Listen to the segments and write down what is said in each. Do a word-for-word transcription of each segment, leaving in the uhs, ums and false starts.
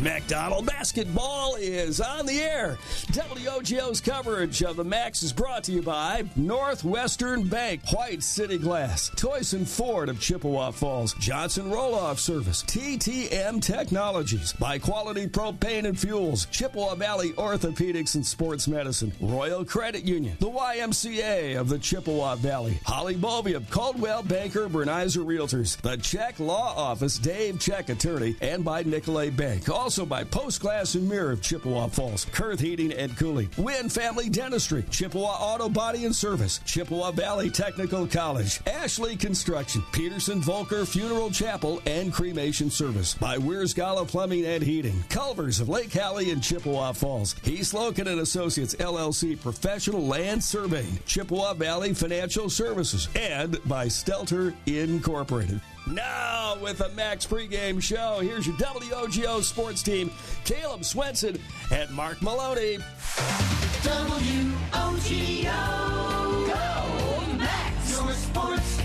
McDonald basketball is on the air. W O G O's coverage of the Max is brought to you by Northwestern Bank, White City Glass, Toyson Ford of Chippewa Falls, Johnson Roll-Off Service, T T M Technologies, by Quality Propane and Fuels, Chippewa Valley Orthopedics and Sports Medicine, Royal Credit Union, the Y M C A of the Chippewa Valley, Holly Bovey of Caldwell Banker Bernizer Realtors, the Check Law Office, Dave Check Attorney, and by Nicolay Bank. Also by Post Glass and Mirror of Chippewa Falls, Kurth Heating and Cooling, Wynn Family Dentistry, Chippewa Auto Body and Service, Chippewa Valley Technical College, Ashley Construction, Peterson Volker Funeral Chapel and Cremation Service, by Weersgala Plumbing and Heating, Culvers of Lake Hallie and Chippewa Falls, Heath Loken and Associates L L C Professional Land Surveying, Chippewa Valley Financial Services, and by Stelter Incorporated. Now, with the Max pregame show, here's your W O G O sports team, Caleb Swenson and Mark Maloney. W O G O, go Max, your sports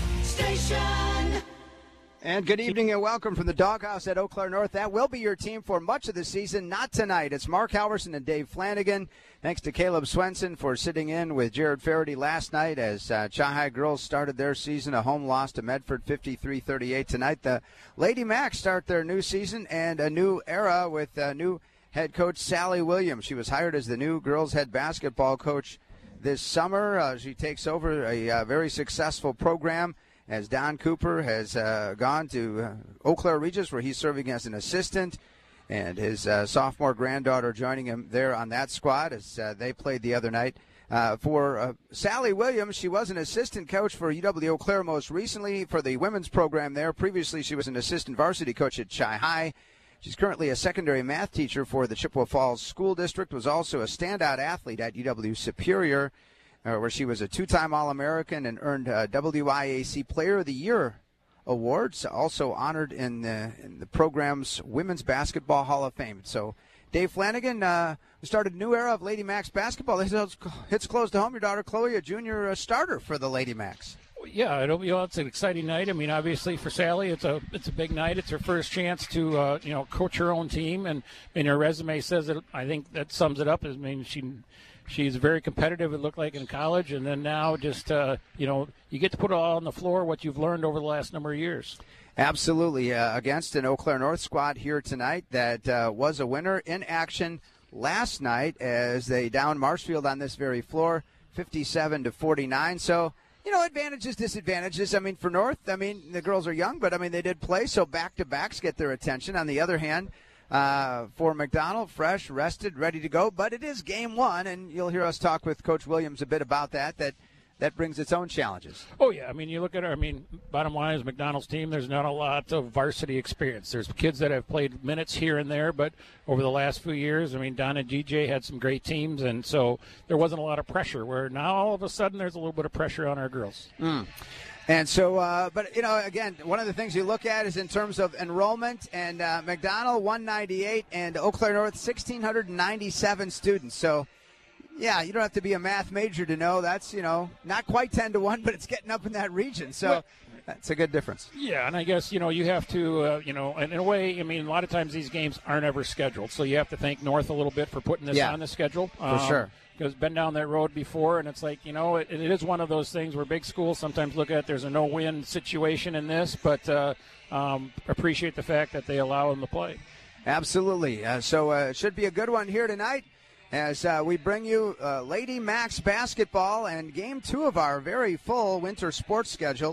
station. And good evening and welcome from the Doghouse at Eau Claire North. That will be your team for much of the season, not tonight. It's Mark Halverson and Dave Flanagan. Thanks to Caleb Swenson for sitting in with Jared Faraday last night as uh, Chi-High girls started their season. A home loss to Medford, fifty-three thirty-eight. Tonight, the Lady Macs start their new season and a new era with uh, new head coach Sally Williams. She was hired as the new girls head basketball coach this summer. Uh, she takes over a uh, very successful program as Don Cooper has uh, gone to uh, Eau Claire Regis, where he's serving as an assistant, and his uh, sophomore granddaughter joining him there on that squad as uh, they played the other night. Uh, for uh, Sally Williams, she was an assistant coach for U W Eau Claire most recently for the women's program there. Previously, she was an assistant varsity coach at Chi-High. She's currently a secondary math teacher for the Chippewa Falls School District, was also a standout athlete at U W Superior, Uh, where she was a two-time All-American and earned uh, W I A C Player of the Year awards, also honored in the, in the program's Women's Basketball Hall of Fame. So, Dave Flanagan, uh, we started a new era of Lady Macs basketball. This hits close to home. Your daughter Chloe, a junior uh, starter for the Lady Macs. Yeah, it'll be, you know, it's an exciting night. I mean, obviously for Sally, it's a it's a big night. It's her first chance to uh, you know coach her own team, and, and her resume says it. I think that sums it up. I mean, she. She's very competitive, it looked like, in college, and then now just, uh, you know, you get to put it all on the floor, what you've learned over the last number of years. Absolutely. Uh, against an Eau Claire North squad here tonight that uh, was a winner in action last night as they downed Marshfield on this very floor, fifty-seven to forty-nine. So, you know, advantages, disadvantages. I mean, for North, I mean, the girls are young, but, I mean, they did play, so back-to-backs get their attention. On the other hand, Uh, for McDonald, fresh, rested, ready to go. But it is game one, and you'll hear us talk with Coach Williams a bit about that, that that brings its own challenges. Oh, yeah. I mean, you look at her, I mean, bottom line is McDonald's team, there's not a lot of varsity experience. There's kids that have played minutes here and there, but over the last few years, I mean, Don and G J had some great teams, and so there wasn't a lot of pressure, where now all of a sudden there's a little bit of pressure on our girls. Mm. And so, uh, but, you know, again, one of the things you look at is in terms of enrollment, and uh, McDonald, one ninety-eight, and Eau Claire North, one thousand six hundred ninety-seven students. So, yeah, you don't have to be a math major to know that's, you know, not quite ten to one, but it's getting up in that region. So well, that's a good difference. Yeah, and I guess, you know, you have to, uh, you know, in a way, I mean, a lot of times these games aren't ever scheduled. So you have to thank North a little bit for putting this yeah, on the schedule. For um, sure. Because been down that road before, and it's like, you know, it, it is one of those things where big schools sometimes look at there's a no-win situation in this, but uh, um, appreciate the fact that they allow them to play. Absolutely. Uh, so uh, it should be a good one here tonight as uh, we bring you uh, Lady Macs basketball and game two of our very full winter sports schedule.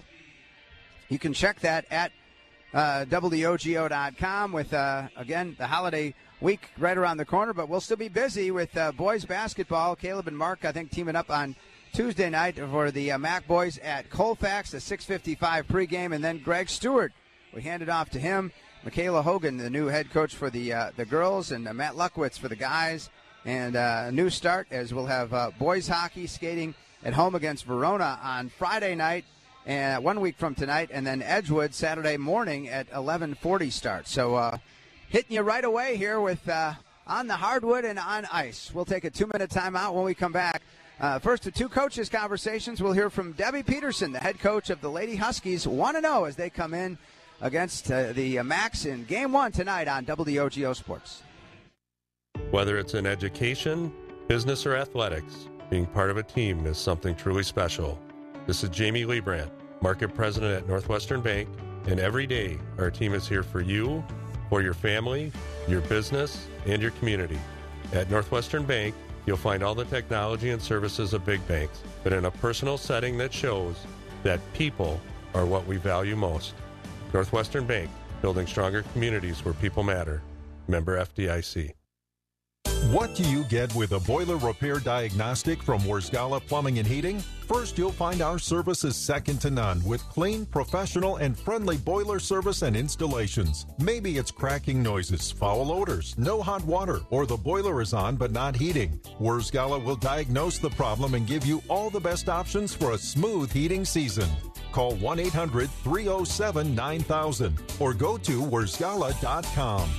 You can check that at uh, W O G O dot com with, uh, again, the holiday week right around the corner, but we'll still be busy with uh, boys basketball. Caleb and Mark, I think, teaming up on Tuesday night for the uh, Mac boys at Colfax, the six fifty-five pregame, and then Greg Stewart. We hand it off to him. Michaela Hogan, the new head coach for the uh, the girls, and uh, Matt Luckwitz for the guys. And uh, a new start as we'll have uh, boys hockey skating at home against Verona on Friday night, and one week from tonight, and then Edgewood Saturday morning at eleven forty start. So uh, hitting you right away here with uh, on the hardwood and on ice. We'll take a two-minute timeout when we come back. Uh, first of two coaches' conversations, we'll hear from Debbie Peterson, the head coach of the Lady Huskies, one and oh as they come in against uh, the uh, Macs in Game one tonight on W O G O Sports. Whether it's in education, business, or athletics, being part of a team is something truly special. This is Jamie Liebrandt, Market President at Northwestern Bank, and every day our team is here for you, for your family, your business, and your community. At Northwestern Bank, you'll find all the technology and services of big banks, but in a personal setting that shows that people are what we value most. Northwestern Bank, building stronger communities where people matter. Member F D I C. What do you get with a boiler repair diagnostic from Warsgala Plumbing and Heating? First, you'll find our service is second to none with clean, professional, and friendly boiler service and installations. Maybe it's cracking noises, foul odors, no hot water, or the boiler is on but not heating. Warsgala will diagnose the problem and give you all the best options for a smooth heating season. Call one eight hundred three oh seven nine thousand or go to warsgala dot com.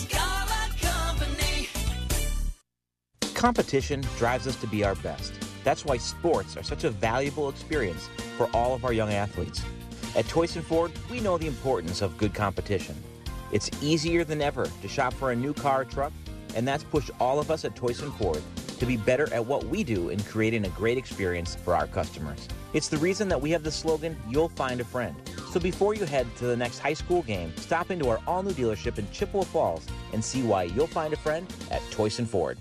Competition drives us to be our best. That's why sports are such a valuable experience for all of our young athletes. At Toyson Ford, we know the importance of good competition. It's easier than ever to shop for a new car or truck, and that's pushed all of us at Toyson Ford to be better at what we do in creating a great experience for our customers. It's the reason that we have the slogan, "You'll find a friend." So before you head to the next high school game, stop into our all-new dealership in Chippewa Falls and see why you'll find a friend at Toyson Ford.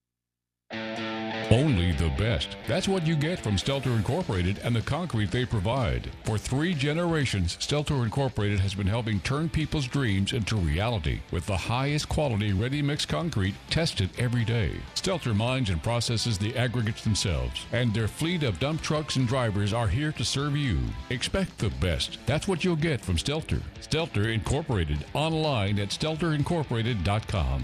Only the best. That's what you get from Stelter Incorporated and the concrete they provide. For three generations, Stelter Incorporated has been helping turn people's dreams into reality with the highest quality ready-mix concrete tested every day. Stelter mines and processes the aggregates themselves, and their fleet of dump trucks and drivers are here to serve you. Expect the best. That's what you'll get from Stelter. Stelter Incorporated, online at stelter incorporated dot com.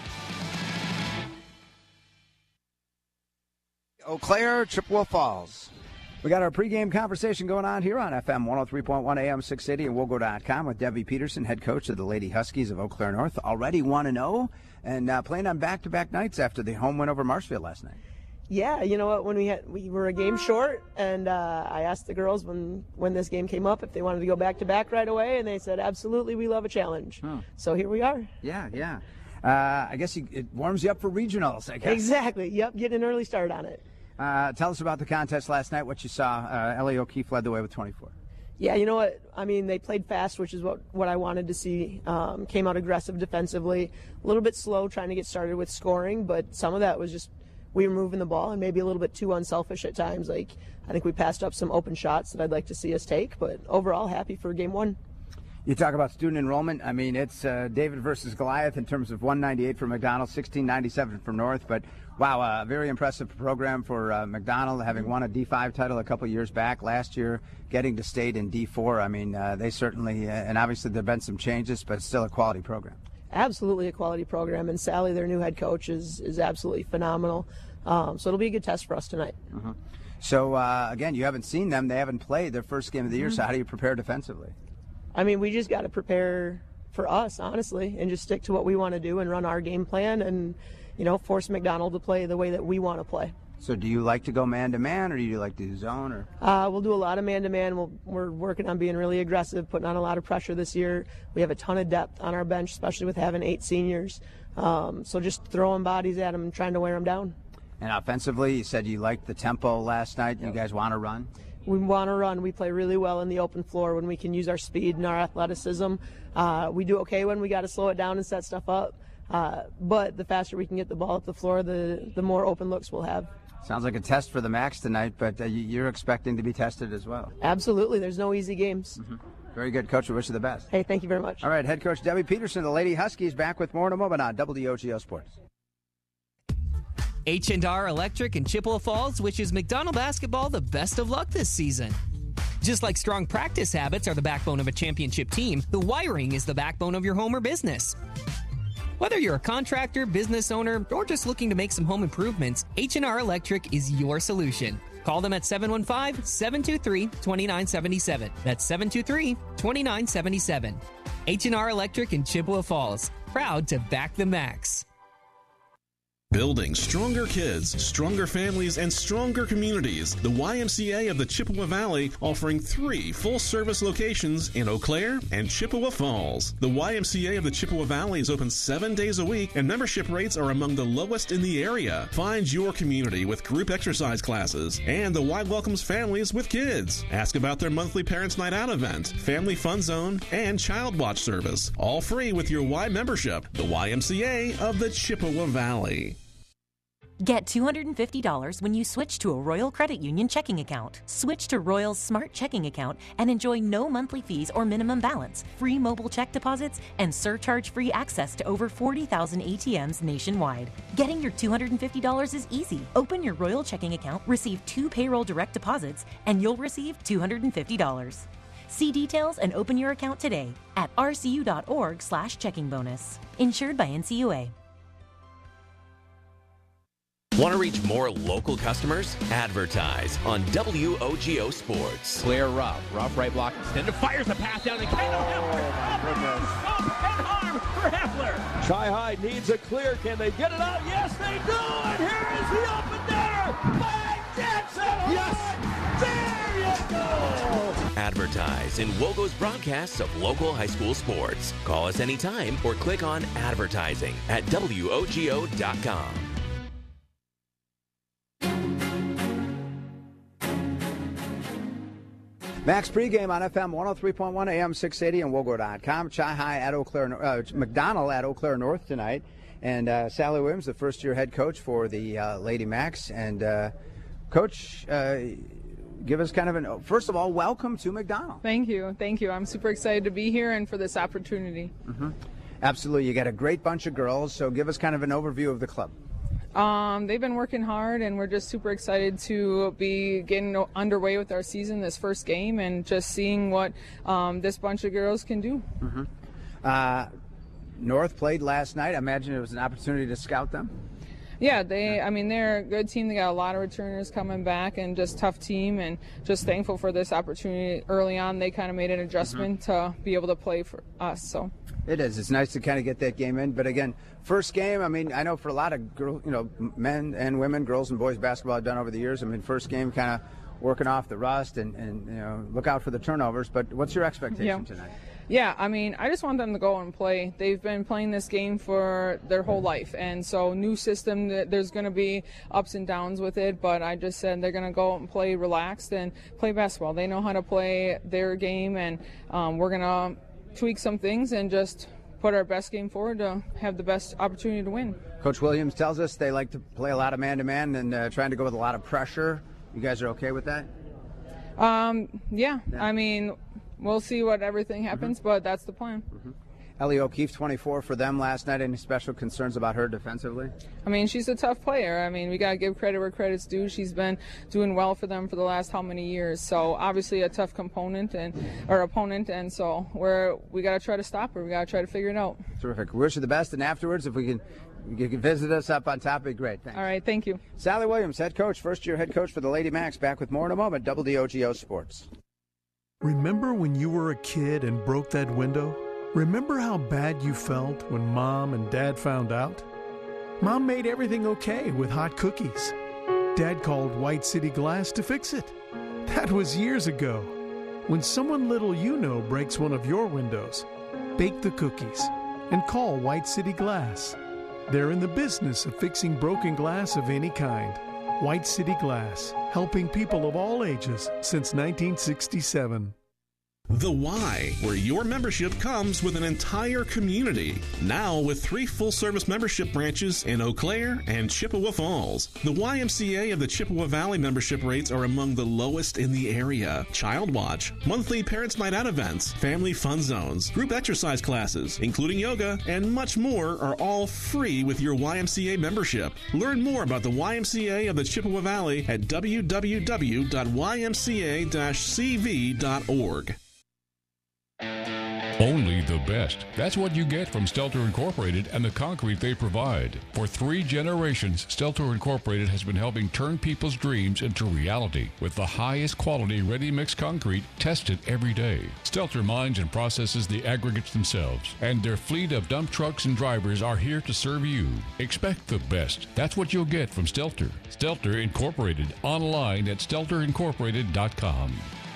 Eau Claire, Chippewa Falls. We got our pregame conversation going on here on F M one oh three point one A M six eighty and wogo dot com with Debbie Peterson, head coach of the Lady Huskies of Eau Claire North. Already one and oh and uh, playing on back-to-back nights after the home win over Marshfield last night. Yeah, you know what, when we had we were a game short, and uh, I asked the girls when, when this game came up if they wanted to go back-to-back right away, and they said, absolutely, we love a challenge. Huh. So here we are. Yeah, yeah. Uh, I guess you, it warms you up for regionals, I guess. Exactly. Yep, getting an early start on it. Uh, tell us about the contest last night, what you saw. Uh, Ellie O'Keefe led the way with twenty-four. Yeah, you know what? I mean, they played fast, which is what, what I wanted to see. Um, came out aggressive defensively, a little bit slow trying to get started with scoring, but some of that was just we were moving the ball and maybe a little bit too unselfish at times. Like, I think we passed up some open shots that I'd like to see us take, but overall, happy for game one. You talk about student enrollment. I mean, it's uh, David versus Goliath in terms of one ninety-eight for McDonald, sixteen ninety-seven for North. But, wow, a uh, very impressive program for uh, McDonald, having won a D five title a couple years back. Last year, getting to state in D four. I mean, uh, they certainly, uh, and obviously there have been some changes, but still a quality program. Absolutely a quality program. And Sally, their new head coach, is, is absolutely phenomenal. Um, so it'll be a good test for us tonight. Uh-huh. So, uh, again, you haven't seen them. They haven't played their first game of the year. Mm-hmm. So how do you prepare defensively? I mean, we just got to prepare for us, honestly, and just stick to what we want to do and run our game plan and, you know, force McDonald to play the way that we want to play. So do you like to go man-to-man, or do you like to do zone? Or uh, We'll do a lot of man-to-man. We'll, we're working on being really aggressive, putting on a lot of pressure this year. We have a ton of depth on our bench, especially with having eight seniors. Um, so just throwing bodies at them and trying to wear them down. And offensively, you said you liked the tempo last night. You guys want to run? We want to run. We play really well in the open floor when we can use our speed and our athleticism. Uh, we do okay when we got to slow it down and set stuff up. Uh, but the faster we can get the ball up the floor, the, the more open looks we'll have. Sounds like a test for the Max tonight, but uh, you're expecting to be tested as well. Absolutely. There's no easy games. Mm-hmm. Very good, Coach. We wish you the best. Hey, thank you very much. All right, head coach Debbie Peterson, the Lady Huskies, back with more in a moment on W O G O Sports. H and R Electric in Chippewa Falls wishes McDonald basketball the best of luck this season. Just like strong practice habits are the backbone of a championship team, the wiring is the backbone of your home or business. Whether you're a contractor, business owner, or just looking to make some home improvements, H and R Electric is your solution. Call them at seven one five, seven two three, two nine seven seven. That's seven two three, two nine seven seven. H and R Electric in Chippewa Falls. Proud to back the Max. Building stronger kids, stronger families, and stronger communities. The Y M C A of the Chippewa Valley offering three full-service locations in Eau Claire and Chippewa Falls. The Y M C A of the Chippewa Valley is open seven days a week, and membership rates are among the lowest in the area. Find your community with group exercise classes, and the Y welcomes families with kids. Ask about their monthly Parents' Night Out event, Family Fun Zone, and Child Watch service. All free with your Y membership. The Y M C A of the Chippewa Valley. Get two hundred fifty dollars when you switch to a Royal Credit Union checking account. Switch to Royal's Smart Checking account and enjoy no monthly fees or minimum balance, free mobile check deposits, and surcharge-free access to over forty thousand A T Ms nationwide. Getting your two hundred fifty dollars is easy. Open your Royal Checking account, receive two payroll direct deposits, and you'll receive two hundred fifty dollars. See details and open your account today at rcu.org slash checking bonus. Insured by N C U A. Want to reach more local customers? Advertise on W O G O Sports. Clear rough. Rough right block extended. Fires the pass down to Kendall Heffler. Oh, and arm for Heffler. Tri-High needs a clear. Can they get it out? Yes, they do. And here is the open there by Jackson. Yes. There you go. Advertise in WOGO's broadcasts of local high school sports. Call us anytime or click on advertising at W O G O dot com. Max pregame on F M one oh three point one, A M six eighty, and Wogo dot com. Chi-High at Eau Claire, uh, McDonald at Eau Claire North tonight. And uh, Sally Williams, the first-year head coach for the uh, Lady Max. And, uh, Coach, uh, give us kind of an, first of all, welcome to McDonald. Thank you. Thank you. I'm super excited to be here and for this opportunity. Mm-hmm. Absolutely. You got a great bunch of girls, so give us kind of an overview of the club. Um, they've been working hard, and we're just super excited to be getting underway with our season, this first game, and just seeing what um, this bunch of girls can do. Mm-hmm. Uh, North played last night. I imagine it was an opportunity to scout them. Yeah, they. I mean, they're a good team. They got a lot of returners coming back, and just tough team, and just thankful for this opportunity early on. They kind of made an adjustment mm-hmm. to be able to play for us. So. It is. It's nice to kind of get that game in. But again, first game, I mean, I know for a lot of girl, you know, men and women, girls and boys basketball I've done over the years. I mean, first game kind of working off the rust and, and, you know, look out for the turnovers. But what's your expectation yeah. tonight? Yeah, I mean, I just want them to go and play. They've been playing this game for their whole life. And so new system, there's going to be ups and downs with it. But I just said they're going to go and play relaxed and play basketball. They know how to play their game. And um, we're going to tweak some things and just put our best game forward to have the best opportunity to win. Coach Williams tells us they like to play a lot of man-to-man and uh, trying to go with a lot of pressure. You guys are okay with that? Um, yeah. yeah. I mean, we'll see what everything happens, mm-hmm. but that's the plan. Mm-hmm. Ellie O'Keefe, twenty-four for them last night. Any special concerns about her defensively? I mean, she's a tough player. I mean, we got to give credit where credit's due. She's been doing well for them for the last how many years. So obviously a tough component and or opponent, and so we're we got to try to stop her. We got to try to figure it out. Terrific. We wish you the best, and afterwards, if we can, you can visit us up on top, it'd be great. Thanks. All right, thank you. Sally Williams, head coach, first-year head coach for the Lady Max. Back with more in a moment. W O G O Sports. Remember when you were a kid and broke that window? Remember how bad you felt when Mom and Dad found out? Mom made everything okay with hot cookies. Dad called White City Glass to fix it. That was years ago. When someone little you know breaks one of your windows, bake the cookies and call White City Glass. They're in the business of fixing broken glass of any kind. White City Glass, helping people of all ages since nineteen sixty-seven. The Y, where your membership comes with an entire community. Now with three full-service membership branches in Eau Claire and Chippewa Falls. The Y M C A of the Chippewa Valley membership rates are among the lowest in the area. Child Watch, monthly Parents' Night Out events, family fun zones, group exercise classes, including yoga, and much more are all free with your Y M C A membership. Learn more about the Y M C A of the Chippewa Valley at w w w dot y m c a dash c v dot org. Only the best. That's what you get from Stelter Incorporated and the concrete they provide. For three generations, Stelter Incorporated has been helping turn people's dreams into reality with the highest quality ready-mix concrete tested every day. Stelter mines and processes the aggregates themselves, and their fleet of dump trucks and drivers are here to serve you. Expect the best. That's what you'll get from Stelter. Stelter Incorporated, online at stelter incorporated dot com.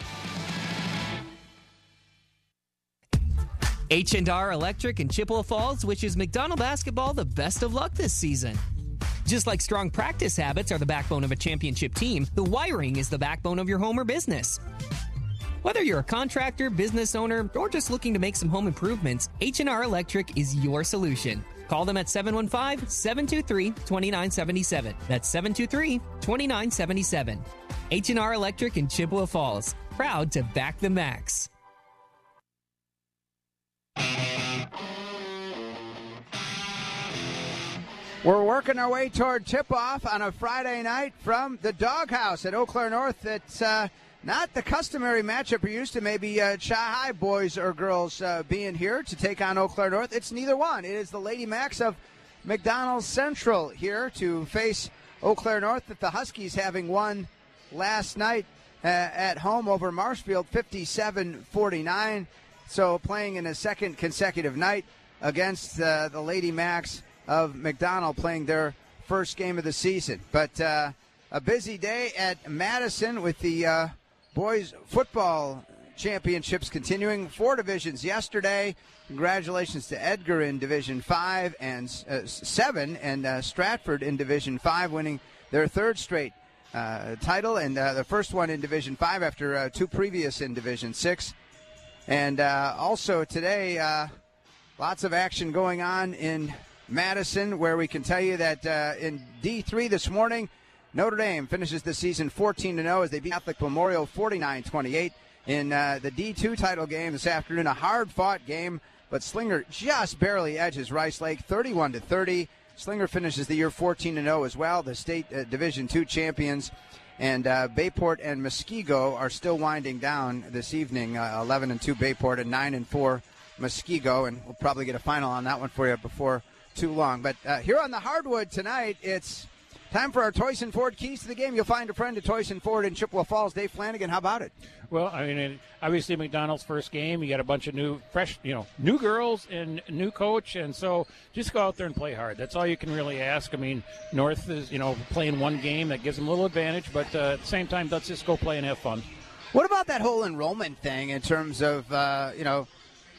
H and R Electric in Chippewa Falls wishes McDonald basketball the best of luck this season. Just like strong practice habits are the backbone of a championship team, the wiring is the backbone of your home or business. Whether you're a contractor, business owner, or just looking to make some home improvements, H and R Electric is your solution. Call them at seven one five, seven two three, two nine seven seven. That's seven two three, two nine seven seven. H and R Electric in Chippewa Falls. Proud to back the Max. We're working our way toward tip-off on a Friday night from the Doghouse at Eau Claire North. It's uh, not the customary matchup you're used to, maybe uh, Chi-High boys or girls uh, being here to take on Eau Claire North. It's neither one. It is the Lady Macs of McDonald Central here to face Eau Claire North, that the Huskies having won last night uh, at home over Marshfield fifty-seven forty-nine. So playing in a second consecutive night against uh, the Lady Macs of McDonald, playing their first game of the season. But uh, a busy day at Madison with the uh, boys football championships continuing. Four divisions yesterday. Congratulations to Edgar in Division five and uh, seven, and uh, Stratford in Division five, winning their third straight uh, title, and uh, the first one in Division five after uh, two previous in Division six. And uh, also today, uh, lots of action going on in Madison, where we can tell you that uh, in D three this morning, Notre Dame finishes the season fourteen to oh as they beat Catholic Memorial forty-nine twenty-eight. In uh, the D two title game this afternoon, a hard-fought game, but Slinger just barely edges Rice Lake thirty-one to thirty. Slinger finishes the year fourteen to oh as well, the state uh, Division two champions. And uh, Bayport and Muskego are still winding down this evening, uh, eleven and two Bayport and nine and four Muskego, and we'll probably get a final on that one for you before too long. But uh, here on the hardwood tonight, it's time for our Toyson Ford Keys to the Game. You'll find a friend at Toyson Ford in Chippewa Falls. Dave Flanagan, how about it? Well, I mean, it, obviously McDonald's first game. You got a bunch of new, fresh, you know, new girls and new coach, and so just go out there and play hard. That's all you can really ask. I mean, North is, you know, playing one game that gives them a little advantage, but uh, at the same time, let's just go play and have fun. What about that whole enrollment thing in terms of, uh, you know,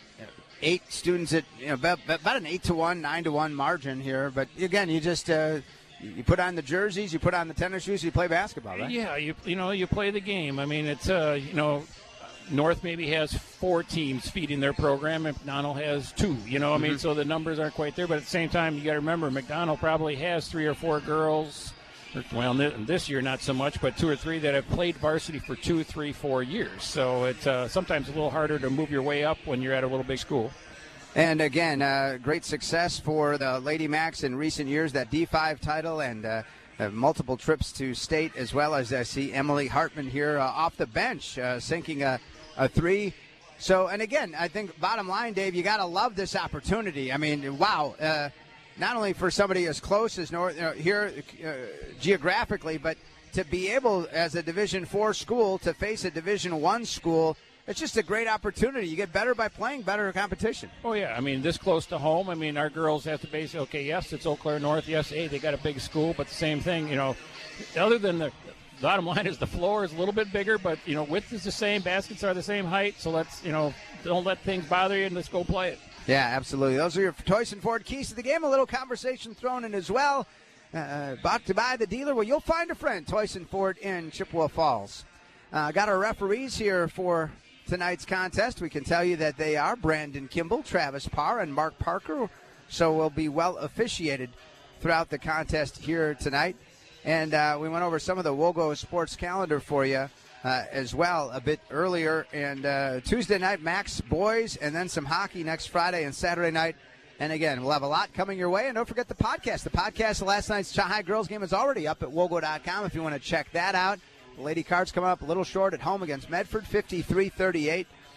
eight students at, you know, about, about an eight to one, nine to one margin here, but again, you just uh, you put on the jerseys, you put on the tennis shoes, you play basketball, right? Yeah, you you know you play the game. I mean, it's uh you know, North maybe has four teams feeding their program, and McDonald has two. You know, I mean, mm-hmm. so the numbers aren't quite there, but at the same time, you got to remember McDonald probably has three or four girls. Well, this year not so much, but two or three that have played varsity for two, three, four years. So it's uh, sometimes a little harder to move your way up when you're at a little big school. And again, uh, great success for the Lady Macs in recent years, that D five title, and uh, uh, multiple trips to state, as well as I see Emily Hartman here uh, off the bench, uh, sinking a, a three. So, and again, I think bottom line, Dave, you got to love this opportunity. I mean, wow. Uh, Not only for somebody as close as North uh, here uh, geographically, but to be able, as a Division four school, to face a Division one school, it's just a great opportunity. You get better by playing better competition. Oh, yeah. I mean, this close to home. I mean, our girls have to base, okay, yes, it's Eau Claire North. Yes, hey, they got a big school, but the same thing, you know, other than the bottom line is the floor is a little bit bigger, but, you know, width is the same. Baskets are the same height. So let's, you know, don't let things bother you and let's go play it. Yeah, absolutely. Those are your Toyson Ford Keys to the Game. A little conversation thrown in as well. Uh, bought to buy the dealer. Well, you'll find a friend, Toyson Ford in Chippewa Falls. Uh, got our referees here for tonight's contest. We can tell you that they are Brandon Kimball, Travis Parr, and Mark Parker. So we'll be well officiated throughout the contest here tonight. And uh, we went over some of the Wogo sports calendar for you. Uh, as well a bit earlier. And uh, Tuesday night, Max boys, and then some hockey next Friday and Saturday night. And again, we'll have a lot coming your way. And don't forget the podcast. The podcast of last night's Chi-High girls game is already up at wogo dot com if you want to check that out. The Lady Cards coming up a little short at home against Medford, fifty-three thirty-eight.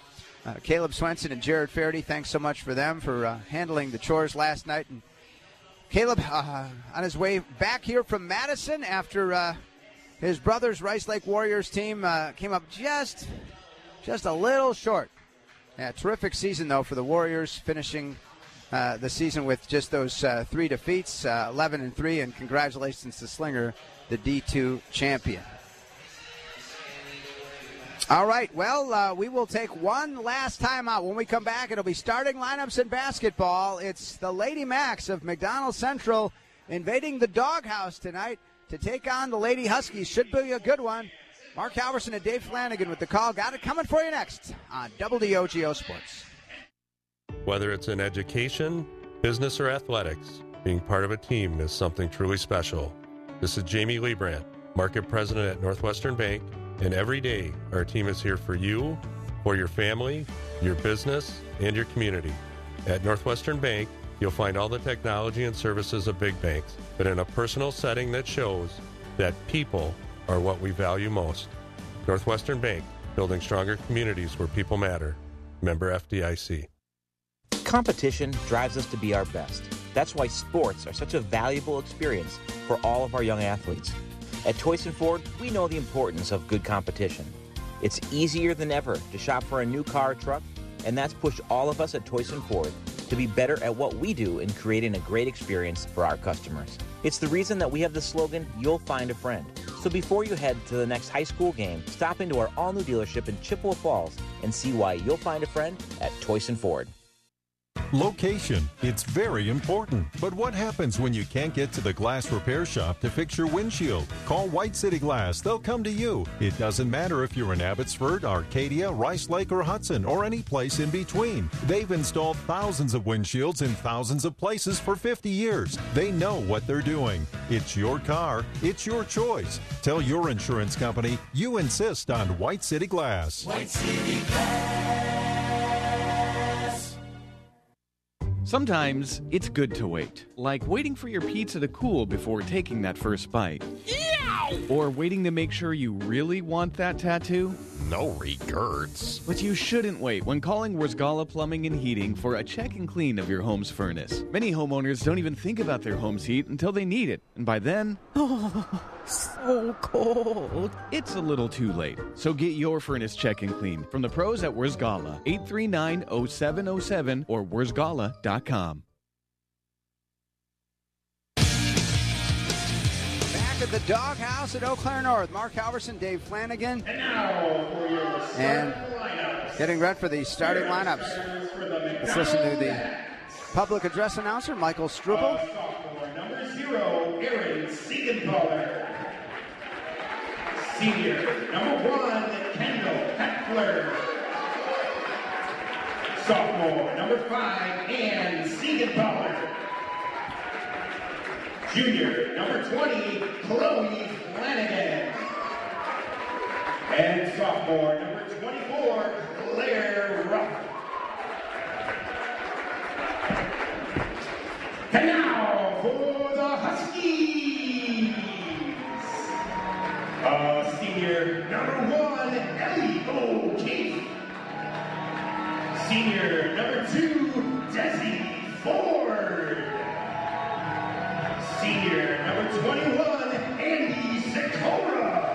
uh, Caleb Swenson and Jared Faraday. Thanks so much for them for uh, handling the chores last night. And Caleb uh, on his way back here from Madison after uh, his brother's Rice Lake Warriors team uh, came up just, just a little short. Yeah, terrific season, though, for the Warriors, finishing uh, the season with just those uh, three defeats, uh, eleven and three, and congratulations to Slinger, the D two champion. All right, well, uh, we will take one last time out. When we come back, it'll be starting lineups in basketball. It's the Lady Macs of McDonald Central invading the doghouse tonight to take on the Lady Huskies. Should be a good one. Mark Halverson and Dave Flanagan with the call. Got it coming for you next on W O G O Sports. Whether it's in education, business, or athletics, being part of a team is something truly special. This is Jamie Liebrandt, Market President at Northwestern Bank, and every day our team is here for you, for your family, your business, and your community. At Northwestern Bank, you'll find all the technology and services of big banks, but in a personal setting that shows that people are what we value most. Northwestern Bank, building stronger communities where people matter. Member F D I C. Competition drives us to be our best. That's why sports are such a valuable experience for all of our young athletes. At Toyson Ford, we know the importance of good competition. It's easier than ever to shop for a new car or truck, and that's pushed all of us at Toyson Ford to be better at what we do in creating a great experience for our customers. It's the reason that we have the slogan, "You'll find a friend." So before you head to the next high school game, stop into our all-new dealership in Chippewa Falls and see why you'll find a friend at Toyson Ford. Location, it's very important. But what happens when you can't get to the glass repair shop to fix your windshield? Call White City Glass. They'll come to you. It doesn't matter if you're in Abbotsford, Arcadia, Rice Lake, or Hudson, or any place in between. They've installed thousands of windshields in thousands of places for fifty years. They know what they're doing. It's your car. It's your choice. Tell your insurance company you insist on White City Glass. White City Glass. Sometimes it's good to wait, like waiting for your pizza to cool before taking that first bite. Ew! Or waiting to make sure you really want that tattoo. No regrets. But you shouldn't wait when calling Wurzgala Plumbing and Heating for a check and clean of your home's furnace. Many homeowners don't even think about their home's heat until they need it, and by then, oh, so cold. It's a little too late. So get your furnace check and clean from the pros at Wurzgala, eight three nine, oh seven oh seven or wurzgala dot com. Back at the doghouse at Eau Claire North, Mark Halverson, Dave Flanagan, and, now for your and getting ready for the starting lineups. Let's listen to the public address announcer, Michael Struble. Number zero, Aaron Siegenthaler. Senior, number one, Kendall Heckler. Sophomore, number five, Ann Siegenthaler. Junior, number twenty, Chloe Flanagan. And sophomore, number twenty-four, Claire Ruff. And now for the Huskies. Uh, senior, number one, Ellie O'Keefe. Senior, number two, Desi Ford. Senior, number twenty-one, Andy Sikora.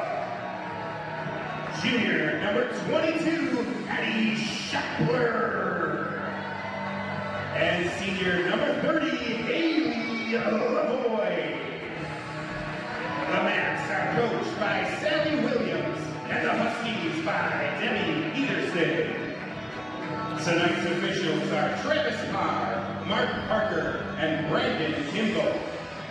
Junior, number twenty-two, Addie Shepler. And senior, number thirty, Haley Lavoy. The Macs are coached by Sally Williams and the Huskies by Demi Peterson. Tonight's officials are Travis Carr, Mark Parker, and Brandon Kimball.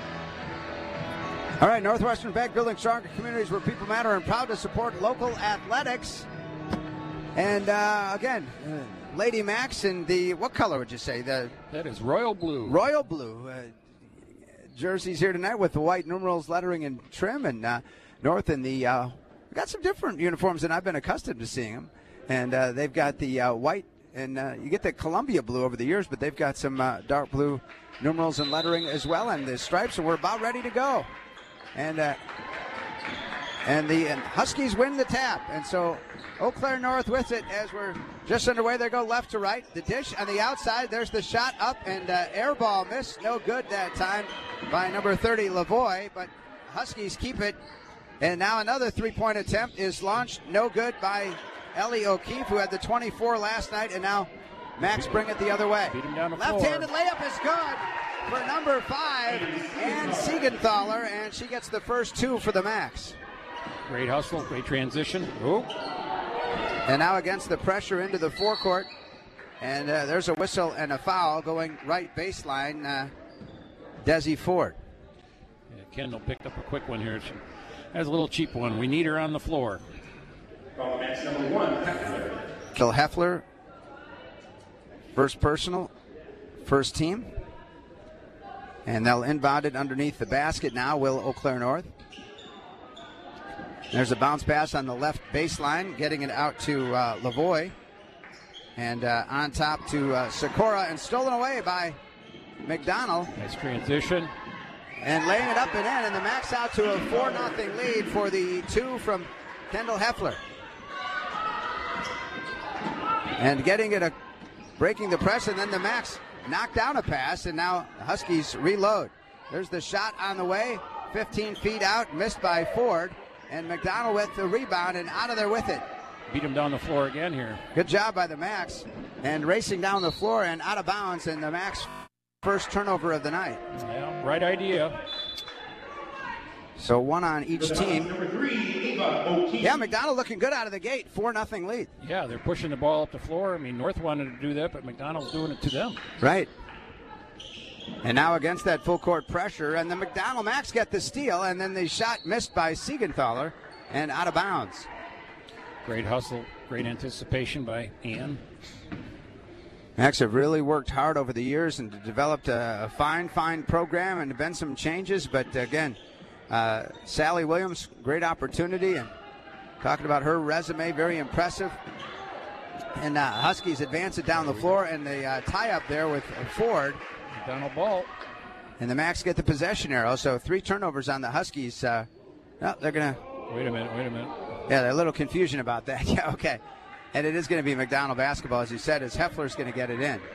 All right, Northwestern Bank, building stronger communities where people matter, and proud to support local athletics. And uh, again, uh, Lady Macs in the, what color would you say? The That is royal blue. Royal blue. Uh, jerseys here tonight with the white numerals, lettering, and trim. And uh, North in the, uh, we got some different uniforms than I've been accustomed to seeing them. And uh, they've got the uh, white, and uh, you get the Columbia blue over the years, but they've got some uh, dark blue numerals and lettering as well, and the stripes, and we're about ready to go. And uh, And the Huskies win the tap. And so Eau Claire North with it as we're just underway. They go left to right. The dish on the outside. There's the shot up, and uh, air ball missed. No good that time by number thirty, Lavoie. But Huskies keep it. And now another three-point attempt is launched. No good by Ellie O'Keefe, who had the twenty-four last night. And now Max bring it the other way. Beat him down the Left-handed floor. layup is good for number five, Ann Siegenthaler. And she gets the first two for the Max. Great hustle, great transition. Ooh. And now against the pressure into the forecourt. And uh, there's a whistle and a foul going right baseline. Uh, Desi Ford. Yeah, Kendall picked up a quick one here. She has a little cheap one. We need her on the floor. Number one, Kill Heffler. First personal. First team. And they'll inbound it underneath the basket now, will Eau Claire North. There's a bounce pass on the left baseline, getting it out to uh, Lavoie. And uh, on top to uh, Sikora, and stolen away by McDonald. Nice transition. And laying it up and in, and the Max out to a four nothing lead for the two from Kendall Heffler. And getting it, a, breaking the press, and then the Max knocked down a pass, and now the Huskies reload. There's the shot on the way, fifteen feet out, missed by Ford. And McDonald with the rebound and out of there with it. Beat him down the floor again here. Good job by the Max. And racing down the floor and out of bounds. And the Max first turnover of the night. Yeah, right idea. So one on each team. Yeah, McDonald looking good out of the gate. four nothing lead. Yeah, they're pushing the ball up the floor. I mean, North wanted to do that, but McDonald's doing it to them. Right. And now against that full court pressure, and the McDonald Max get the steal, and then the shot missed by Siegenthaler and out of bounds. Great hustle, great anticipation by Ann. Max have really worked hard over the years and developed a, a fine, fine program, and been some changes. But again, uh, Sally Williams, great opportunity, and talking about her resume, very impressive. And uh, Huskies advance it down the floor, and the uh, tie up there with uh, Ford. Donald Ball. And the Max get the possession arrow, so three turnovers on the Huskies. Uh, no, they're going to... Wait a minute, wait a minute. Yeah, there's a little confusion about that. Yeah, okay. And it is going to be McDonald basketball, as you said, as Heffler's going to get it in.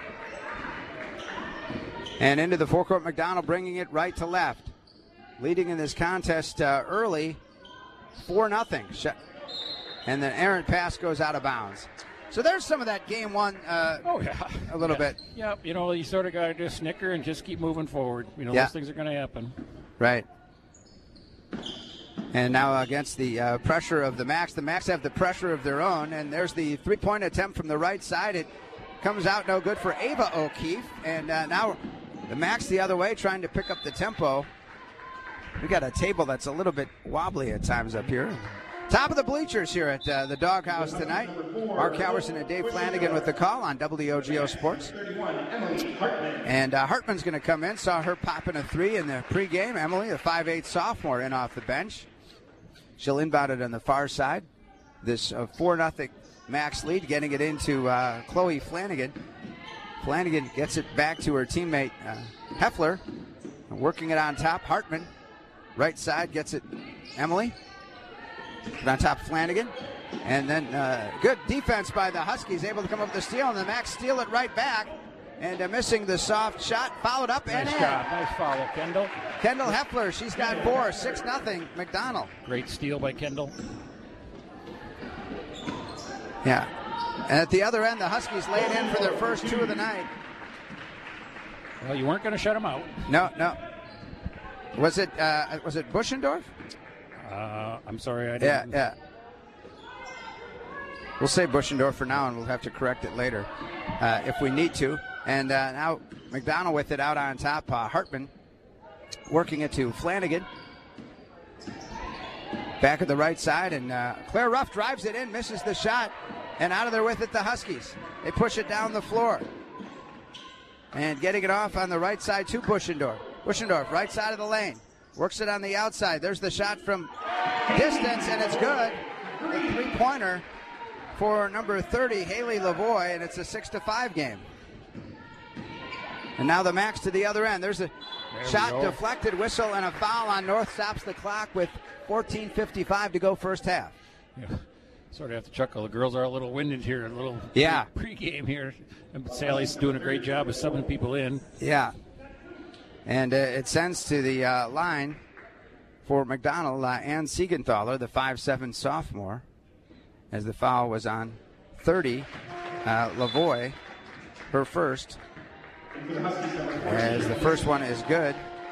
And into the forecourt, McDonald bringing it right to left. Leading in this contest uh, early, four nothing. And then errant pass goes out of bounds. So there's some of that game one uh, oh, yeah. a little yeah. bit. Yeah, you know, you sort of got to just snicker and just keep moving forward. You know, yeah. those things are going to happen. Right. And now against the uh, pressure of the Max, the Max have the pressure of their own, and there's the three-point attempt from the right side. It comes out no good for Ava O'Keefe, and uh, now the Max the other way trying to pick up the tempo. We got a table that's a little bit wobbly at times up here. Top of the bleachers here at uh, the Doghouse tonight. Mark Halverson and Dave Flanagan with the call on W O G O Sports. And uh, Hartman's going to come in. Saw her popping a three in the pregame. Emily, a five eight sophomore, in off the bench. She'll inbound it on the far side. This uh, four nothing Max lead, getting it into uh, Chloe Flanagan. Flanagan gets it back to her teammate uh, Heffler. Working it on top, Hartman. Right side gets it, Emily. Put on top, Flanagan. And then uh, good defense by the Huskies, able to come up with the steal, and the Max steal it right back. And uh, missing the soft shot, followed up nice and in. Job. Nice follow, Kendall. Kendall Heffler, she's got four, six nothing, McDonald. Great steal by Kendall. Yeah. And at the other end, the Huskies laid in for their first two of the night. Well, you weren't going to shut them out. No, no. Was it uh, was it Buschendorf? Uh, I'm sorry, I Yeah, didn't. yeah. We'll say Buschendorf for now, and we'll have to correct it later uh, if we need to. And uh, now McDonald with it out on top. Uh, Hartman working it to Flanagan. Back at the right side, and uh, Claire Ruff drives it in, misses the shot, and out of there with it, the Huskies. They push it down the floor. And getting it off on the right side to Buschendorf. Buschendorf, right side of the lane. Works it on the outside. There's the shot from distance, and it's good. A three-pointer for number thirty, Haley Lavoie, and it's a six to five game. And now the Max to the other end. There's a There shot deflected, whistle, and a foul on North. Stops the clock with fourteen fifty-five to go first half. Yeah. Sort of have to chuckle. The girls are a little winded here, a little yeah. pre-game here. And Sally's doing a great job of subbing people in. Yeah. And uh, it sends to the uh, line for McDonald uh, Ann Siegenthaler, the five seven sophomore, as the foul was on thirty. Uh, Lavoie, her first. As the first one is good.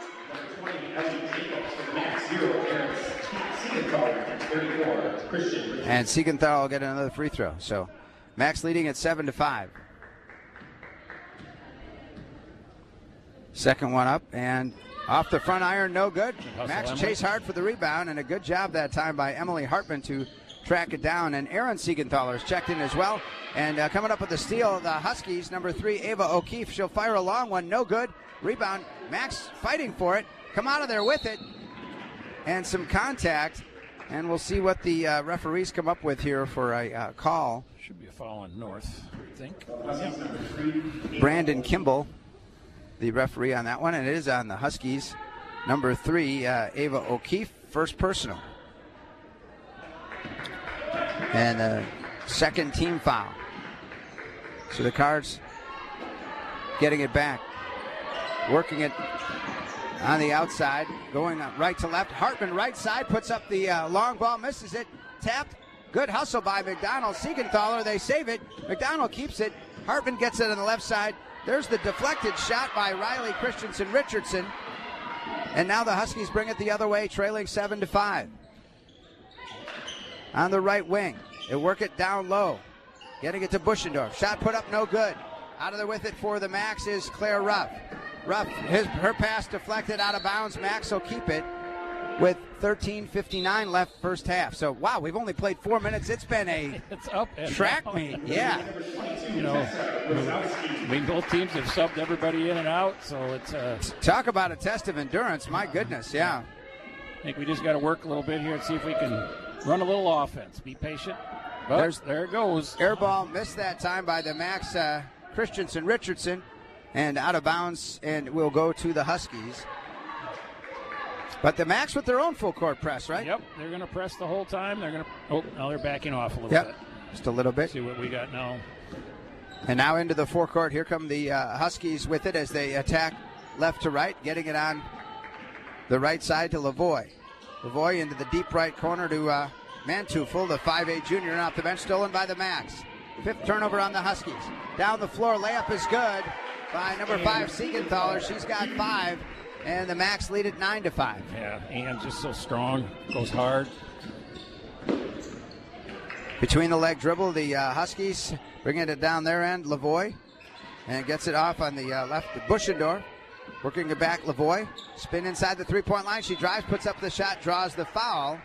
And Siegenthaler will get another free throw. So Max leading at seven to five. Second one up and off the front iron, no good. Max chased hard for the rebound, and a good job that time by Emily Hartman to track it down. And Aaron Siegenthaler is checked in as well. And uh, coming up with the steal, the Huskies, number three, Ava O'Keefe. She'll fire a long one, no good. Rebound, Max fighting for it. Come out of there with it. And some contact. And we'll see what the uh, referees come up with here for a uh, call. Should be a foul on North, I think. Brandon Kimball, the referee on that one, and it is on the Huskies. Number three, uh, Ava O'Keefe, first personal. And a second team foul. So the Cards getting it back. Working it on the outside, going right to left. Hartman right side, puts up the uh, long ball, misses it. Tapped. Good hustle by McDonald. Siegenthaler, they save it. McDonald keeps it. Hartman gets it on the left side. There's the deflected shot by Riley Christensen Richardson. And now the Huskies bring it the other way, trailing seven to five. On the right wing, they work it down low. Getting it to Buschendorf. Shot put up, no good. Out of there with it for the Max is Claire Ruff. Ruff, his, her pass deflected out of bounds. Max will keep it with thirteen fifty-nine left first half. So, wow, we've only played four minutes. It's been a it's up and track down. meet. Yeah. You know, I mean, both teams have subbed everybody in and out, so it's uh, talk about a test of endurance. My goodness, yeah. I think we just got to work a little bit here and see if we can run a little offense. Be patient. But There's, there it goes. Air ball missed that time by the Max uh, Christensen Richardson, and out of bounds, and will go to the Huskies. But the Max with their own full court press, right? Yep, they're going to press the whole time. They're going to. Oh, now they're backing off a little yep. bit. Just a little bit. See what we got now. And now into the forecourt. Here come the uh, Huskies with it as they attack left to right, getting it on the right side to Lavoie. Lavoie into the deep right corner to uh, Mantufel, the five eight junior, and off the bench, stolen by the Max. Fifth turnover on the Huskies. Down the floor, layup is good by number five, Siegenthaler. She's got five, and the Max lead at nine to five. Yeah, and just so strong, goes hard. Between the leg dribble, the uh, Huskies bringing it down their end, Lavoie, and gets it off on the uh, left, Buschendorf. Working it back, Lavoie. Spin inside the three-point line. She drives, puts up the shot, draws the foul.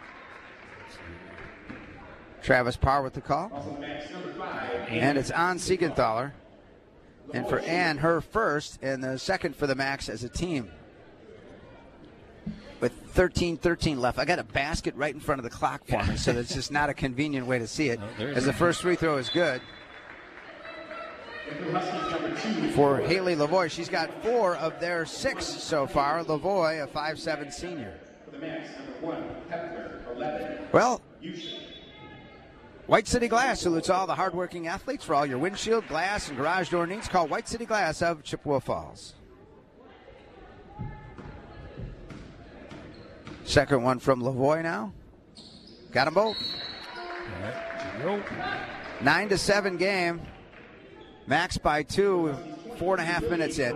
Travis Parr with the call. And it's on Siegenthaler. And for Ann, her first, and the second for the Max as a team. With thirteen thirteen left. I got a basket right in front of the clock for me, so that's just not a convenient way to see it. No, as the first free throw is good. For Haley Lavoie, she's got four of their six so far. Lavoie, a five seven senior. Well, White City Glass salutes all the hardworking athletes. For all your windshield, glass, and garage door needs, call White City Glass of Chippewa Falls. Second one from Lavoie now. Got them both. Nine to seven game. Max by two, four and a half minutes in.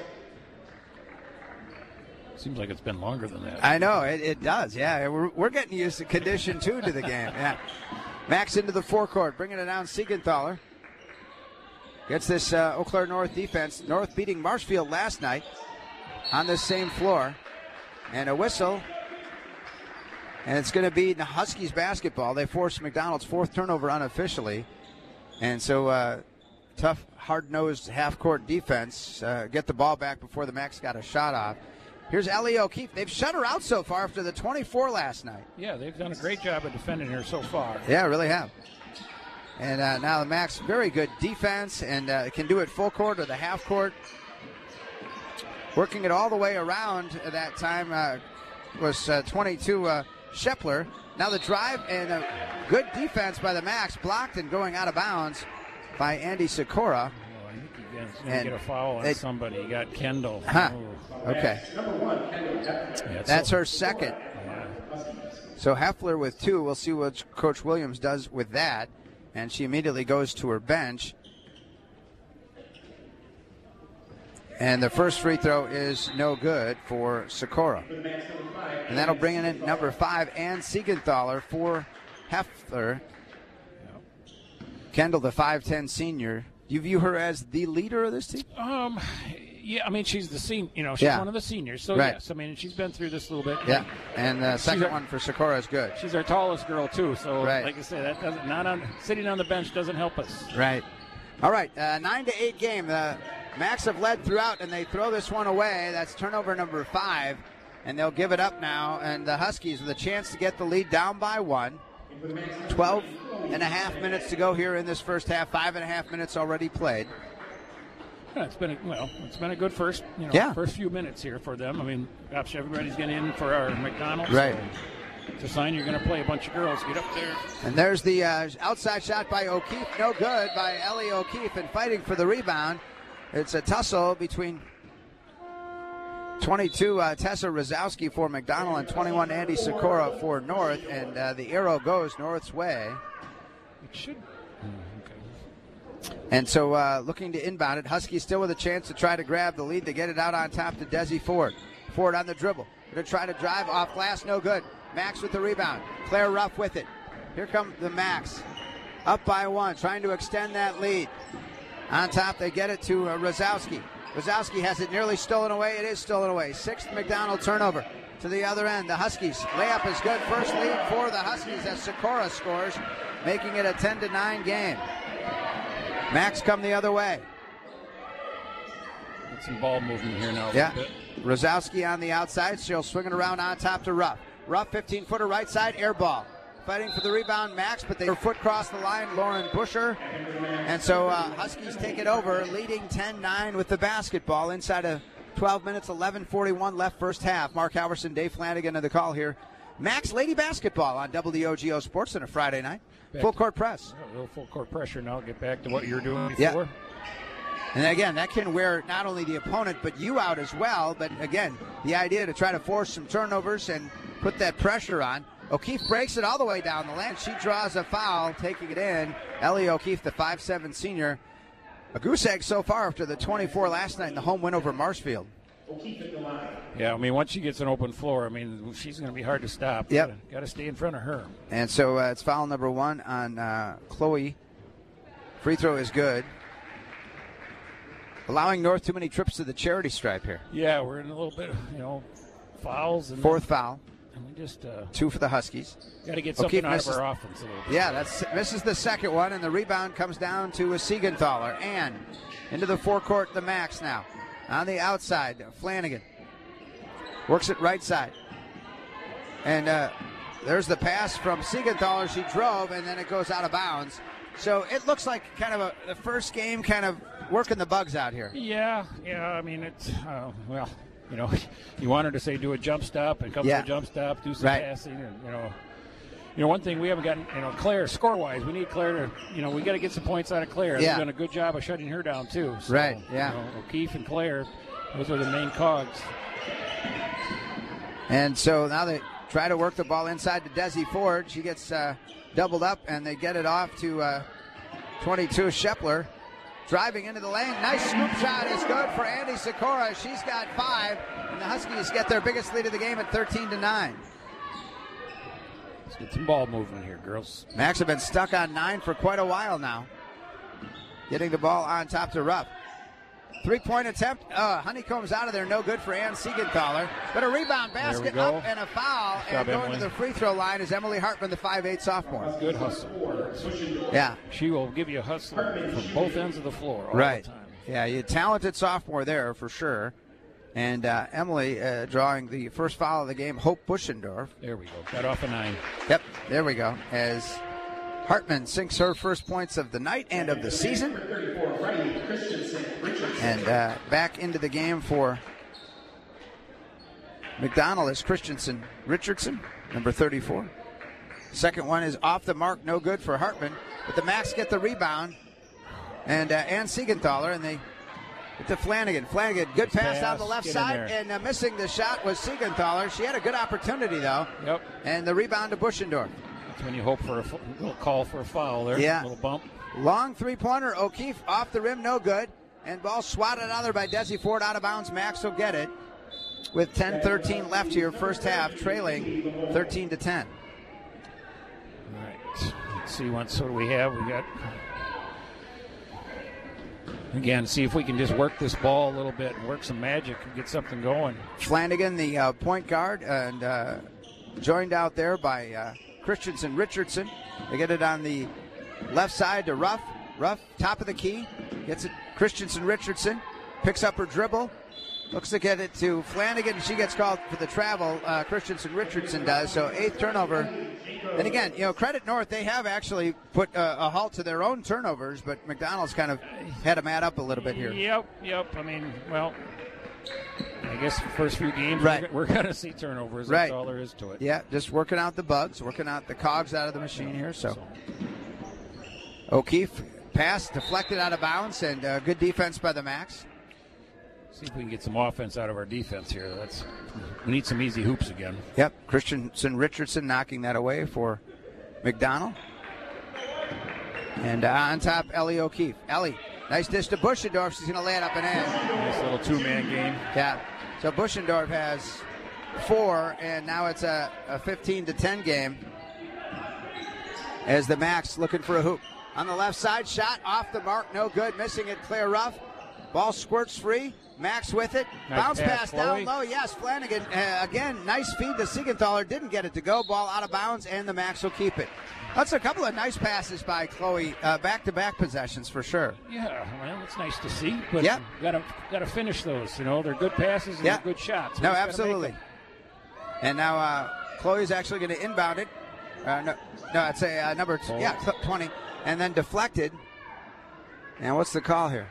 Seems like it's been longer than that. I know, it, it does, yeah. We're, we're getting used to condition two to the game. Yeah. Max into the forecourt, bringing it down Siegenthaler. Gets this uh, Eau Claire North defense. North beating Marshfield last night on this same floor. And a whistle. And it's going to be the Huskies basketball. They forced McDonald's fourth turnover unofficially. And so uh, tough, hard-nosed half-court defense. Uh, get the ball back before the Max got a shot off. Here's Ellie O'Keefe. They've shut her out so far after the twenty-four last night. Yeah, they've done a great job of defending her so far. Yeah, really have. And uh, now the Max, very good defense, and uh, can do it full court or the half court. Working it all the way around at that time uh, was uh, twenty-two uh, Shepler. Now the drive and a good defense by the Max, blocked and going out of bounds by Andy Sikora. Oh, I think he gets, gonna get a foul on it, somebody. He got Kendall. Huh. Oh. Okay. Yeah, That's so, her second. Yeah. So Heffler with two. We'll see what Coach Williams does with that. And she immediately goes to her bench. And the first free throw is no good for Sikora. And that'll bring in number five, Ann Siegenthaler, for Heffler. Kendall, the five ten senior. Do you view her as the leader of this team? Um, yeah, I mean, she's the senior. You know, she's Yeah. one of the seniors. So, Right. yes, I mean, she's been through this a little bit. Yeah. And the second our- one for Sikora is good. She's our tallest girl, too. So, Right. like I say, that doesn't, not on, sitting on the bench doesn't help us. Right. All right, uh, nine to eight game. The Max have led throughout, and they throw this one away. That's turnover number five, and they'll give it up now. And the Huskies with a chance to get the lead down by one. twelve and a half minutes to go here in this first half. Five and a half minutes already played. Yeah, it's been a, well, it's been a good first, you know, Yeah. first few minutes here for them. I mean, gosh, everybody's getting in for our McDonald's. Right. So it's a sign you're going to play a bunch of girls. Get up there. And there's the uh, outside shot by O'Keefe. No good by Ellie O'Keefe, and fighting for the rebound. It's a tussle between twenty-two uh, Tessa Rozowski for McDonald and twenty-one Andy Sikora for North, and uh, the arrow goes North's way. It should. And so uh, looking to inbound it. Huskies still with a chance to try to grab the lead. They get it out on top to Desi Ford. Ford on the dribble. Going to try to drive off glass. No good. Max with the rebound. Claire Ruff with it. Here comes the Max. Up by one. Trying to extend that lead. On top, they get it to uh, Rozowski. Rozowski has it nearly stolen away. It is stolen away. Sixth McDonald turnover. To the other end, the Huskies. Layup is good. First lead for the Huskies as Sikora scores, making it a ten to nine game. Max come the other way. Get some ball movement here now. A Yeah. little bit. Rozowski on the outside. She'll swing it around on top to Ruff. Ruff, fifteen-footer right side, air ball. Fighting for the rebound, Max, but they her foot crossed the line, Lauren Busher. And so uh, Huskies take it over, leading ten nine with the basketball inside of twelve minutes, eleven forty-one left first half. Mark Halverson, Dave Flanagan of the call here. Max Lady Basketball on W O G O Sports on a Friday night. Back Full to- court press. Yeah, a little full court pressure now. Get back to what you were doing Yeah. before. And again, that can wear not only the opponent, but you out as well. But again, the idea to try to force some turnovers and put that pressure on. O'Keefe breaks it all the way down the lane. She draws a foul, taking it in. Ellie O'Keefe, the five seven senior. A goose egg so far after the twenty-four last night in the home win over Marshfield. Yeah, I mean, once she gets an open floor, I mean, she's going to be hard to stop. Yep. Got to stay in front of her. And so uh, it's foul number one on uh, Chloe. Free throw is good. Allowing North too many trips to the charity stripe here. Yeah, we're in a little bit, you know, fouls. And Fourth foul. And we just uh, Two for the Huskies. got to get something O'Keefe out misses- of our offense a little bit. Yeah, that's misses the second one, and the rebound comes down to a Siegenthaler. And into the forecourt, the Max now. On the outside, Flanagan works it right side. And uh, there's the pass from Siegenthaler. She drove, and then it goes out of bounds. So it looks like kind of a, the first game kind of working the bugs out here. Yeah, yeah. I mean, it's uh, well, you know, you want her to say do a jump stop and come Yeah. to a jump stop, do some Right. passing, and you know, you know, one thing we haven't gotten, you know, Claire score wise, we need Claire to, you know, we got to get some points out of Claire. Yeah. They've done a good job of shutting her down too. So, Right, yeah. You know, O'Keefe and Claire, those are the main cogs. And so now they try to work the ball inside to Desi Ford. She gets uh, doubled up, and they get it off to uh, twenty-two Shepler. Driving into the lane. Nice scoop shot is good for Andy Sikora. She's got five, and the Huskies get their biggest lead of the game at thirteen to nine. Let's get some ball movement here, girls. Max have been stuck on nine for quite a while now. Getting the ball on top to Ruff. Three-point attempt. Uh, Honeycomb's out of there. No good for Ann Siegenthaler. But a rebound basket go. up and a foul. Good job, and going Emily. to the free throw line is Emily Hartman, the five eight sophomore. Good hustle. Yeah. She will give you a hustle from both ends of the floor all Right. the time. Yeah, you talented sophomore there for sure. And uh, Emily uh, drawing the first foul of the game, Hope Buschendorf. There we go. Got off a nine. Yep, there we go. As Hartman sinks her first points of the night and of the season. And uh, back into the game for McDonald is Christensen Richardson, number thirty-four. Second one is off the mark, no good for Hartman. But the Macs get the rebound. And uh, Ann Siegenthaler, and they get to Flanagan. Flanagan, good Nice pass, pass. down the left Get in side, there. and uh, missing the shot was Siegenthaler. She had a good opportunity, though. Yep. And the rebound to Buschendorf. That's when you hope for a f- little call for a foul there. Yeah. A little bump. Long three-pointer, O'Keefe off the rim, no good. And ball swatted out there by Desi Ford, out of bounds. Max will get it with ten thirteen left here, first half, trailing thirteen to ten. All right. Let's see what sort of we have. We got, again, see if we can just work this ball a little bit and work some magic and get something going. Flanagan, the uh, point guard, and uh, joined out there by uh, Christensen Richardson. They get it on the left side to Ruff. Ruff, top of the key, gets it. Christensen Richardson picks up her dribble, looks to get it to Flanagan. She gets called for the travel. Uh, Christensen Richardson does. So eighth turnover. And again, you know, credit North. They have actually put uh, a halt to their own turnovers, but McDonald's kind of had them add up a little bit here. Yep, yep. I mean, well, I guess the first few games Right. we're, we're going to see turnovers. Right. That's all there is to it. Yeah, just working out the bugs, working out the cogs out of the machine here. So O'Keefe pass deflected out of bounds, and uh, good defense by the Macs. See if we can get some offense out of our defense here. That's we need some easy hoops again. Yep, Christensen Richardson knocking that away for McDonald. And uh, on top, Ellie O'Keefe. Ellie, nice dish to Buschendorf. She's going to lay it up and in. Nice little two-man game. Yeah. So Buschendorf has four, and now it's a, a fifteen to ten game as the Macs looking for a hoop. On the left side, shot off the mark, no good. Missing it, Claire Ruff. Ball squirts free. Max with it. Nice Bounce pass, pass down Chloe. low. Yes, Flanagan. Uh, again, nice feed to Siegenthaler. Didn't get it to go. Ball out of bounds, and the Macs will keep it. That's a couple of nice passes by Chloe. Uh, back-to-back possessions for sure. Yeah, well, it's nice to see, but Yep. got to got to finish those. You know, they're good passes and Yeah. they're good shots. We No, just gotta absolutely. make them. And now uh, Chloe's actually going to inbound it. Uh, no, no, it's a uh, number t- yeah, twenty, and then deflected. And what's the call here?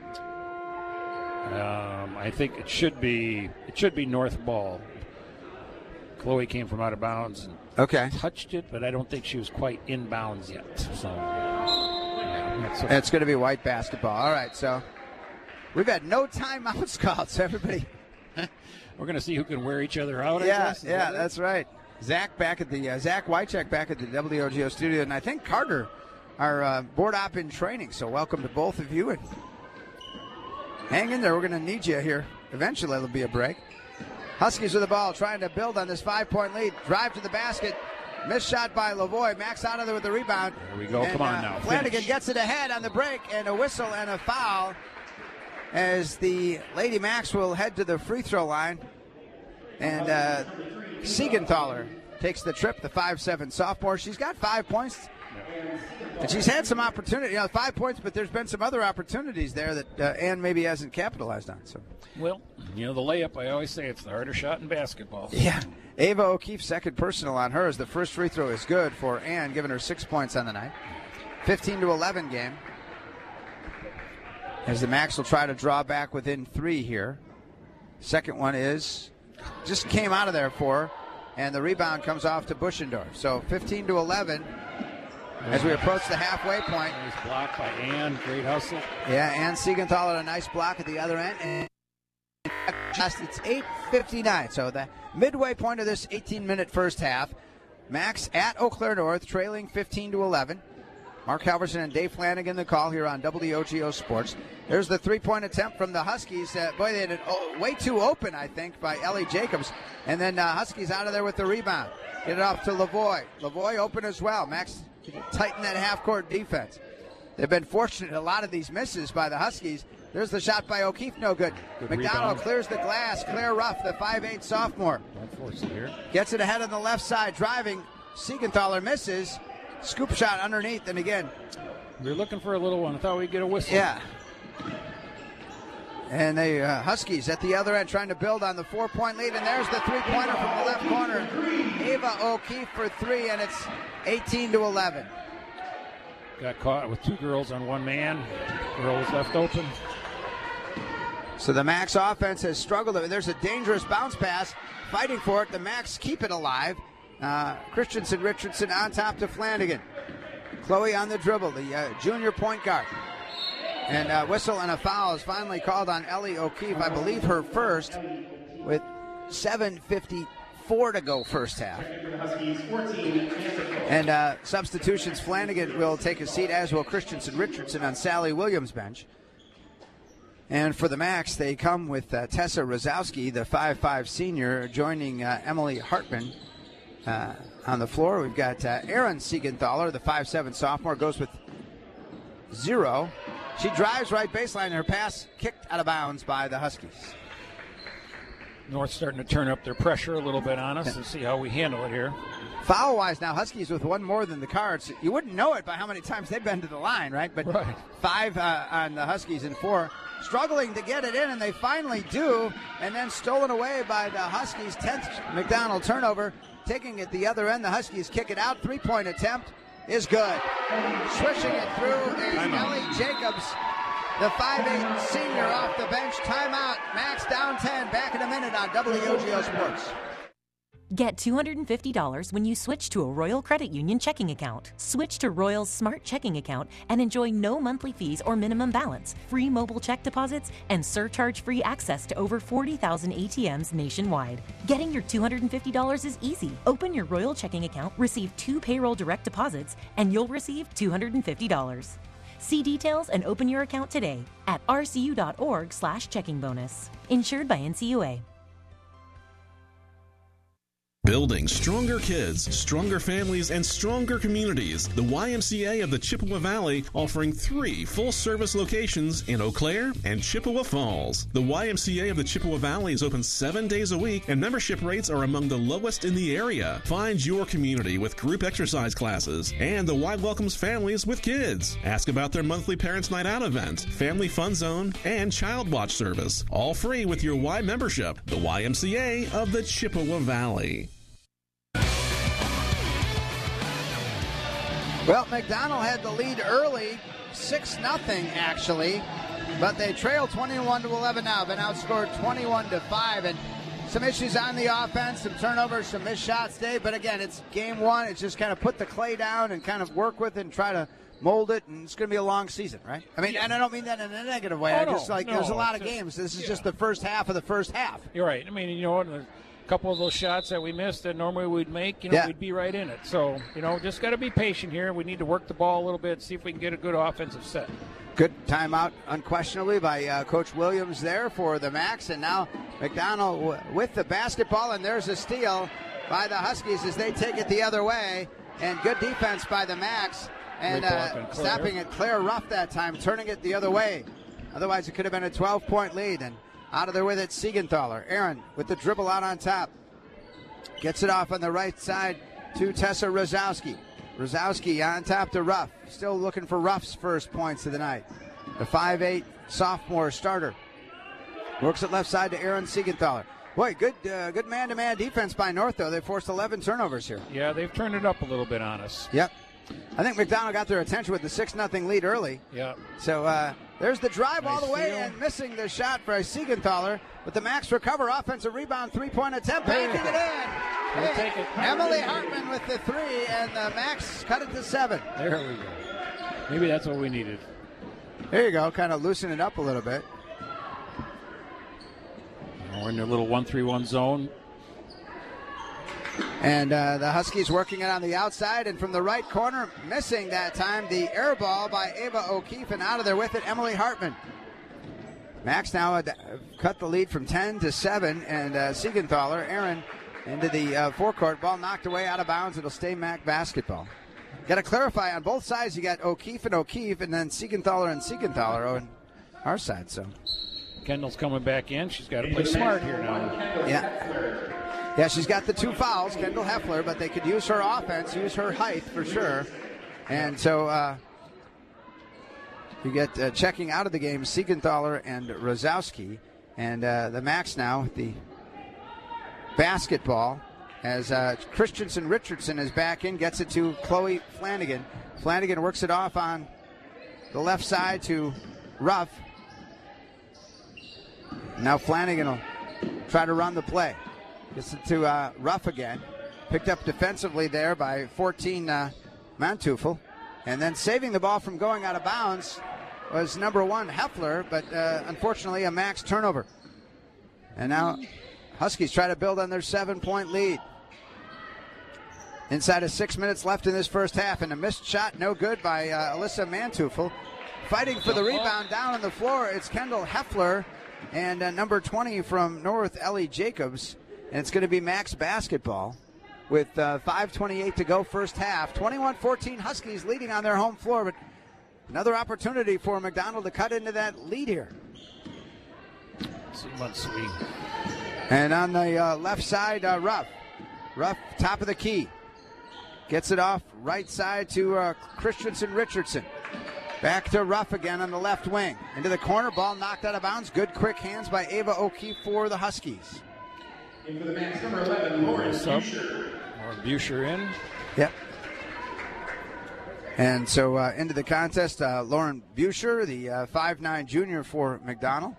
Um, I think it should be it should be north ball. Chloe came from out of bounds and Okay. touched it, but I don't think she was quite in bounds yet. So yeah, that's It's going to be white basketball. All right, so we've had no timeouts called, so everybody. We're going to see who can wear each other out. I Yeah, guess. Is yeah, that it? that's right. Zach back at the uh, Zach Wycheck back at the W O G O studio, and I think Carter, our uh, board op in training. So welcome to both of you, and hang in there. We're going to need you here. Eventually, there'll be a break. Huskies with the ball, trying to build on this five-point lead. Drive to the basket. Missed shot by Lavoie. Max out of there with the rebound. There we go. And, Come on uh, now. Flanagan Finish. gets it ahead on the break, and a whistle and a foul as the Lady Max will head to the free throw line. And uh, Siegenthaler takes the trip, the five seven sophomore. She's got five points. And she's had some opportunity, you know, five points, but there's been some other opportunities there that uh, Ann maybe hasn't capitalized on. So, Well, you know, the layup, I always say it's the harder shot in basketball. yeah. Ava O'Keefe, second personal on her, as the first free throw is good for Ann, giving her six points on the night. fifteen to eleven game. As the Max will try to draw back within three here. Second one is, just came out of there for her, and the rebound comes off to Buschendorf. So fifteen to eleven as we approach the halfway point. Nice block by Ann. Great hustle. Yeah, and Siegenthaler a nice block at the other end. And just it's eight fifty-nine. So the midway point of this eighteen-minute first half. Max at Eau Claire North, trailing fifteen to eleven. Mark Halverson and Dave Flanagan the call here on W O G O Sports. There's the three-point attempt from the Huskies. Uh, boy, they had it oh, way too open, I think, by Ellie Jacobs. And then uh, Huskies out of there with the rebound. Get it off to Lavoie. Lavoie open as well. Max tighten that half-court defense. They've been fortunate a lot of these misses by the Huskies. There's the shot by O'Keefe, no good. Good McDonald rebound. clears the glass. Claire Ruff, the five eight sophomore. Don't force it here. Gets it ahead on the left side, driving. Siegenthaler misses. Scoop shot underneath, and again. We were looking for a little one. I thought we'd get a whistle. Yeah. And the uh, Huskies at the other end trying to build on the four-point lead, and there's the three-pointer from the left corner. Ava O'Keefe for three, and it's eighteen to eleven. Got caught with two girls on one man. Girl was left open. So the Max offense has struggled. There's a dangerous bounce pass. Fighting for it. The Max keep it alive. Uh, Christensen Richardson on top to Flanagan. Chloe on the dribble, the uh, junior point guard. And a whistle and a foul is finally called on Ellie O'Keefe. I believe her first with seven fifty-four to go first half. And uh, substitutions, Flanagan will take a seat, as will Christensen Richardson on Sally Williams' bench. And for the Max, they come with uh, Tessa Rosowski, the five five senior, joining uh, Emily Hartman uh, on the floor. We've got uh, Erin Siegenthaler, the five seven sophomore, goes with zero. She drives right baseline, and her pass kicked out of bounds by the Huskies. North starting to turn up their pressure a little bit on us and see how we handle it here. Foul-wise now, Huskies with one more than the Cards. You wouldn't know it by how many times they've been to the line, right? But right. five uh, on the Huskies and four. Struggling to get it in, and they finally do. And then stolen away by the Huskies. tenth McDonald turnover. Taking it the other end, the Huskies kick it out. Three-point attempt is good. Swishing it through is Ellie Jacobs, the five eight senior off the bench. Timeout. Max down ten. Back in a minute on W O G O Sports. Get two hundred fifty dollars when you switch to a Royal Credit Union checking account. Switch to Royal's Smart Checking account and enjoy no monthly fees or minimum balance, free mobile check deposits, and surcharge-free access to over forty thousand A T Ms nationwide. Getting your two hundred fifty dollars is easy. Open your Royal checking account, receive two payroll direct deposits, and you'll receive two hundred fifty dollars. See details and open your account today at r c u dot org slash checking bonus. Insured by N C U A. Building stronger kids, stronger families, and stronger communities. The Y M C A of the Chippewa Valley offering three full-service locations in Eau Claire and Chippewa Falls. The Y M C A of the Chippewa Valley is open seven days a week, and membership rates are among the lowest in the area. Find your community with group exercise classes, and the Y welcomes families with kids. Ask about their monthly Parents' Night Out event, Family Fun Zone, and Child Watch service. All free with your Y membership. The Y M C A of the Chippewa Valley. Well, McDonald had the lead early, six nothing actually, but they trail twenty-one to eleven now. Been outscored twenty-one to five, and some issues on the offense, some turnovers, some missed shots today. But again, it's game one. It's just kind of put the clay down and kind of work with it and try to mold it, and it's going to be a long season, right? I mean, and I don't mean that in a negative way. Oh, I no, just like no, there's a lot of just, games. This is yeah. just the first half of the first half. You're right. I mean, you know what? A couple of those shots that we missed that normally we'd make, you know, yeah. we'd be right in it. So, you know, just got to be patient here. We need to work the ball a little bit, see if we can get a good offensive set. Good timeout, unquestionably, by uh, Coach Williams there for the Max. And now McDonald w- with the basketball, and there's a steal by the Huskies as they take it the other way. And good defense by the Max. And uh, stopping it, Claire Ruff that time, turning it the other way. Otherwise, it could have been a twelve-point lead. And out of there with it, Siegenthaler. Aaron with the dribble out on top. Gets it off on the right side to Tessa Rosowski. Rosowski on top to Ruff. Still looking for Ruff's first points of the night. The five eight sophomore starter. Works it left side to Aaron Siegenthaler. Boy, good uh, good man-to-man defense by North, though. They forced eleven turnovers here. Yeah, they've turned it up a little bit on us. Yep. I think McDonald got their attention with the six nothing lead early. Yeah. So uh, there's the drive nice all the way steal. and missing the shot for Siegenthaler. But the Max recover, offensive rebound, three-point attempt, banking it in. We'll Hey, take it. Emily Hartman with the three, and the Max cut it to seven. There we go. Maybe that's what we needed. There you go, kind of loosen it up a little bit. We're in their little one three one zone. And uh, the Huskies working it on the outside, and from the right corner, missing that time, the air ball by Ava O'Keefe, and out of there with it, Emily Hartman. Max now uh, cut the lead from ten to seven, and uh, Siegenthaler, Aaron, into the uh, forecourt. Ball knocked away out of bounds. It'll stay Mac basketball. Got to clarify, on both sides, you got O'Keefe and O'Keefe, and then Siegenthaler and Siegenthaler on our side. So Kendall's coming back in. She's got to play smart here now. Yeah. Yeah, she's got the two fouls, Kendall Heffler, but they could use her offense, use her height for sure. And so uh, you get uh, checking out of the game Siegenthaler and Rosowski. And uh, the Max now with the basketball as uh, Christensen Richardson is back in, gets it to Chloe Flanagan. Flanagan works it off on the left side to Ruff. Now Flanagan will try to run the play. Gets it to uh, Ruff again. Picked up defensively there by fourteen, uh, Manteuffel. And then saving the ball from going out of bounds was number one, Heffler, but uh, unfortunately a Max turnover. And now Huskies try to build on their seven-point lead. Inside of six minutes left in this first half, and a missed shot, no good by uh, Alyssa Manteuffel. Fighting for the rebound down on the floor, it's Kendall Heffler and uh, number twenty from North, Ellie Jacobs. And it's going to be Max basketball with uh, five twenty-eight to go first half. twenty-one fourteen Huskies leading on their home floor, but another opportunity for McDonald to cut into that lead here. Sweet. And on the uh, left side, uh, Ruff. Ruff, top of the key. Gets it off right side to uh, Christensen Richardson. Back to Ruff again on the left wing. Into the corner, ball knocked out of bounds. Good quick hands by Ava O'Keefe for the Huskies. Into the Max, number eleven, Lauren Buescher. Lauren Buescher in. Yep. And so uh, into the contest, uh, Lauren Buescher, the uh, five nine junior for McDonald.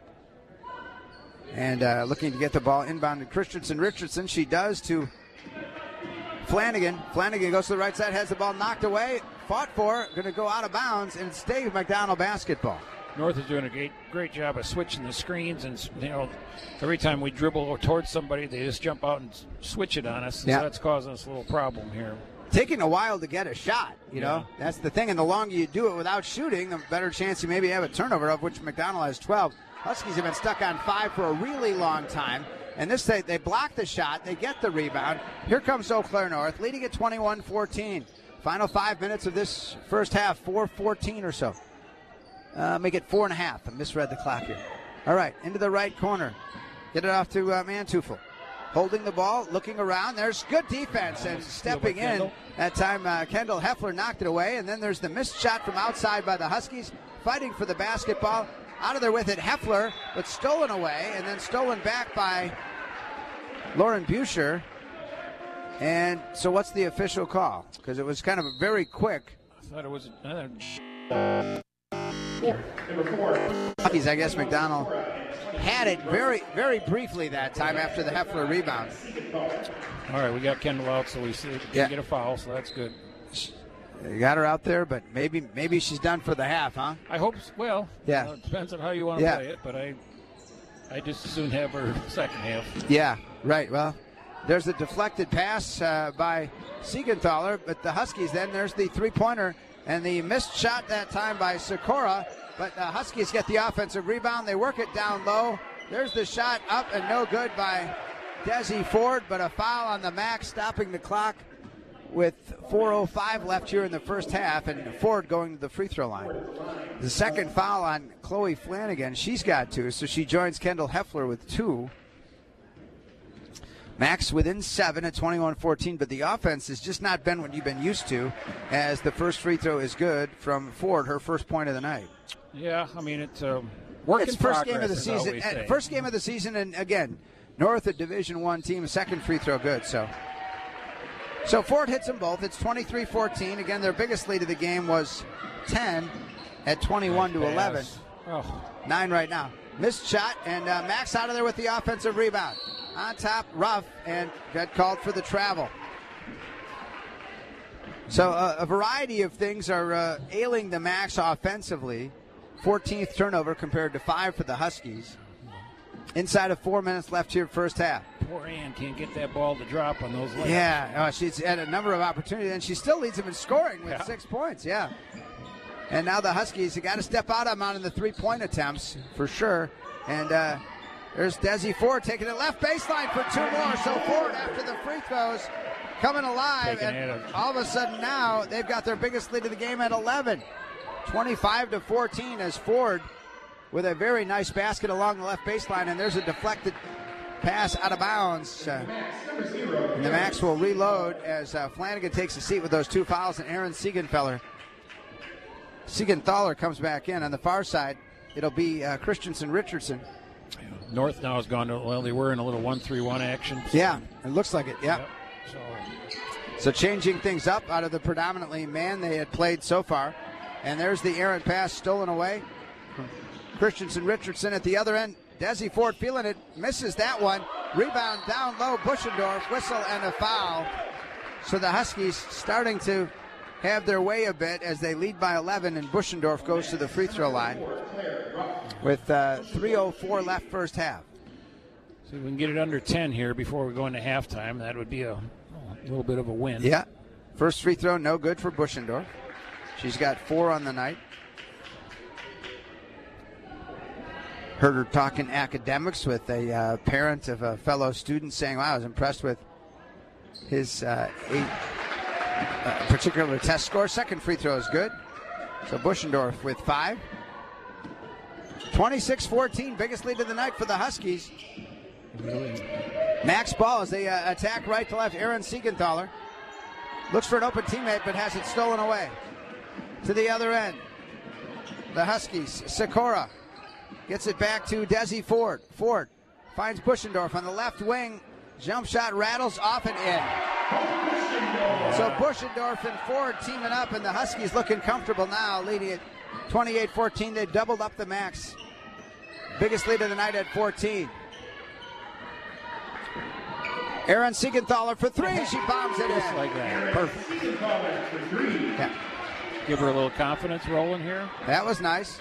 And uh, looking to get the ball inbound to Christensen Richardson. She does to Flanagan. Flanagan goes to the right side, has the ball knocked away, fought for, going to go out of bounds, and stay with McDonald basketball. North is doing a great, great job of switching the screens, and you know, every time we dribble towards somebody, they just jump out and switch it on us. Yeah. So that's causing us a little problem here. Taking a while to get a shot, you Yeah. know. That's the thing, and the longer you do it without shooting, the better chance you maybe have a turnover, of which McDonald has twelve. Huskies have been stuck on five for a really long time. And this, they, they block the shot. They get the rebound. Here comes Eau Claire North, leading at twenty-one fourteen. Final five minutes of this first half, four fourteen or so. Uh, make it four and a half. I misread the clock here. All right, into the right corner. Get it off to uh, Manteuffel. Holding the ball, looking around. There's good defense and stepping in. That time, uh, Kendall Heffler knocked it away. And then there's the missed shot from outside by the Huskies, fighting for the basketball. Out of there with it, Heffler, but stolen away, and then stolen back by Lauren Buescher. And so what's the official call? Because it was kind of very quick. I thought it was uh, Number four. Huskies, I guess McDonald had it very, very briefly that time after the Heffler rebound. all right. We got Kendall out, so we see didn't Yeah. get a foul, so that's good. You got her out there, but maybe maybe she's done for the half, huh? I hope. So. Well, Yeah. uh, it depends on how you want to Yeah. play it, but I, I just as soon have her second half. Yeah, right. Well, there's a deflected pass uh, by Siegenthaler, but the Huskies, then there's the three-pointer and the missed shot that time by Sikora, but the Huskies get the offensive rebound. They work it down low. There's the shot up and no good by Desi Ford, but a foul on the Max, stopping the clock with four oh five left here in the first half, and Ford going to the free throw line. The second foul on Chloe Flanagan. She's got two, so she joins Kendall Heffler with two. Max within seven at twenty-one fourteen, but the offense has just not been what you've been used to, as the first free throw is good from Ford, her first point of the night. Yeah, I mean it's um, work It's in first progress, game of the as season. always uh, say. First game of the season, and again, North, a Division One team, second free throw good. So, so Ford hits them both. It's twenty-three fourteen. Again, their biggest lead of the game was ten at twenty-one to eleven. Oh. Nine right now. Missed shot, and uh, Max out of there with the offensive rebound. On top, Ruff, and got called for the travel. So uh, a variety of things are uh, ailing the Max offensively. fourteenth turnover compared to five for the Huskies. Inside of four minutes left here, first half. Poor Ann can't get that ball to drop on those layups. Yeah, uh, she's had a number of opportunities, and she still leads them in scoring with Yeah. six points. Yeah. And now the Huskies, you got to step out on them on the three-point attempts for sure. And uh, there's Desi Ford taking it left baseline for two more. So Ford, after the free throws, coming alive. Taking And it. all of a sudden now they've got their biggest lead of the game at eleven. twenty-five to fourteen as Ford with a very nice basket along the left baseline. And there's a deflected pass out of bounds. Uh, and the Max will reload as uh, Flanagan takes a seat with those two fouls, and Aaron Siegenthaler. Siegenthaler comes back in on the far side. It'll be uh, Christensen Richardson. North now has gone to, well, they were in a little one three one action. So. Yeah, it looks like it, yeah. Yep. So, So changing things up out of the predominantly man they had played so far. And there's the errant pass stolen away from Christensen Richardson at the other end. Desi Ford feeling it, misses that one. Rebound down low, Buschendorf, whistle and a foul. So the Huskies starting to have their way a bit as they lead by eleven, and Buschendorf goes to the free throw line with uh, three oh four left first half. So we can get it under ten here before we go into halftime. That would be a, a little bit of a win. Yeah. First free throw, no good for Buschendorf. She's got four on the night. Heard her talking academics with a uh, parent of a fellow student saying, wow, I was impressed with his uh, eight uh, particular test score. Second free throw is good. So Buschendorf with five. twenty-six fourteen, biggest lead of the night for the Huskies. Max ball as they uh, attack right to left. Aaron Siegenthaler looks for an open teammate but has it stolen away. To the other end, the Huskies, Sikora gets it back to Desi Ford. Ford finds Buschendorf on the left wing. Jump shot rattles off and in. So Buschendorf and Ford teaming up, and the Huskies looking comfortable now, leading it twenty-eight fourteen. They've doubled up the Max. Biggest lead of the night at fourteen. Aaron Siegenthaler for three. She bombs it in. Just like that. Perfect. Yeah. Give her a little confidence rolling here. That was nice.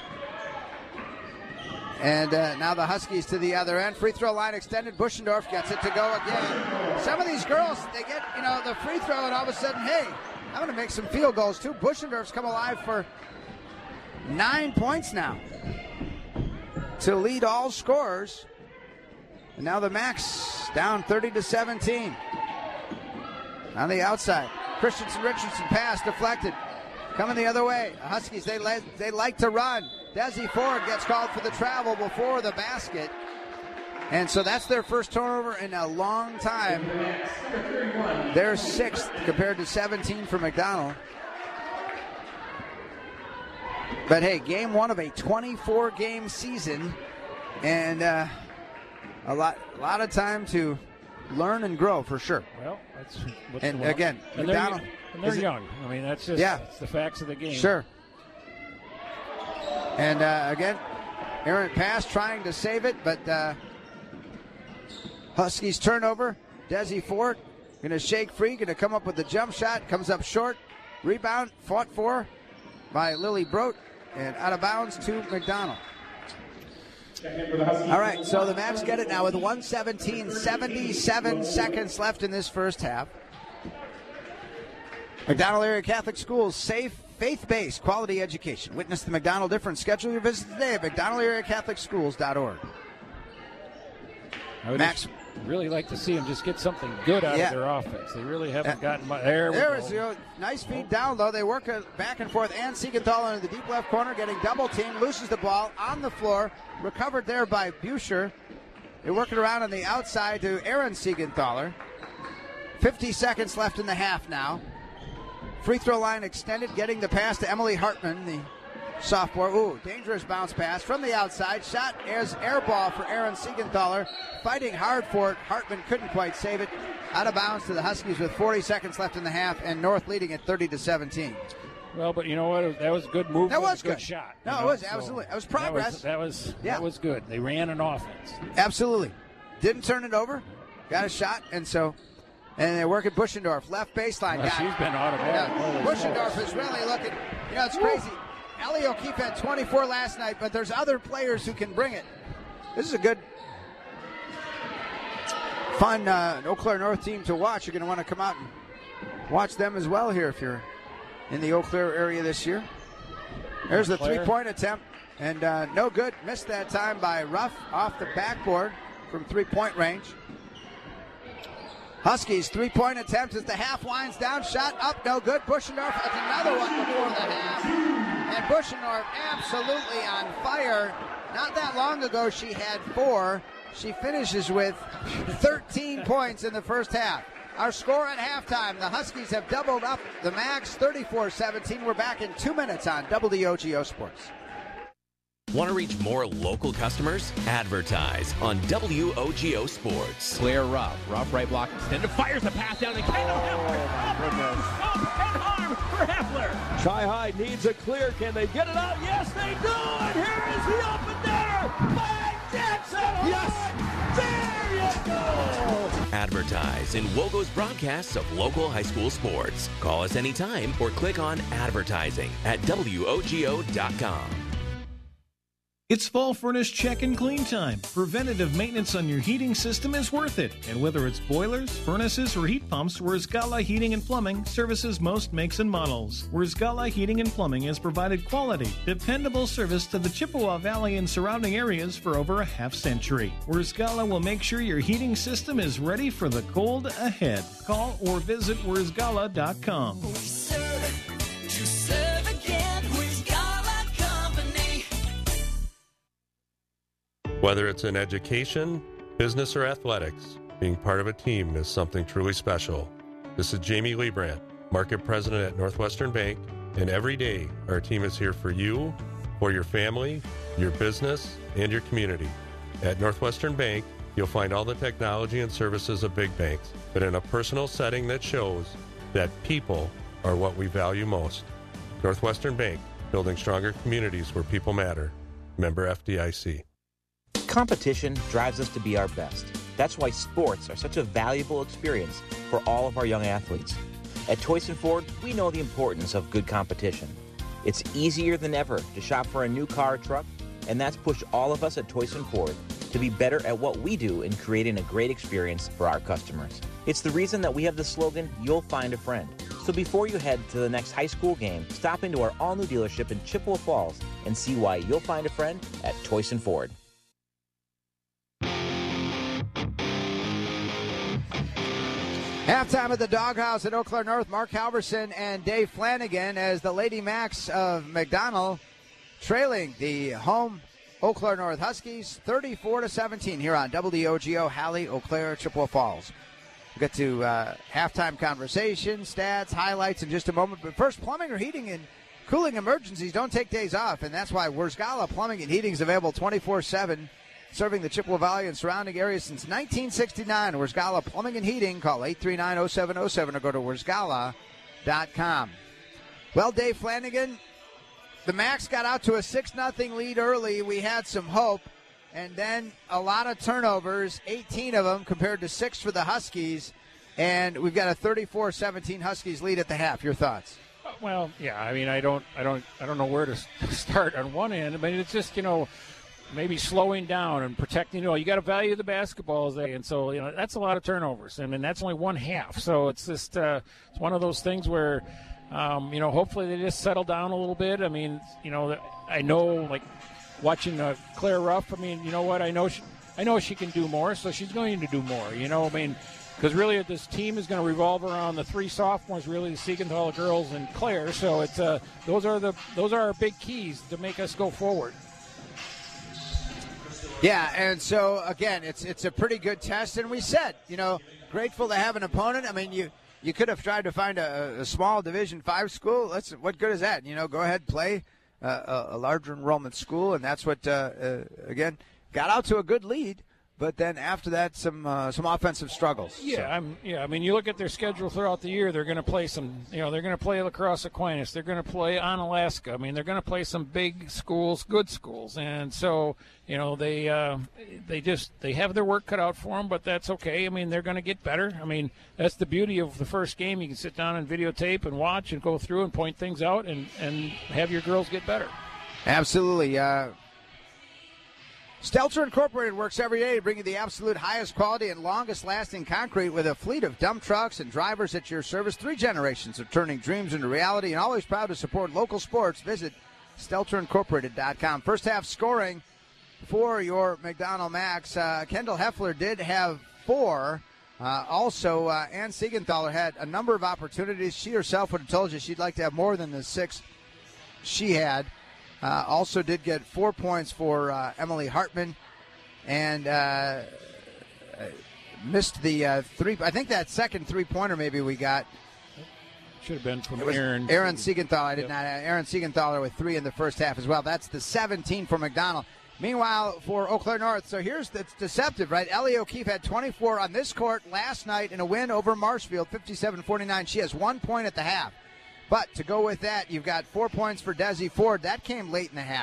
And uh, now the Huskies to the other end. Free throw line extended. Buschendorf gets it to go again. Some of these girls, they get, you know, the free throw, and all of a sudden, hey, I'm going to make some field goals too. Buschendorf's come alive for nine points now to lead all scorers. And now the Max down thirty to seventeen. On the outside, Christensen Richardson pass deflected. Coming the other way. The Huskies, they, le- they like to run. Desi Ford gets called for the travel before the basket. And so that's their first turnover in a long time. They're sixth compared to seventeen for McDonald. But hey, game one of a twenty-four game season. And uh, a lot a lot of time to learn and grow for sure. Well, that's what's and the again, and McDonald. They're, and they're young. I mean, that's just yeah. that's the facts of the game. Sure. And uh, again, errant pass trying to save it, but uh, Huskies turnover. Desi Ford going to shake free, going to come up with the jump shot, comes up short. Rebound fought for by Lily Brote, and out of bounds to McDonald. All right, so the Mavs get it now with one seventeen, seventy-seven seconds left in this first half. McDonald Area Catholic Schools, safe, faith-based, quality education. Witness the McDonald difference. Schedule your visit today at mcdonald area catholic schools dot org. I would Max, really like to see them just get something good out yeah. of their offense. They really haven't uh, gotten much. There we there go. is, you know, nice feed down low. They work a back and forth. Ann Siegenthaler in the deep left corner, getting double teamed, loses the ball on the floor, recovered there by Buescher. They work it around on the outside to Aaron Siegenthaler. fifty seconds left in the half now. Free throw line extended, getting the pass to Emily Hartman, the sophomore. Ooh, dangerous bounce pass from the outside. Shot as air ball for Aaron Siegenthaler. Fighting hard for it. Hartman couldn't quite save it. Out of bounds to the Huskies with forty seconds left in the half, and North leading at thirty to seventeen. Well, but you know what? That was a good move. That was a good, good shot. No, know? it was so absolutely. It was progress. That was that was, yeah. that was good. They ran an offense. Absolutely. Didn't turn it over. Got a shot, and so. And they're working Buschendorf, left baseline. Well, she's been automatic. Yeah. Buschendorf is really looking, you know, it's crazy. Ellie O'Keefe had twenty-four last night, but there's other players who can bring it. This is a good, fun uh, Eau Claire North team to watch. You're going to want to come out and watch them as well here if you're in the Eau Claire area this year. There's the three-point attempt, and uh, no good. Missed that time by Ruff off the backboard from three-point range. Huskies, three-point attempt as the half winds down. Shot up, no good. Buschendorf has another one before the half. And Buschendorf absolutely on fire. Not that long ago she had four. She finishes with thirteen points in the first half. Our score at halftime, the Huskies have doubled up the Max, thirty-four seventeen. We're back in two minutes on W D O G O Sports. Want to reach more local customers? Advertise on W O G O Sports. Claire Ruff. Ruff right block extended. Fires the pass down to Kendall Heffler. Oh, my goodness. And arm for Heffler. Tri-High needs a clear. Can they get it out? Yes, they do. And here is the open there by That's a yes! There you go! Advertise in Wogo's broadcasts of local high school sports. Call us anytime or click on advertising at W O G O dot com. It's fall furnace check and clean time. Preventative maintenance on your heating system is worth it. And whether it's boilers, furnaces, or heat pumps, Wurzgala Heating and Plumbing services most makes and models. Wurzgala Heating and Plumbing has provided quality, dependable service to the Chippewa Valley and surrounding areas for over a half century. Wurzgala will make sure your heating system is ready for the cold ahead. Call or visit Wurzgala dot com. Whether it's in education, business, or athletics, being part of a team is something truly special. This is Jamie Liebrandt, Market President at Northwestern Bank, and every day our team is here for you, for your family, your business, and your community. At Northwestern Bank, you'll find all the technology and services of big banks, but in a personal setting that shows that people are what we value most. Northwestern Bank, building stronger communities where people matter. Member F D I C. Competition drives us to be our best. That's why sports are such a valuable experience for all of our young athletes. At Toyson Ford, we know the importance of good competition. It's easier than ever to shop for a new car or truck, and that's pushed all of us at Toyson Ford to be better at what we do in creating a great experience for our customers. It's the reason that we have the slogan, "You'll find a friend." So before you head to the next high school game, stop into our all-new dealership in Chippewa Falls and see why you'll find a friend at Toyson Ford. Halftime at the Doghouse at Eau Claire North. Mark Halverson and Dave Flanagan as the Lady Macs of McDonald trailing the home Eau Claire North Huskies thirty-four to seventeen here on W O G O, Halley, Eau Claire, Chippewa Falls. We'll get to uh, halftime conversation, stats, highlights in just a moment. But first, plumbing or heating and cooling emergencies don't take days off, and that's why Wurzgala Plumbing and Heating is available twenty-four seven. Serving the Chippewa Valley and surrounding areas since nineteen sixty-nine. Wurzgala Plumbing and Heating. Call eight three nine, oh seven oh seven or go to Wurzgala dot com. Well, Dave Flanagan, the Macs got out to a six nothing lead early. We had some hope. And then a lot of turnovers, eighteen of them compared to six for the Huskies. And we've got a thirty-four seventeen Huskies lead at the half. Your thoughts? Well, yeah, I mean, I don't, I don't, I don't know where to start on one end. I mean, it's just, you know, maybe slowing down and protecting. You know, you got to value the basketballs, and so you know that's a lot of turnovers. I mean, that's only one half, so it's just uh, it's one of those things where, um, you know, hopefully they just settle down a little bit. I mean, you know, I know like watching uh, Claire Ruff. I mean, you know what? I know she, I know she can do more, so she's going to do more. You know, I mean, because really this team is going to revolve around the three sophomores, really the Siegenthaler girls and Claire. So it's uh, those are the those are our big keys to make us go forward. Yeah, and so, again, it's it's a pretty good test. And we said, you know, grateful to have an opponent. I mean, you, you could have tried to find a, a small Division five school. Let's, what good is that? You know, go ahead and play uh, a, a larger enrollment school. And that's what, uh, uh, again, got out to a good lead. But then after that, some uh, some offensive struggles. Yeah, so. I'm, yeah. I mean, you look at their schedule throughout the year. They're going to play some. You know, they're going to play La Crosse Aquinas. They're going to play Onalaska. I mean, they're going to play some big schools, good schools, and so you know they uh, they just they have their work cut out for them. But that's okay. I mean, they're going to get better. I mean, that's the beauty of the first game. You can sit down and videotape and watch and go through and point things out and and have your girls get better. Absolutely. Uh, Stelter Incorporated works every day to bring you the absolute highest quality and longest-lasting concrete with a fleet of dump trucks and drivers at your service. Three generations of turning dreams into reality and always proud to support local sports. Visit Stelter Incorporated dot com. First half scoring for your McDonald Macs. Uh, Kendall Heffler did have four. Uh, also, uh, Ann Siegenthaler had a number of opportunities. She herself would have told you she'd like to have more than the six she had. Uh, also did get four points for uh, Emily Hartman and uh, missed the uh, three. I think that second three-pointer maybe we got. Should have been from it was Aaron. Aaron Siegenthaler. I did yep. not. Aaron Siegenthaler with three in the first half as well. That's the seventeen for McDonald. Meanwhile, for Eau Claire North, so here's that's deceptive, right? Ellie O'Keefe had twenty-four on this court last night in a win over Marshfield, fifty-seven forty-nine. She has one point at the half. But to go with that, you've got four points for Desi Ford. That came late in the half.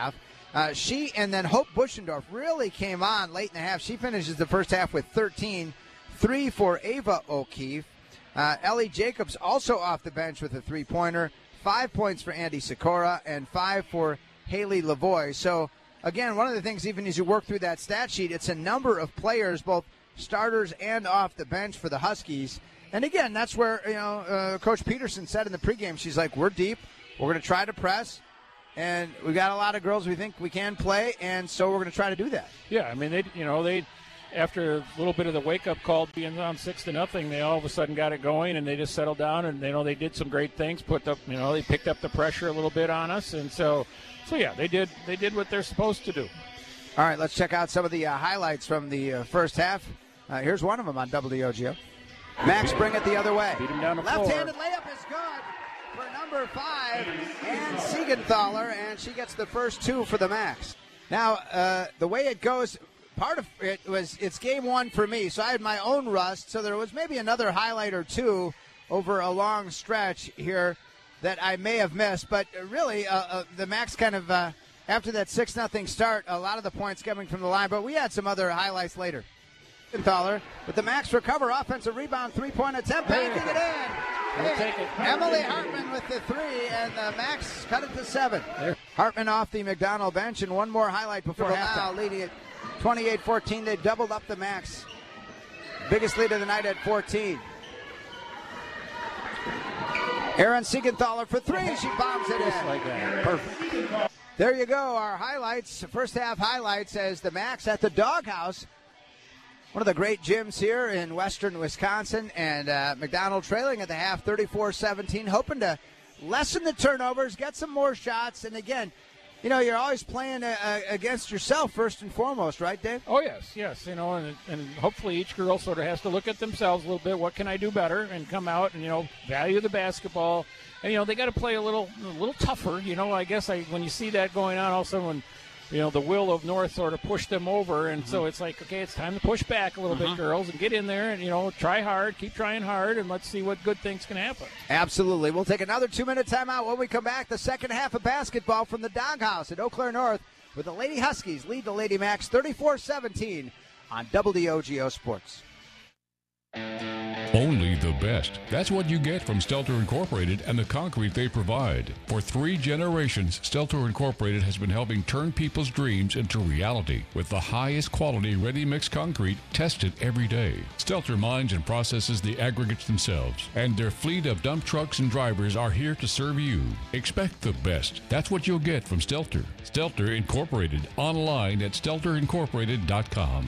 Uh, she and then Hope Buschendorf really came on late in the half. She finishes the first half with thirteen, three for Ava O'Keefe. Uh, Ellie Jacobs also off the bench with a three-pointer, five points for Andy Sikora, and five for Haley Lavoie. So, again, one of the things, even as you work through that stat sheet, it's a number of players, both starters and off the bench for the Huskies. And, again, that's where, you know, uh, Coach Peterson said in the pregame, she's like, we're deep, we're going to try to press. And we got a lot of girls we think we can play, and so we're going to try to do that. Yeah, I mean, they, you know, they, after a little bit of the wake-up call being on six to nothing, they all of a sudden got it going, and they just settled down, and you know they did some great things. Put up, you know, they picked up the pressure a little bit on us, and so, so yeah, they did, they did what they're supposed to do. All right, let's check out some of the uh, highlights from the uh, first half. Uh, here's one of them on W O G O. Max bring it the other way. Beat him down the floor. Left-handed layup is good for number five, Ann Siegenthaler, and she gets the first two for the Max. Now, uh, the way it goes, part of it was it's game one for me, so I had my own rust, so there was maybe another highlight or two over a long stretch here that I may have missed, but really uh, uh, the Max kind of, uh, after that six nothing start, a lot of the points coming from the line, but we had some other highlights later. Siegenthaler with the Max recover, offensive rebound, three-point attempt, banking it in. We'll take it. Emily Hartman with the three, and the Max cut it to seven. There. Hartman off the McDonald bench, and one more highlight before halftime, leading it twenty-eight fourteen. They doubled up the Max. Biggest lead of the night at fourteen. Erin Siegenthaler for three. She bombs it Just in. like that. Perfect. There you go, our highlights, first half highlights as the Max at the Doghouse. One of the great gyms here in western Wisconsin, and uh, McDonald trailing at the half thirty-four seventeen, hoping to lessen the turnovers, get some more shots, and again, you know, you're always playing uh, against yourself first and foremost, right, Dave? Oh, yes, yes, you know, and, and hopefully each girl sort of has to look at themselves a little bit, what can I do better, and come out and, you know, value the basketball, and, you know, they got to play a little a little tougher, you know, I guess I when you see that going on, also when you know, the will of North sort of pushed them over, and mm-hmm. so it's like, okay, it's time to push back a little mm-hmm. bit, girls, and get in there and, you know, try hard, keep trying hard, and let's see what good things can happen. Absolutely. We'll take another two-minute timeout when we come back. The second half of basketball from the Doghouse at Eau Claire North, with the Lady Huskies lead the Lady Max thirty-four seventeen on W O G O Sports. Only the best. That's what you get from Stelter Incorporated and the concrete they provide. For three generations, Stelter Incorporated has been helping turn people's dreams into reality with the highest quality ready-mix concrete tested every day. Stelter mines and processes the aggregates themselves, and their fleet of dump trucks and drivers are here to serve you. Expect the best. That's what you'll get from Stelter. Stelter Incorporated, online at stelter incorporated dot com.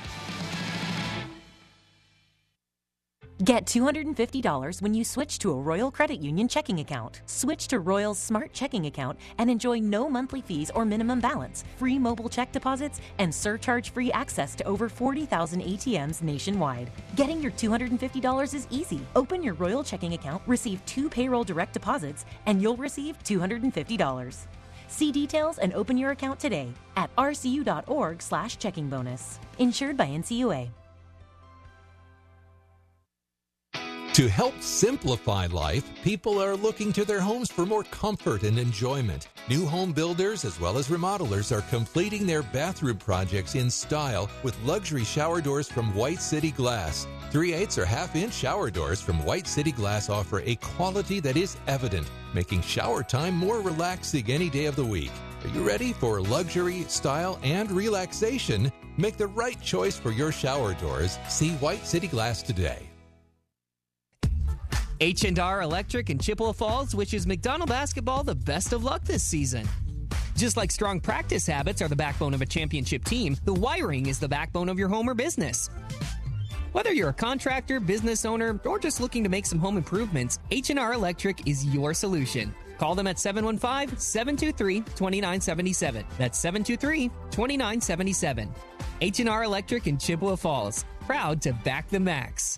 Get two hundred fifty dollars when you switch to a Royal Credit Union checking account. Switch to Royal's Smart Checking account and enjoy no monthly fees or minimum balance, free mobile check deposits, and surcharge-free access to over forty thousand A T Ms nationwide. Getting your two hundred fifty dollars is easy. Open your Royal checking account, receive two payroll direct deposits, and you'll receive two hundred fifty dollars. See details and open your account today at r c u dot org slash checking bonus. Insured by N C U A. To help simplify life, people are looking to their homes for more comfort and enjoyment. New home builders as well as remodelers are completing their bathroom projects in style with luxury shower doors from White City Glass. three eighths or half-inch shower doors from White City Glass offer a quality that is evident, making shower time more relaxing any day of the week. Are you ready for luxury, style, and relaxation? Make the right choice for your shower doors. See White City Glass today. H and R Electric in Chippewa Falls wishes McDonald basketball the best of luck this season. Just like strong practice habits are the backbone of a championship team, the wiring is the backbone of your home or business. Whether you're a contractor, business owner, or just looking to make some home improvements, H and R Electric is your solution. Call them at seven one five, seven two three, two nine seven seven. That's seven two three, two nine seven seven. H and R Electric in Chippewa Falls. Proud to back the Max.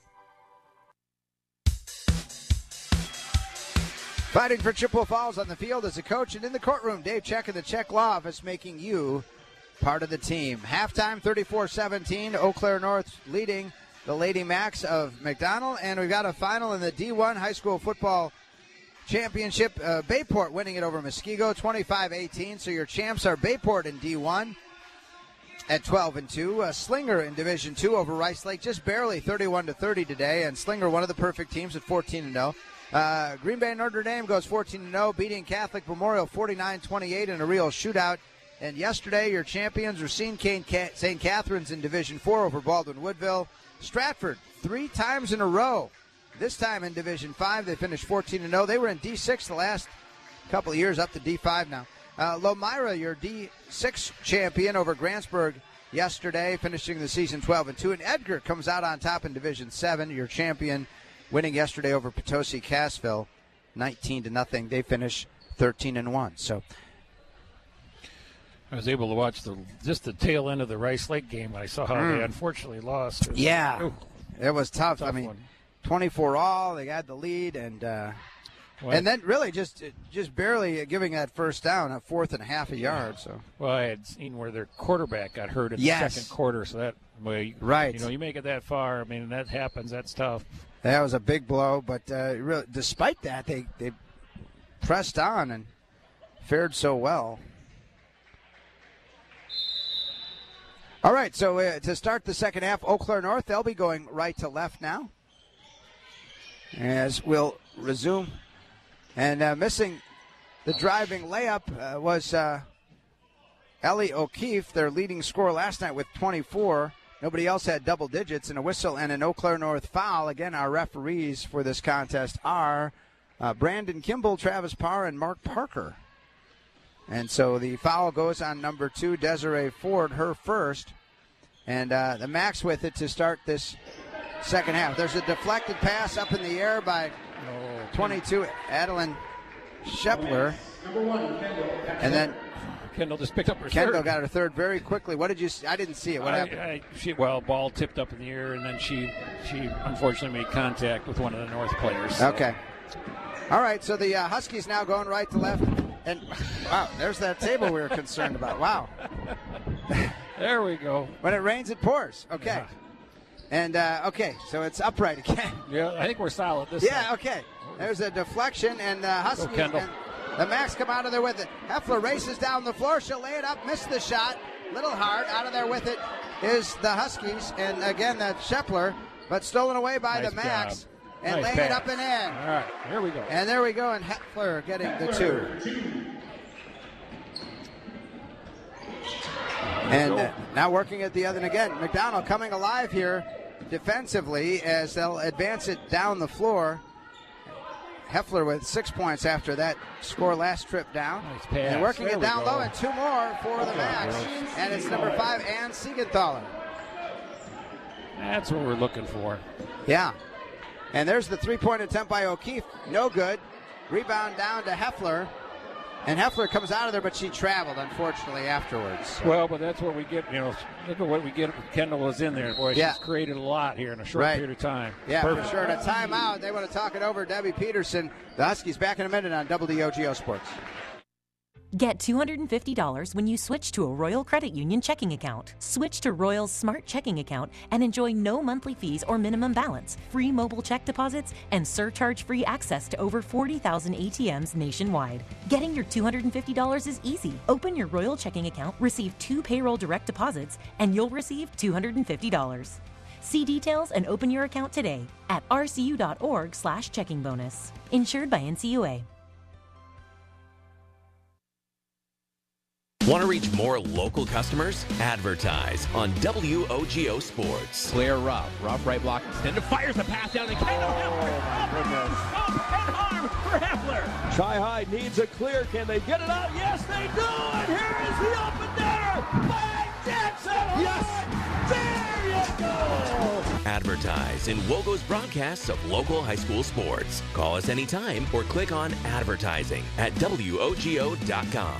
Fighting for Chippewa Falls on the field as a coach and in the courtroom, Dave Check of the Check Law Office, making you part of the team. Halftime, thirty-four seventeen, Eau Claire North leading the Lady Max of McDonald, and we've got a final in the D one high school football championship. Uh, Bayport winning it over Muskego, twenty-five eighteen. So your champs are Bayport in D one at twelve and two. Uh, Slinger in Division two over Rice Lake, just barely thirty-one to thirty today. And Slinger, one of the perfect teams at fourteen and oh. Uh, Green Bay Notre Dame goes fourteen and oh, beating Catholic Memorial forty-nine twenty-eight in a real shootout. And yesterday, your champions were Saint Catherine's in Division four over Baldwin Woodville. Stratford, three times in a row. This time in Division five, they finished fourteen and oh. They were in D six the last couple of years, up to D five now. Uh, Lomira, your D six champion over Grantsburg yesterday, finishing the season twelve and two. And Edgar comes out on top in Division seven, your champion, winning yesterday over Potosi Cassville, nineteen to nothing. They finish thirteen and one. So I was able to watch the just the tail end of the Rice Lake game. I saw how mm. they unfortunately lost. It yeah, was, it was tough. tough I mean, one. twenty-four all. They had the lead, and uh, and then really just just barely giving that first down, a fourth and a half a yard. So well, I had seen where their quarterback got hurt in yes. the second quarter. So that well, right, you know, you make it that far. I mean, that happens. That's tough. That was a big blow, but uh, really, despite that, they they pressed on and fared so well. All right, so uh, to start the second half, Eau Claire North, they'll be going right to left now as we'll resume. And uh, missing the driving layup uh, was uh, Ellie O'Keefe, their leading scorer last night with twenty-four. Nobody else had double digits, and a whistle and an Eau Claire North foul. Again, our referees for this contest are uh, Brandon Kimball, Travis Parr, and Mark Parker. And so the foul goes on number two, Desiree Ford, her first. And uh, the Max with it to start this second half. There's a deflected pass up in the air by twenty-two, Adeline Shepler. And then Kendall just picked up her Kendall third. got her third very quickly. What did you see? I didn't see it. What I, happened? I, she, well, ball tipped up in the air, and then she, she unfortunately made contact with one of the North players. So. Okay. All right, so the uh, Huskies now going right to left. And, wow, there's that table we were concerned about. Wow. There we go. When it rains, it pours. Okay. Yeah. And, uh, okay, so it's upright again. Yeah, I think we're solid this Yeah, time. okay. There's a deflection, and uh, Huskies Go, Kendall. and the Max come out of there with it. Heffler races down the floor. She'll lay it up, missed the shot. Little hard. Out of there with it is the Huskies. And, again, that's Shepler, but stolen away by nice the Max. Job. And nice laying pass. it up and in. All right, here we go. And there we go, and Heffler getting the two. And uh, now working at the other end again. McDonald coming alive here defensively as they'll advance it down the floor. Heffler with six points after that score last trip down. Nice pass. And working there it down go. low, and two more for the Max. And it's number five, Ann Siegenthaler. That's what we're looking for. Yeah. And there's the three-point attempt by O'Keefe. No good. Rebound down to Heffler. And Heffler comes out of there, but she traveled, unfortunately, afterwards. Well, but that's what we get, you know, look at what we get. Kendall was in there. Boy, Yeah. she's created a lot here in a short Right. period of time. Yeah, Perfect. for sure. And a timeout. They want to talk it over. Debbie Peterson. The Huskies back in a minute on W D O G O Sports. Get two hundred fifty dollars when you switch to a Royal Credit Union checking account. Switch to Royal's Smart Checking account and enjoy no monthly fees or minimum balance, free mobile check deposits, and surcharge-free access to over forty thousand A T Ms nationwide. Getting your two hundred fifty dollars is easy. Open your Royal checking account, receive two payroll direct deposits, and you'll receive two hundred fifty dollars. See details and open your account today at r c u dot org slash checking bonus. Insured by N C U A. Want to reach more local customers? Advertise on W O G O Sports. Clear rough. Rough right block extended. Fires the pass down to Kendall Heffler. Oh, my goodness. Up and arm for Heffler. Tri-High needs a clear. Can they get it out? Yes, they do. And here is the open there by Jackson. Yes. There you go. Advertise in Wogo's broadcasts of local high school sports. Call us anytime or click on advertising at W O G O dot com.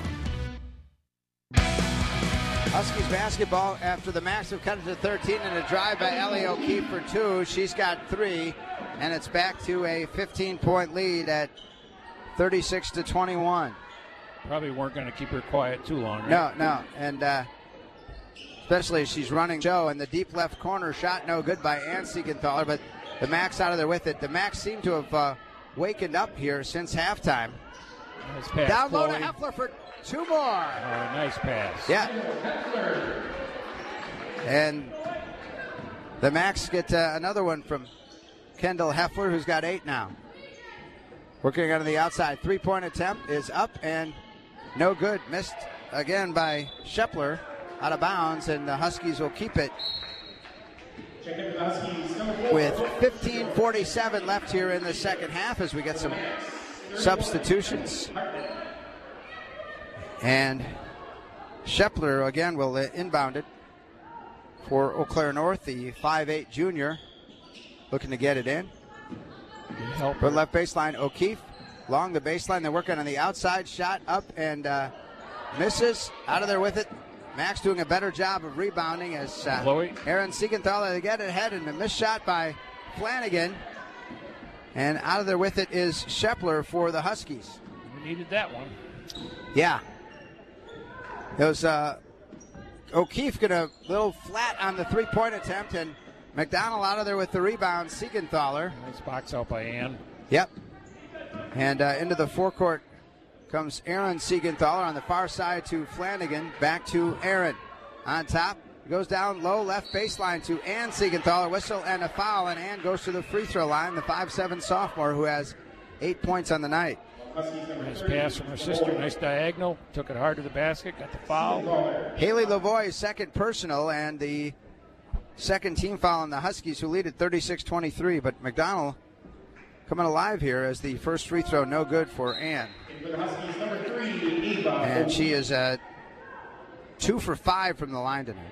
Huskies basketball after the Max have cut it to thirteen, and a drive by Ellie O'Keefe for two. She's got three, and it's back to a fifteen-point lead at thirty-six to twenty-one. Probably weren't going to keep her quiet too long. Right? No, no, and uh, especially as she's running Joe in the deep left corner. Shot no good by Ann Siegenthaler, but the Max out of there with it. The Max seem to have uh, wakened up here since halftime. Nice pass, Down low to Chloe. Heffler for two more. Oh, nice pass. Yeah. And the Macs get uh, another one from Kendall Heffler, who's got eight now. Working on the outside. Three-point attempt is up and no good. Missed again by Shepler, out of bounds, and the Huskies will keep it with fifteen forty-seven left here in the second half as we get some substitutions. And Shepler again will inbound it for Eau Claire North, the five eight junior, looking to get it in. For left baseline, O'Keefe. Along the baseline, they're working on the outside shot, up and uh, misses. Out of there with it. Max doing a better job of rebounding as uh, Aaron Siegenthaler, they get it ahead, and a missed shot by Flanagan. And out of there with it is Shepler for the Huskies. We needed that one. Yeah. It was uh, O'Keefe get a little flat on the three-point attempt, and McDonald out of there with the rebound. Siegenthaler. Nice box out by Ann. Yep. And uh, into the forecourt comes Aaron Siegenthaler on the far side to Flanagan. Back to Aaron. On top. Goes down low left baseline to Ann Siegenthaler. Whistle and a foul, and Ann goes to the free throw line. The five seven sophomore who has eight points on the night. Nice pass from her sister. Nice diagonal. Took it hard to the basket. Got the foul. Haley Lavoie, second personal, and the second team foul on the Huskies, who lead at thirty-six twenty-three. But McDonald coming alive here as the first free throw no good for Ann. And she is uh, two for five from the line tonight.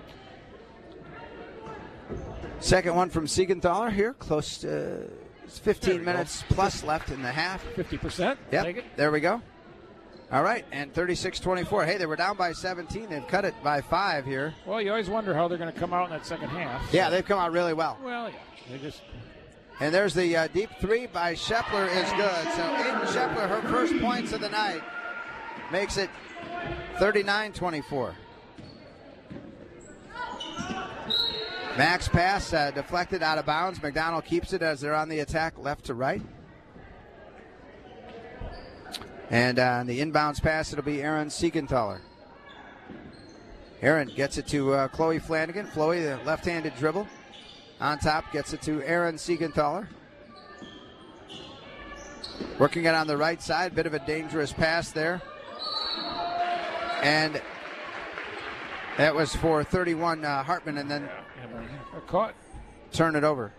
Second one from Siegenthaler here, close to fifteen minutes plus left in the half. fifty percent. Yep, Take it. there we go. All right, and thirty-six twenty-four. Hey, they were down by seventeen. They've cut it by five here. Well, you always wonder how they're going to come out in that second half. Yeah, they've come out really well. Well, yeah. They just. And there's the uh, deep three by Shepler is good. So Aiden Shepler, her first points of the night, makes it thirty-nine twenty-four. Max pass uh, deflected out of bounds. McDonald keeps it as they're on the attack left to right. And uh, on the inbounds pass, it'll be Aaron Siegenthaler. Aaron gets it to uh, Chloe Flanagan. Chloe, the left-handed dribble. On top, gets it to Aaron Siegenthaler. Working it on the right side. Bit of a dangerous pass there. And that was for thirty-one uh, Hartman, and then caught. Turn it over.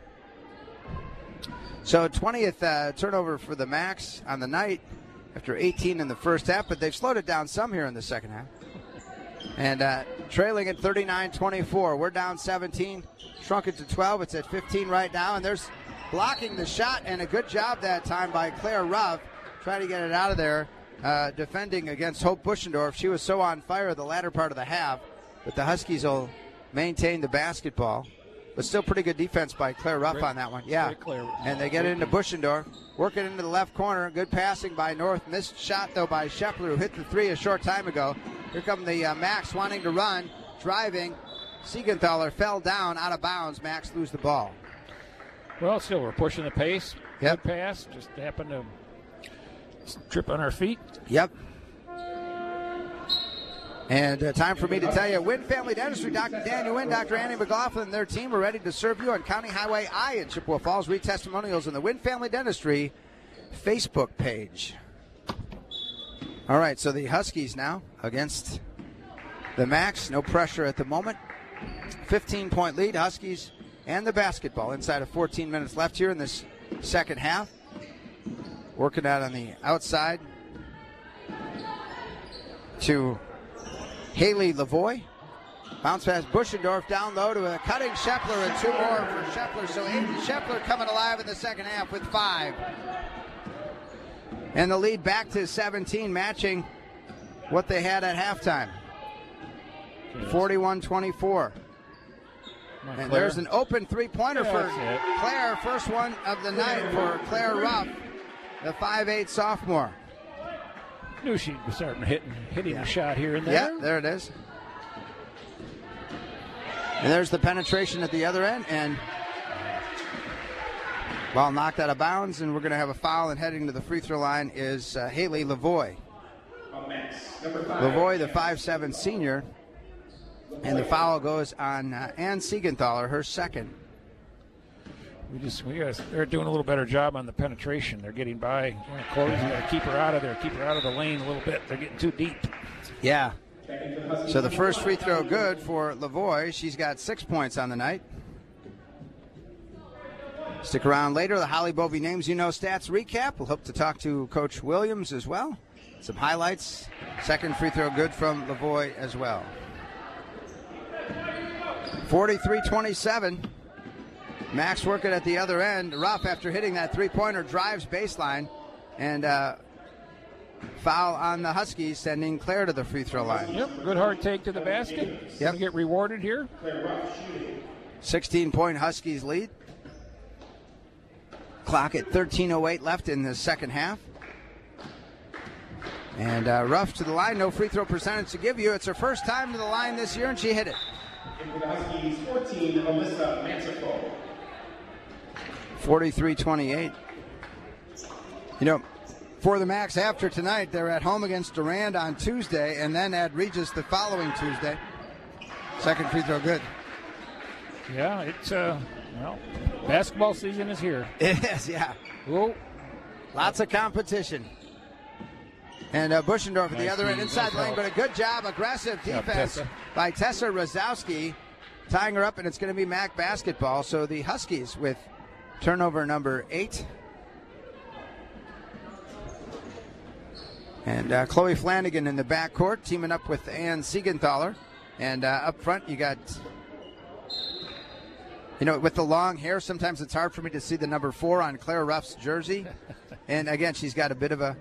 So twentieth uh, turnover for the Macs on the night after eighteen in the first half, but they've slowed it down some here in the second half. And uh, trailing at thirty-nine twenty-four. We're down seventeen, shrunk it to twelve. It's at fifteen right now, and there's blocking the shot, and a good job that time by Claire Ruff, trying to get it out of there, uh, defending against Hope Buschendorf. She was so on fire the latter part of the half, but the Huskies will maintain the basketball. But still pretty good defense by Claire Ruff Great, on that one. Yeah, and they get it into Buschendorf. Work it into the left corner. Good passing by North. Missed shot, though, by Shepler, who hit the three a short time ago. Here come the uh, Macs wanting to run, driving. Siegenthaler fell down, out of bounds. Macs lose the ball. Well, still, we're pushing the pace. Yep. Good pass. Just happened to trip on our feet. Yep. And uh, time for me to tell you, Wynn Family Dentistry, Doctor Daniel Wynn, Doctor Annie McLaughlin, and their team are ready to serve you on County Highway I in Chippewa Falls. Read testimonials on the Wynn Family Dentistry Facebook page. All right, so the Huskies now against the Macs. No pressure at the moment. fifteen-point lead, Huskies and the basketball inside of fourteen minutes left here in this second half. Working out on the outside to Haley Lavoie. Bounce pass Buschendorf down low to a cutting Shepler, and two more for Shepler. So Aiden Shepler coming alive in the second half with five. And the lead back to seventeen, matching what they had at halftime. forty-one twenty-four. And Claire. there's an open three-pointer Yeah, for that's it. Claire. First one of the night for Claire Ruff, the five eight sophomore. Knew she'd be starting hitting, hitting Yeah. a shot here and there. Yeah, there it is. And there's the penetration at the other end, and Ball knocked out of bounds, and we're going to have a foul, and heading to the free throw line is uh, Haley Lavoie. Lavoie, the five seven senior, and the foul goes on uh, Ann Siegenthaler, her second. We just we guys they're doing a little better job on the penetration. They're getting by. You know, Chloe's got to keep her out of there, keep her out of the lane a little bit. They're getting too deep. Yeah. So the first free throw good for Lavoie. She's got six points on the night. Stick around later. The Holly Bovey Names You Know Stats recap. We'll hope to talk to Coach Williams as well. Some highlights. Second free throw good from Lavoie as well. forty-three twenty-seven. Max working at the other end. Ruff, after hitting that three-pointer, drives baseline. And uh, foul on the Huskies, sending Claire to the free throw line. Yep, good hard take to the basket. Yep. Get rewarded here. sixteen-point Huskies lead. Clock at thirteen oh eight left in the second half. And uh, Ruff to the line, no free throw percentage to give you. It's her first time to the line this year, and she hit it. For the Huskies, fourteen, Alyssa Mansifo. forty-three twenty-eight. You know, for the Max after tonight, they're at home against Durand on Tuesday, and then at Regis the following Tuesday. Second free throw good. Yeah, it's, uh, well, basketball season is here. It is, yeah. Whoa. Lots of competition. And uh, Buschendorf at the Nice other end, move. inside Nice lane, help. but a good job, aggressive Yeah, defense Tessa. by Tessa Rosowski, tying her up, and it's going to be Mac basketball. So the Huskies with turnover number eight. And uh, Chloe Flanagan in the backcourt, teaming up with Ann Siegenthaler. And uh, up front, you got, you know, with the long hair, sometimes it's hard for me to see the number four on Claire Ruff's jersey. And again, she's got a bit of a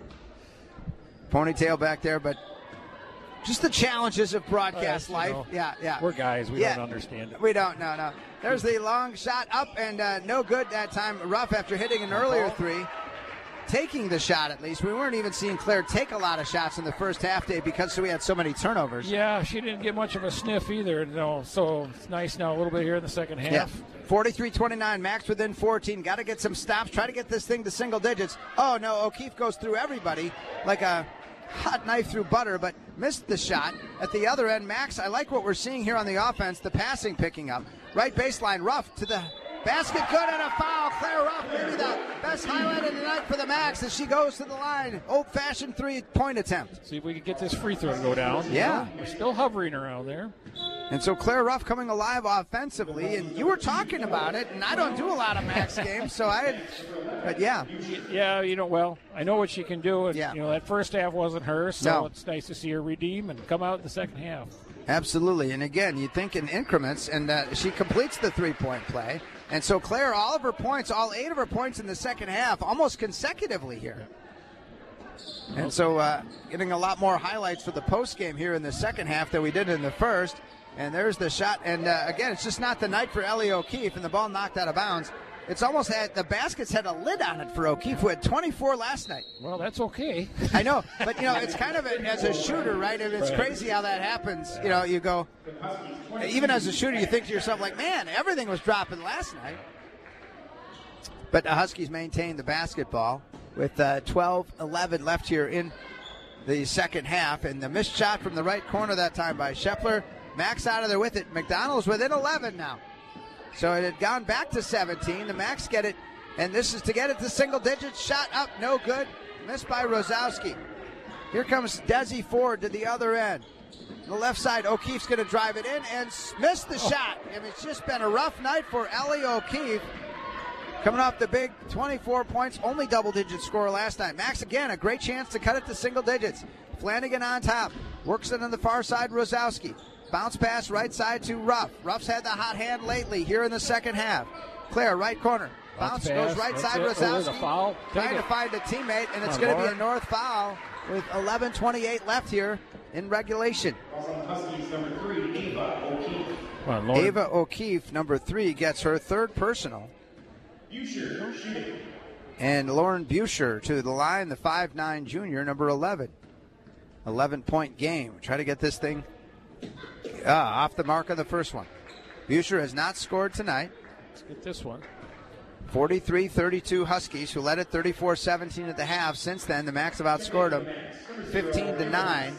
ponytail back there, but just the challenges of broadcast Uh, you life. know, yeah, yeah. We're guys. We Yeah. don't understand it. We don't, no, no. There's the long shot up and uh, no good that time. Ruff, after hitting an earlier three, taking the shot at least. We weren't even seeing Claire take a lot of shots in the first half day because we had so many turnovers. Yeah, she didn't get much of a sniff either. No, so it's nice now a little bit here in the second half. Yeah. forty-three twenty-nine, Max within fourteen. Got to get some stops. Try to get this thing to single digits. Oh, no, O'Keefe goes through everybody like a hot knife through butter, but missed the shot. At the other end, Max, I like what we're seeing here on the offense, the passing picking up. Right baseline, Ruff to the basket, good, and a foul. Claire Ruff, maybe the best highlight of the night for the Max as she goes to the line. Old-fashioned three-point attempt. See if we can get this free throw to go down. Yeah. We're still hovering around there. And so Claire Ruff coming alive offensively, and you were talking about it, and I don't do a lot of Max games, so I, but yeah. Yeah, you know, well, I know what she can do, and, Yeah. you know, that first half wasn't her, so No. it's nice to see her redeem and come out in the second half. Absolutely, and again, you think in increments, and uh, she completes the three-point play. And so Claire, all of her points, all eight of her points in the second half, almost consecutively here. And so uh, getting a lot more highlights for the post game here in the second half than we did in the first. And there's the shot. And uh, again, it's just not the night for Ellie O'Keefe, and the ball knocked out of bounds. It's almost had, the basket's had a lid on it for O'Keefe, who had twenty-four last night. Well, that's okay. I know, but, you know, it's kind of, a, as a shooter, right, and it's Right. crazy how that happens. You know, you go, even as a shooter, you think to yourself, like, man, everything was dropping last night. But the Huskies maintain the basketball with uh, twelve eleven left here in the second half. And the missed shot from the right corner that time by Scheffler. Max out of there with it. McDonald's within eleven now. So it had gone back to seventeen. The Max get it, and this is to get it to single digits. Shot up, no good. Missed by Rosowski. Here comes Desi Ford to the other end. The left side, O'Keefe's going to drive it in and s- missed the shot. I mean, it's just been a rough night for Ellie O'Keefe. Coming off the big twenty-four points, only double-digit score last night. Max, again, a great chance to cut it to single digits. Flanagan on top. Works it on the far side, Rosowski. Bounce pass right side to Ruff. Ruff's had the hot hand lately here in the second half. Claire, right corner. Bounce, Bounce goes pass. right That's side, it. Oh, there's a Rosowski. foul. Take Trying it. to find a teammate, and it's Come going on, to be a Lauren. North foul with eleven twenty-eight left here in regulation. Huskies number three, Ava O'Keefe. Come on, Lauren. Ava O'Keefe, number three, gets her third personal. Busher shooting. And Lauren Busher to the line, the five nine junior, number eleven. eleven-point game. Try to get this thing ah, off the mark of the first one. Busher has not scored tonight. Let's get this one. forty-three thirty-two Huskies, who led it thirty-four seventeen at the half. Since then, the Macs have outscored them fifteen to nine.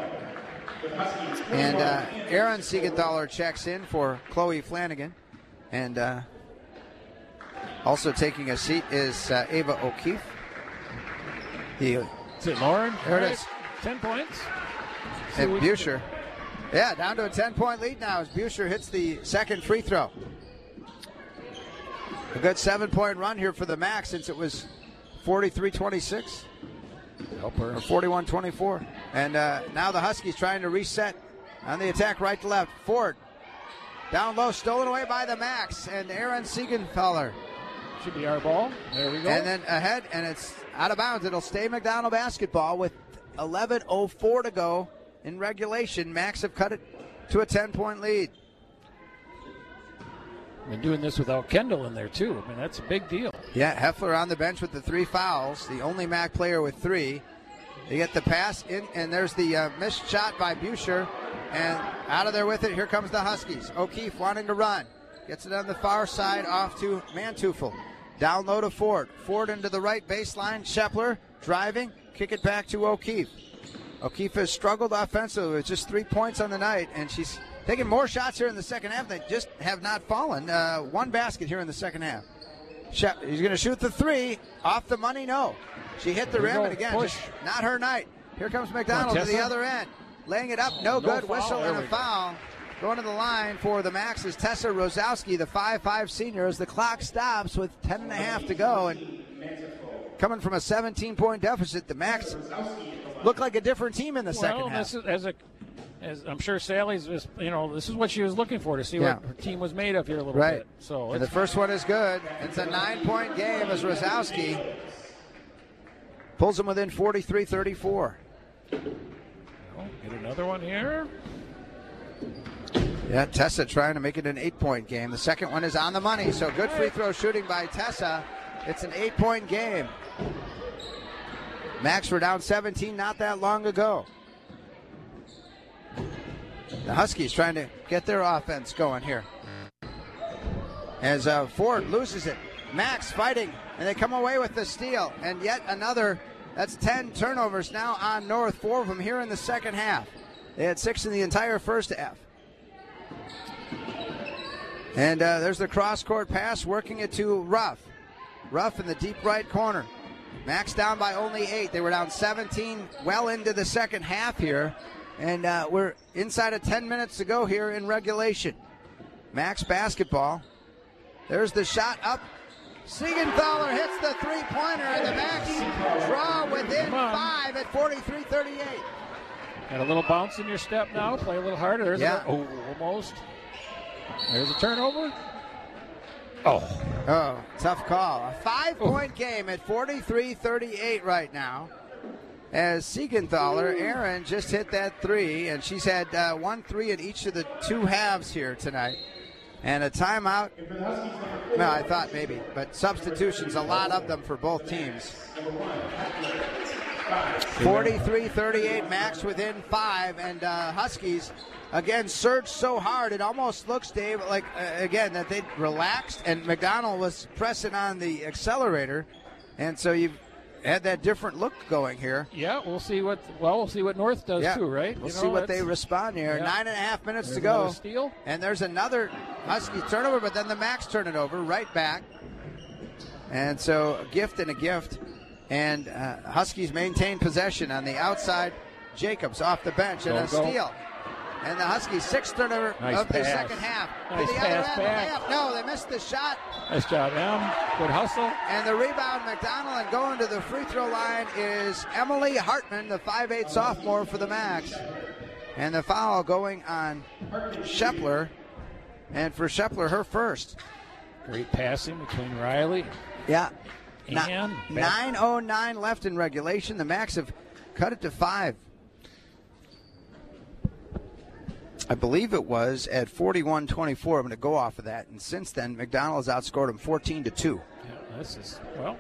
And uh, Aaron Siegenthaler checks in for Chloe Flanagan. And uh, also taking a seat is uh, Ava O'Keefe. The, is it Lauren? There it is. Ten points. And Buescher. Yeah, down to a ten-point lead now as Buescher hits the second free throw. A good seven-point run here for the Macs since it was forty-three twenty-six. Help her. Or forty-one twenty-four. And uh, now the Huskies trying to reset on the attack right to left. Ford down low, stolen away by the Macs. And Aaron Siegenthaler. Should be our ball. There we go. And then ahead, and it's out of bounds. It'll stay McDonald basketball with eleven oh four to go in regulation. Macs have cut it to a ten-point lead. Been doing this without Kendall in there, too. I mean, that's a big deal. Yeah, Heffler on the bench with the three fouls, the only Mac player with three. They get the pass in, and there's the uh, missed shot by Buescher. And out of there with it, here comes the Huskies. O'Keefe wanting to run. Gets it on the far side off to Manteuffel. Down low to Ford. Ford into the right baseline. Shepler driving. Kick it back to O'Keefe. O'Keefe has struggled offensively with just three points on the night, and she's taking more shots here in the second half. They just have not fallen. Uh, one basket here in the second half. Shep, he's going to shoot the three. Off the money, no. She hit the rim, and again, just not her night. Here comes McDonald to the other end. Laying it up, no, no good. Foul. Whistle and a foul. Go. Going to the line for the Macs is Tessa Rosowski, the five five senior, as the clock stops with ten and a half to go. And coming from a seventeen-point deficit, the Macs look like a different team in the well, second half. This is, as a, as I'm sure Sally's, just, you know, this is what she was looking for, to see yeah. what her team was made of here a little right. bit. So and the first one is good. It's a nine-point game as Rosowski pulls them within forty-three thirty-four. Get another one here. Yeah, Tessa trying to make it an eight-point game. The second one is on the money, so good free throw shooting by Tessa. It's an eight-point game. Macs were down seventeen not that long ago. The Huskies trying to get their offense going here. As uh, Ford loses it. Macs fighting, and they come away with the steal. And yet another, that's ten turnovers now on North, four of them here in the second half. They had six in the entire first half. And uh, there's the cross-court pass, working it to Ruff. Ruff in the deep right corner. Macs down by only eight. They were down seventeen well into the second half here. And uh, we're inside of ten minutes to go here in regulation. Macs basketball. There's the shot up. Siegenthaler hits the three-pointer, and the Macs draw within five at forty-three thirty-eight. Got a little bounce in your step now. Play a little harder. There's yeah. a, oh, almost. There's a turnover. Oh. Oh, tough call. A five-point oh. game at forty-three thirty-eight right now. As Siegenthaler, Aaron just hit that three, and she's had uh, one three in each of the two halves here tonight. And a timeout. No, I thought maybe, but substitutions, a lot of them for both teams. forty-three thirty-eight, Macs within five, and uh, Huskies, again, surged so hard, it almost looks, Dave, like, uh, again, that they relaxed, and McDonald was pressing on the accelerator, and so you've had that different look going here. Yeah, we'll see what, well, we'll see what North does, yeah. too, right? We'll you see know, what they respond here. Yeah. Nine and a half minutes there's to go. Steal. And there's another Husky turnover, but then the Macs turn it over right back. And so a gift and a gift. And uh, Huskies maintain possession on the outside. Jacobs off the bench and go, a go. steal. And the Huskies sixth turnover nice of pass. the second half. Nice to the pass other end. back. No, they missed the shot. Nice job, Em. Good hustle. And the rebound, McDonald, and going to the free throw line is Emily Hartman, the five eight sophomore for the Macs. And the foul going on Shepler. And for Shepler, her first. Great passing between Riley. Yeah. And nine oh nine left in regulation. The Macs have cut it to five. I believe it was at forty-one twenty-four. I'm going to go off of that. And since then, McDonald has outscored them fourteen to two. Yeah, this is, well,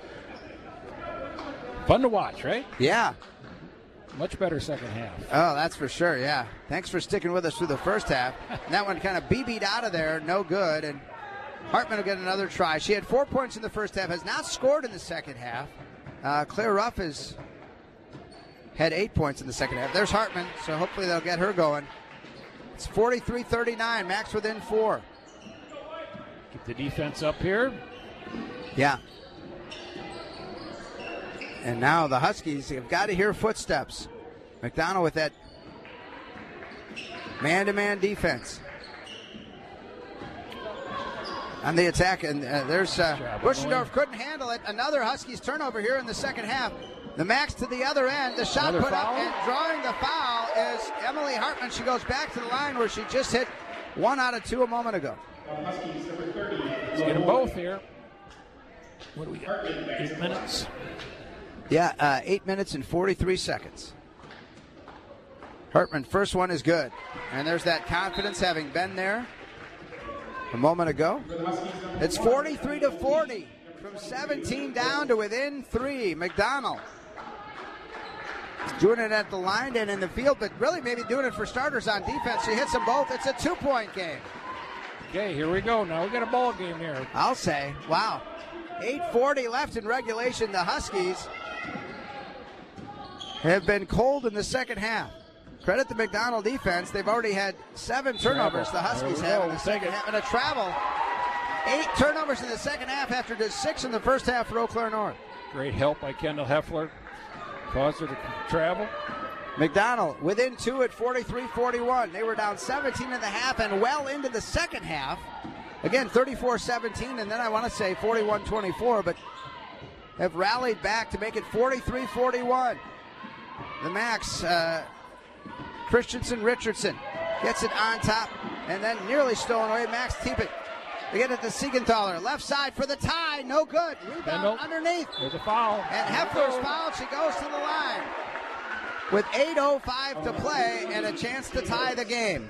fun to watch, right? Yeah. Much better second half. Oh, that's for sure, yeah. Thanks for sticking with us through the first half. And that one kind of B B'd out of there, no good. And Hartman will get another try. She had four points in the first half, has not scored in the second half. Uh, Claire Ruff has had eight points in the second half. There's Hartman, so hopefully they'll get her going. It's forty-three thirty-nine, Max within four. Keep the defense up here. Yeah. And now the Huskies have got to hear footsteps. McDonald with that man-to-man defense. On the attack, and uh, there's uh, Buschendorf couldn't handle it. Another Huskies turnover here in the second half. The Max to the other end. The shot Another put foul? up, and drawing the foul is Emily Hartman. She goes back to the line where she just hit one out of two a moment ago. Let's get them both here. What do we got? Eight minutes. Yeah, uh, eight minutes and forty-three seconds. Hartman, first one is good. And there's that confidence having been there a moment ago. It's forty-three to forty. From seventeen down to within three. McDonald doing it at the line and in the field, but really maybe doing it for starters on defense. She hits them both. It's a two-point game. Okay, here we go. Now we got a ball game here. I'll say, wow. eight forty left in regulation. The Huskies have been cold in the second half. Credit the McDonald defense. They've already had seven turnovers, the Huskies have in the second half, and a travel. Eight turnovers in the second half after just six in the first half for Eau Claire North. Great help by Kendall Heffler. Caused her to travel. McDonald within two at forty-three forty-one. They were down seventeen and a half and well into the second half. Again, thirty-four seventeen, and then I want to say forty-one twenty-four, but have rallied back to make it forty-three forty-one. The Max, uh, Christensen Richardson gets it on top and then nearly stolen away. Max Tippett. They get it to Siegenthaler. Left side for the tie. No good. Rebound Kendall. Underneath. There's a foul. And Heffler's fouled. She goes to the line. With eight oh five to play and a chance to tie the game.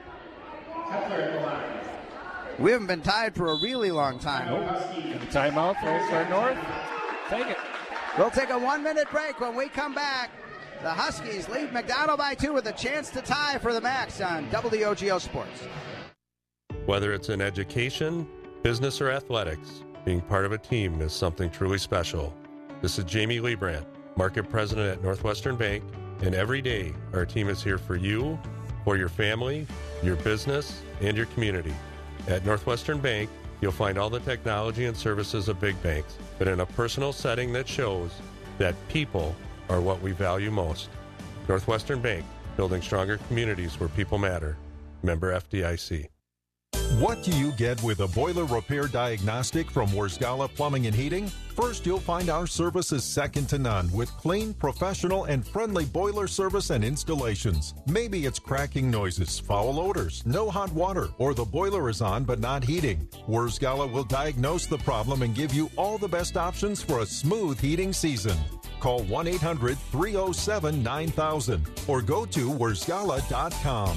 We haven't been tied for a really long time. Nope. And a timeout for Eau Claire North. Take it. We'll take a one-minute break. When we come back, the Huskies lead McDonald by two with a chance to tie for the Max on W O G O Sports. Whether it's in education, business, or athletics, being part of a team is something truly special. This is Jamie Liebrandt, Market President at Northwestern Bank, and every day our team is here for you, for your family, your business, and your community. At Northwestern Bank, you'll find all the technology and services of big banks, but in a personal setting that shows that people are what we value most. Northwestern Bank, building stronger communities where people matter. Member F D I C. What do you get with a boiler repair diagnostic from Warzgala Plumbing and Heating? First, you'll find our service is second to none with clean, professional, and friendly boiler service and installations. Maybe it's cracking noises, foul odors, no hot water, or the boiler is on but not heating. Warzgala will diagnose the problem and give you all the best options for a smooth heating season. Call one eight hundred three oh seven nine thousand or go to warzgala dot com.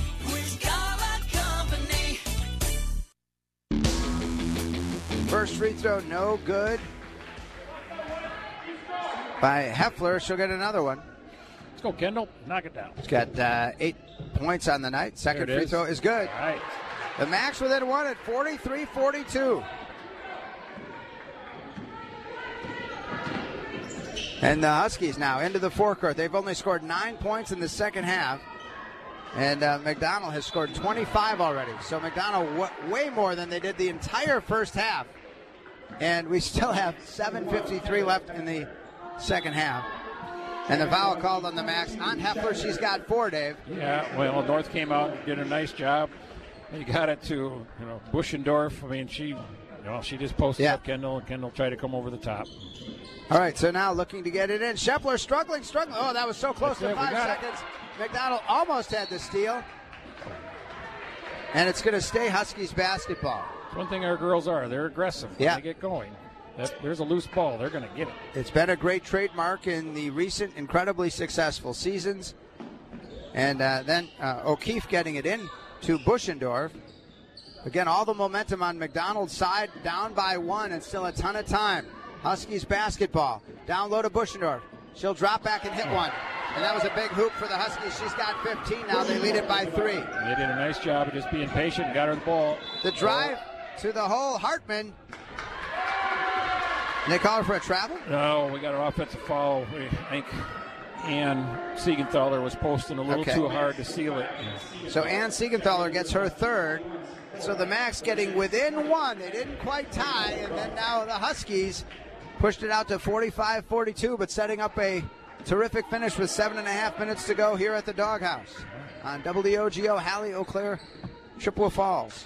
First free throw, no good. By Heffler, she'll get another one. Let's go, Kendall. Knock it down. She's got uh, eight points on the night. Second free is. throw is good. All right. The Max within one at forty-three forty-two. And the Huskies now into the forecourt. They've only scored nine points in the second half. And uh, McDonald has scored twenty-five already. So McDonald w- way more than they did the entire first half. And we still have seven fifty-three left in the second half. And the foul called on the Max. On Heffler, she's got four, Dave. Yeah, well, North came out and did a nice job. They got it to, you know, Buschendorf. I mean, she, you know, she just posted Yeah. up Kendall, and Kendall tried to come over the top. All right, so now looking to get it in. Scheffler struggling, struggling. Oh, that was so close That's to it, we five got it. seconds. McDonald almost had the steal. And it's going to stay Huskies basketball. It's one thing our girls are. They're aggressive when Yeah. they get going. That, there's a loose ball. They're going to get it. It's been a great trademark in the recent, incredibly successful seasons. And uh, then uh, O'Keefe getting it in to Buschendorf. Again, all the momentum on McDonald's side, down by one and still a ton of time. Huskies basketball. Down low to Buschendorf. She'll drop back and hit one. And that was a big hoop for the Huskies. She's got fifteen now. They lead it by three. They did a nice job of just being patient and got her the ball. The drive to the hole. Hartman. They call her for a travel? No, we got an offensive foul. We, I think Ann Siegenthaler was posting a little Okay. too hard to seal it. So Ann Siegenthaler gets her third. So the Macs getting within one. They didn't quite tie, and then now the Huskies pushed it out to forty-five forty-two, but setting up a terrific finish with seven and a half minutes to go here at the Doghouse on W O G O, Hallie, Eau Claire, Chippewa Falls.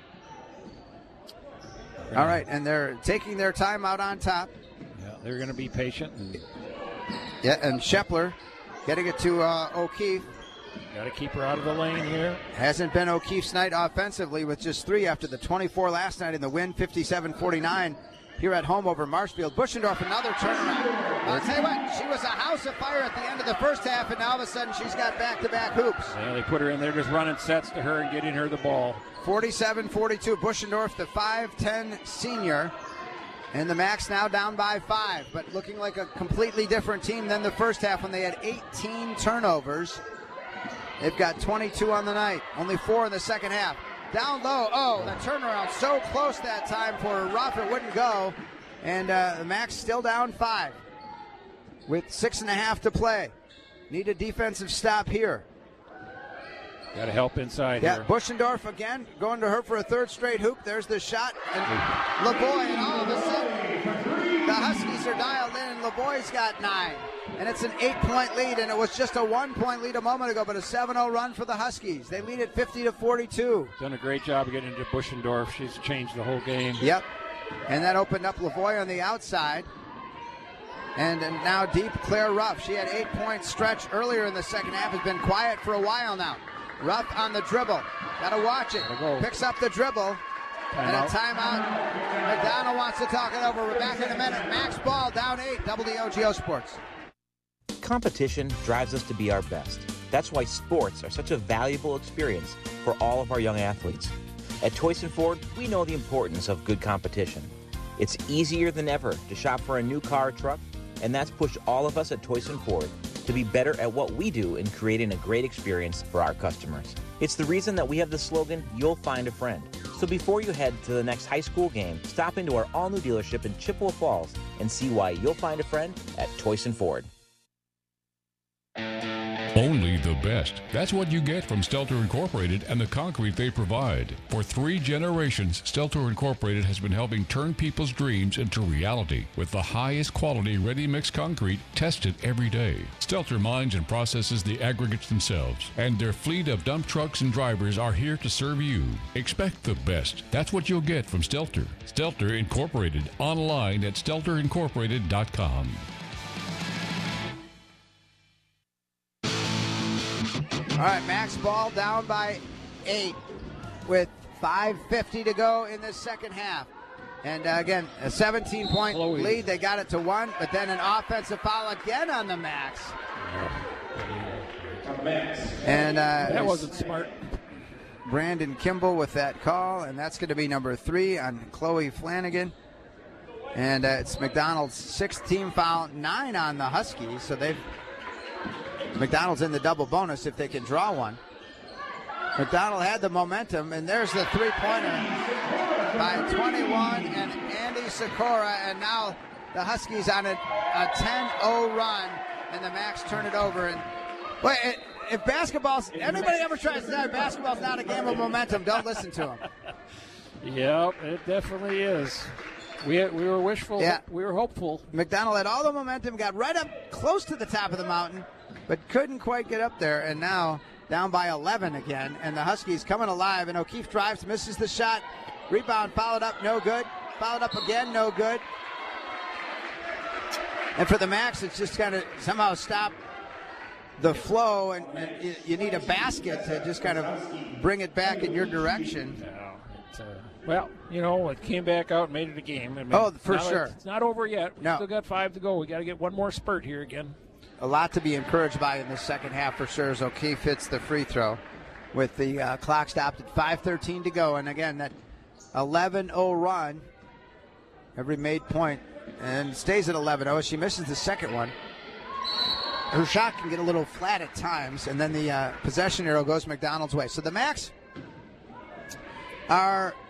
All right, and they're taking their time out on top. Yeah, they're going to be patient. And Yeah, and Shepler getting it to uh, O'Keefe. got to keep her out of the lane here. Hasn't been O'Keefe's night offensively with just three after the twenty-four last night in the win, fifty-seven forty-nine here at home over Marshfield. Buschendorf, another turnaround. I'll tell you what, she was a house of fire at the end of the first half, and now all of a sudden she's got back-to-back hoops. Yeah, they put her in there just running sets to her and getting her the ball. forty-seven forty-two, Buschendorf, the five ten senior. And the Macs now down by five, but looking like a completely different team than the first half when they had eighteen turnovers. They've got twenty-two on the night, only four in the second half. Down low, oh, the turnaround so close that time for Ruff, it wouldn't go. And uh, the Macs still down five with six and a half to play. Need a defensive stop here. Got to help inside Yeah, here. Buschendorf again, going to her for a third straight hoop. There's the shot. And LeBoy, and all of a sudden, the Huskies are dialed in, and LeBoy's got nine. And it's an eight-point lead, and it was just a one-point lead a moment ago, but a seven oh run for the Huskies. They lead at fifty to forty-two. Done a great job of getting into Buschendorf. She's changed the whole game. Yep. And that opened up LeBoy on the outside. And and now deep, Claire Ruff. She had eight-point stretch earlier in the second half. Has been quiet for a while now. Ruff on the dribble. Got to watch it. Go. Picks up the dribble. And a timeout. McDonald wants to talk it over. We're back in a minute. Max Ball down eight. W O G O Sports. Competition drives us to be our best. That's why sports are such a valuable experience for all of our young athletes. At Toyson Ford, we know the importance of good competition. It's easier than ever to shop for a new car or truck, and that's pushed all of us at Toyson Ford to be better at what we do in creating a great experience for our customers. It's the reason that we have the slogan, "You'll find a friend." So before you head to the next high school game, stop into our all-new dealership in Chippewa Falls and see why you'll find a friend at Toyson Ford. Only the best. That's what you get from Stelter Incorporated and the concrete they provide. For three generations, Stelter Incorporated has been helping turn people's dreams into reality with the highest quality ready-mix concrete tested every day. Stelter mines and processes the aggregates themselves, and their fleet of dump trucks and drivers are here to serve you. Expect the best. That's what you'll get from Stelter. Stelter Incorporated, online at stelter incorporated dot com. All right, Max Ball down by eight with five fifty to go in the second half. And uh, again, a seventeen-point lead. They got it to one, but then an offensive foul again on the Max. And uh, that wasn't smart. Brandon Kimball with that call, and that's going to be number three on Chloe Flanagan. And uh, it's McDonald's sixth team foul, nine on the Huskies, so they've McDonald's in the double bonus if they can draw one. McDonald had the momentum, and there's the three-pointer by twenty-one and Andy Sikora, and now the Huskies on a ten oh run, and the Macs turn it over. And wait, if basketball's anybody ever tries to say basketball's not a game of momentum, don't listen to them. Yep, it definitely is. We we were wishful. Yeah. We were hopeful. McDonald had all the momentum, got right up close to the top of the mountain, but couldn't quite get up there, and now down by eleven again, and the Huskies coming alive, and O'Keefe drives, misses the shot, rebound followed up, no good, followed up again, no good. And for the Macs, it's just kind of somehow stop the flow, and, and you, you need a basket to just kind of bring it back in your direction. Yeah, it's, uh, well, you know, it came back out and made it a game. I mean, oh, for now sure. It's not over yet. We no. still got five to go. We got to get one more spurt here again. A lot to be encouraged by in the second half for sure as O'Keefe hits the free throw with the uh, clock stopped at five thirteen to go. And again, that eleven oh run, every made point, and stays at eleven oh. She misses the second one. Her shot can get a little flat at times, and then the uh, possession arrow goes McDonald's way. So the Macs are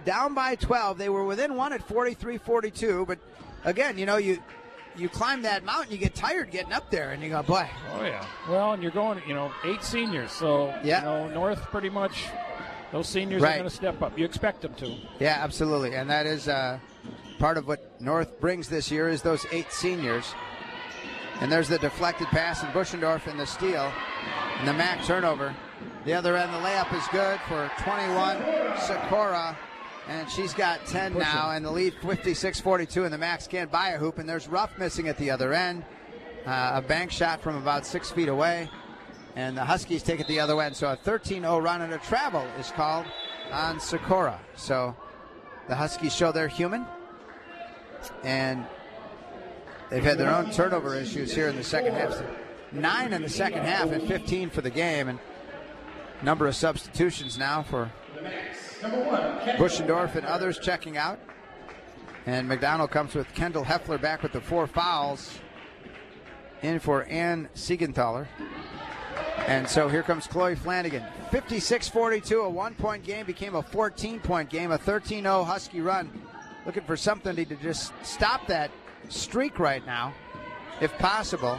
down by twelve. They were within one at forty-three forty-two, but again, you know, you you climb that mountain, you get tired getting up there, and you go, boy. Oh, yeah. Well, and you're going, you know, eight seniors, so, yeah. you know, North pretty much, those seniors right. are going to step up. You expect them to. Yeah, absolutely, and that is uh, part of what North brings this year is those eight seniors. And there's the deflected pass, and Buschendorf in the steal, and the Mac turnover. The other end, the layup is good for twenty-one, Sikora. And she's got ten Pushing. now, and the lead fifty-six forty-two, and the Macs can't buy a hoop. And there's Ruff missing at the other end. Uh, a bank shot from about six feet away. And the Huskies take it the other end. So a thirteen oh run and a travel is called on Sikora. So the Huskies show they're human. And they've had their own turnover issues here in the second half. So nine in the second half and fifteen for the game. And number of substitutions now for Buschendorf and others checking out. And McDonald comes with Kendall Heffler back with the four fouls in for Ann Siegenthaler. And so here comes Chloe Flanagan. fifty-six forty-two, a one-point game became a fourteen-point game, a thirteen oh Husky run. Looking for something to just stop that streak right now, if possible.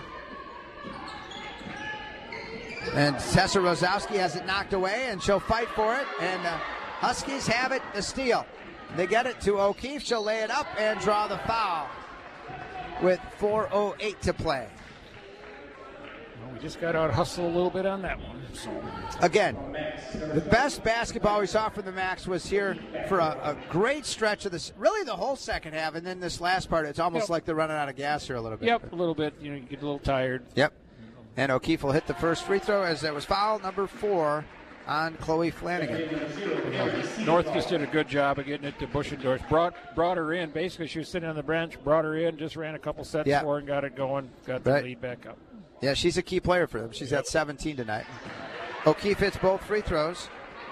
And Tessa Rosowski has it knocked away, and she'll fight for it. And uh, Huskies have it, the steal. They get it to O'Keefe. She'll lay it up and draw the foul with four oh eight to play. Well, we just got out hustle a little bit on that one. So. Again, the best basketball we saw from the Macs was here for a, a great stretch of this, really the whole second half, and then this last part, it's almost yep. like they're running out of gas here a little bit. Yep, a little bit. You know, you get a little tired. Yep. And O'Keefe will hit the first free throw as there was foul number four on Chloe Flanagan. North just did a good job of getting it to Buschendorf. Brought brought her in. Basically, she was sitting on the bench, brought her in, just ran a couple sets yeah. for her and got it going, got the right. lead back up. Yeah, she's a key player for them. She's yep. at seventeen tonight. O'Keefe hits both free throws.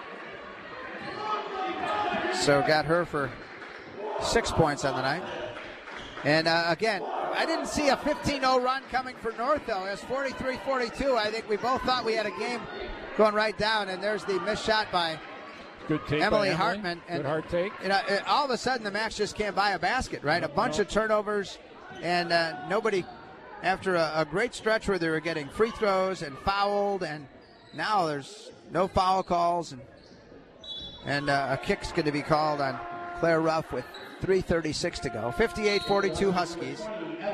So got her for six points on the night. And uh, again, I didn't see a fifteen oh run coming for North, though. It was forty-three forty-two. I think we both thought we had a game going right down, and there's the missed shot by Good take Emily by Hartman. Good and hard take. You know, it, all of a sudden, the Macs just can't buy a basket, right? A bunch no. of turnovers, and uh, nobody, after a, a great stretch where they were getting free throws and fouled, and now there's no foul calls, and, and uh, a kick's going to be called on Claire Ruff with three thirty-six to go. fifty-eight forty-two Huskies.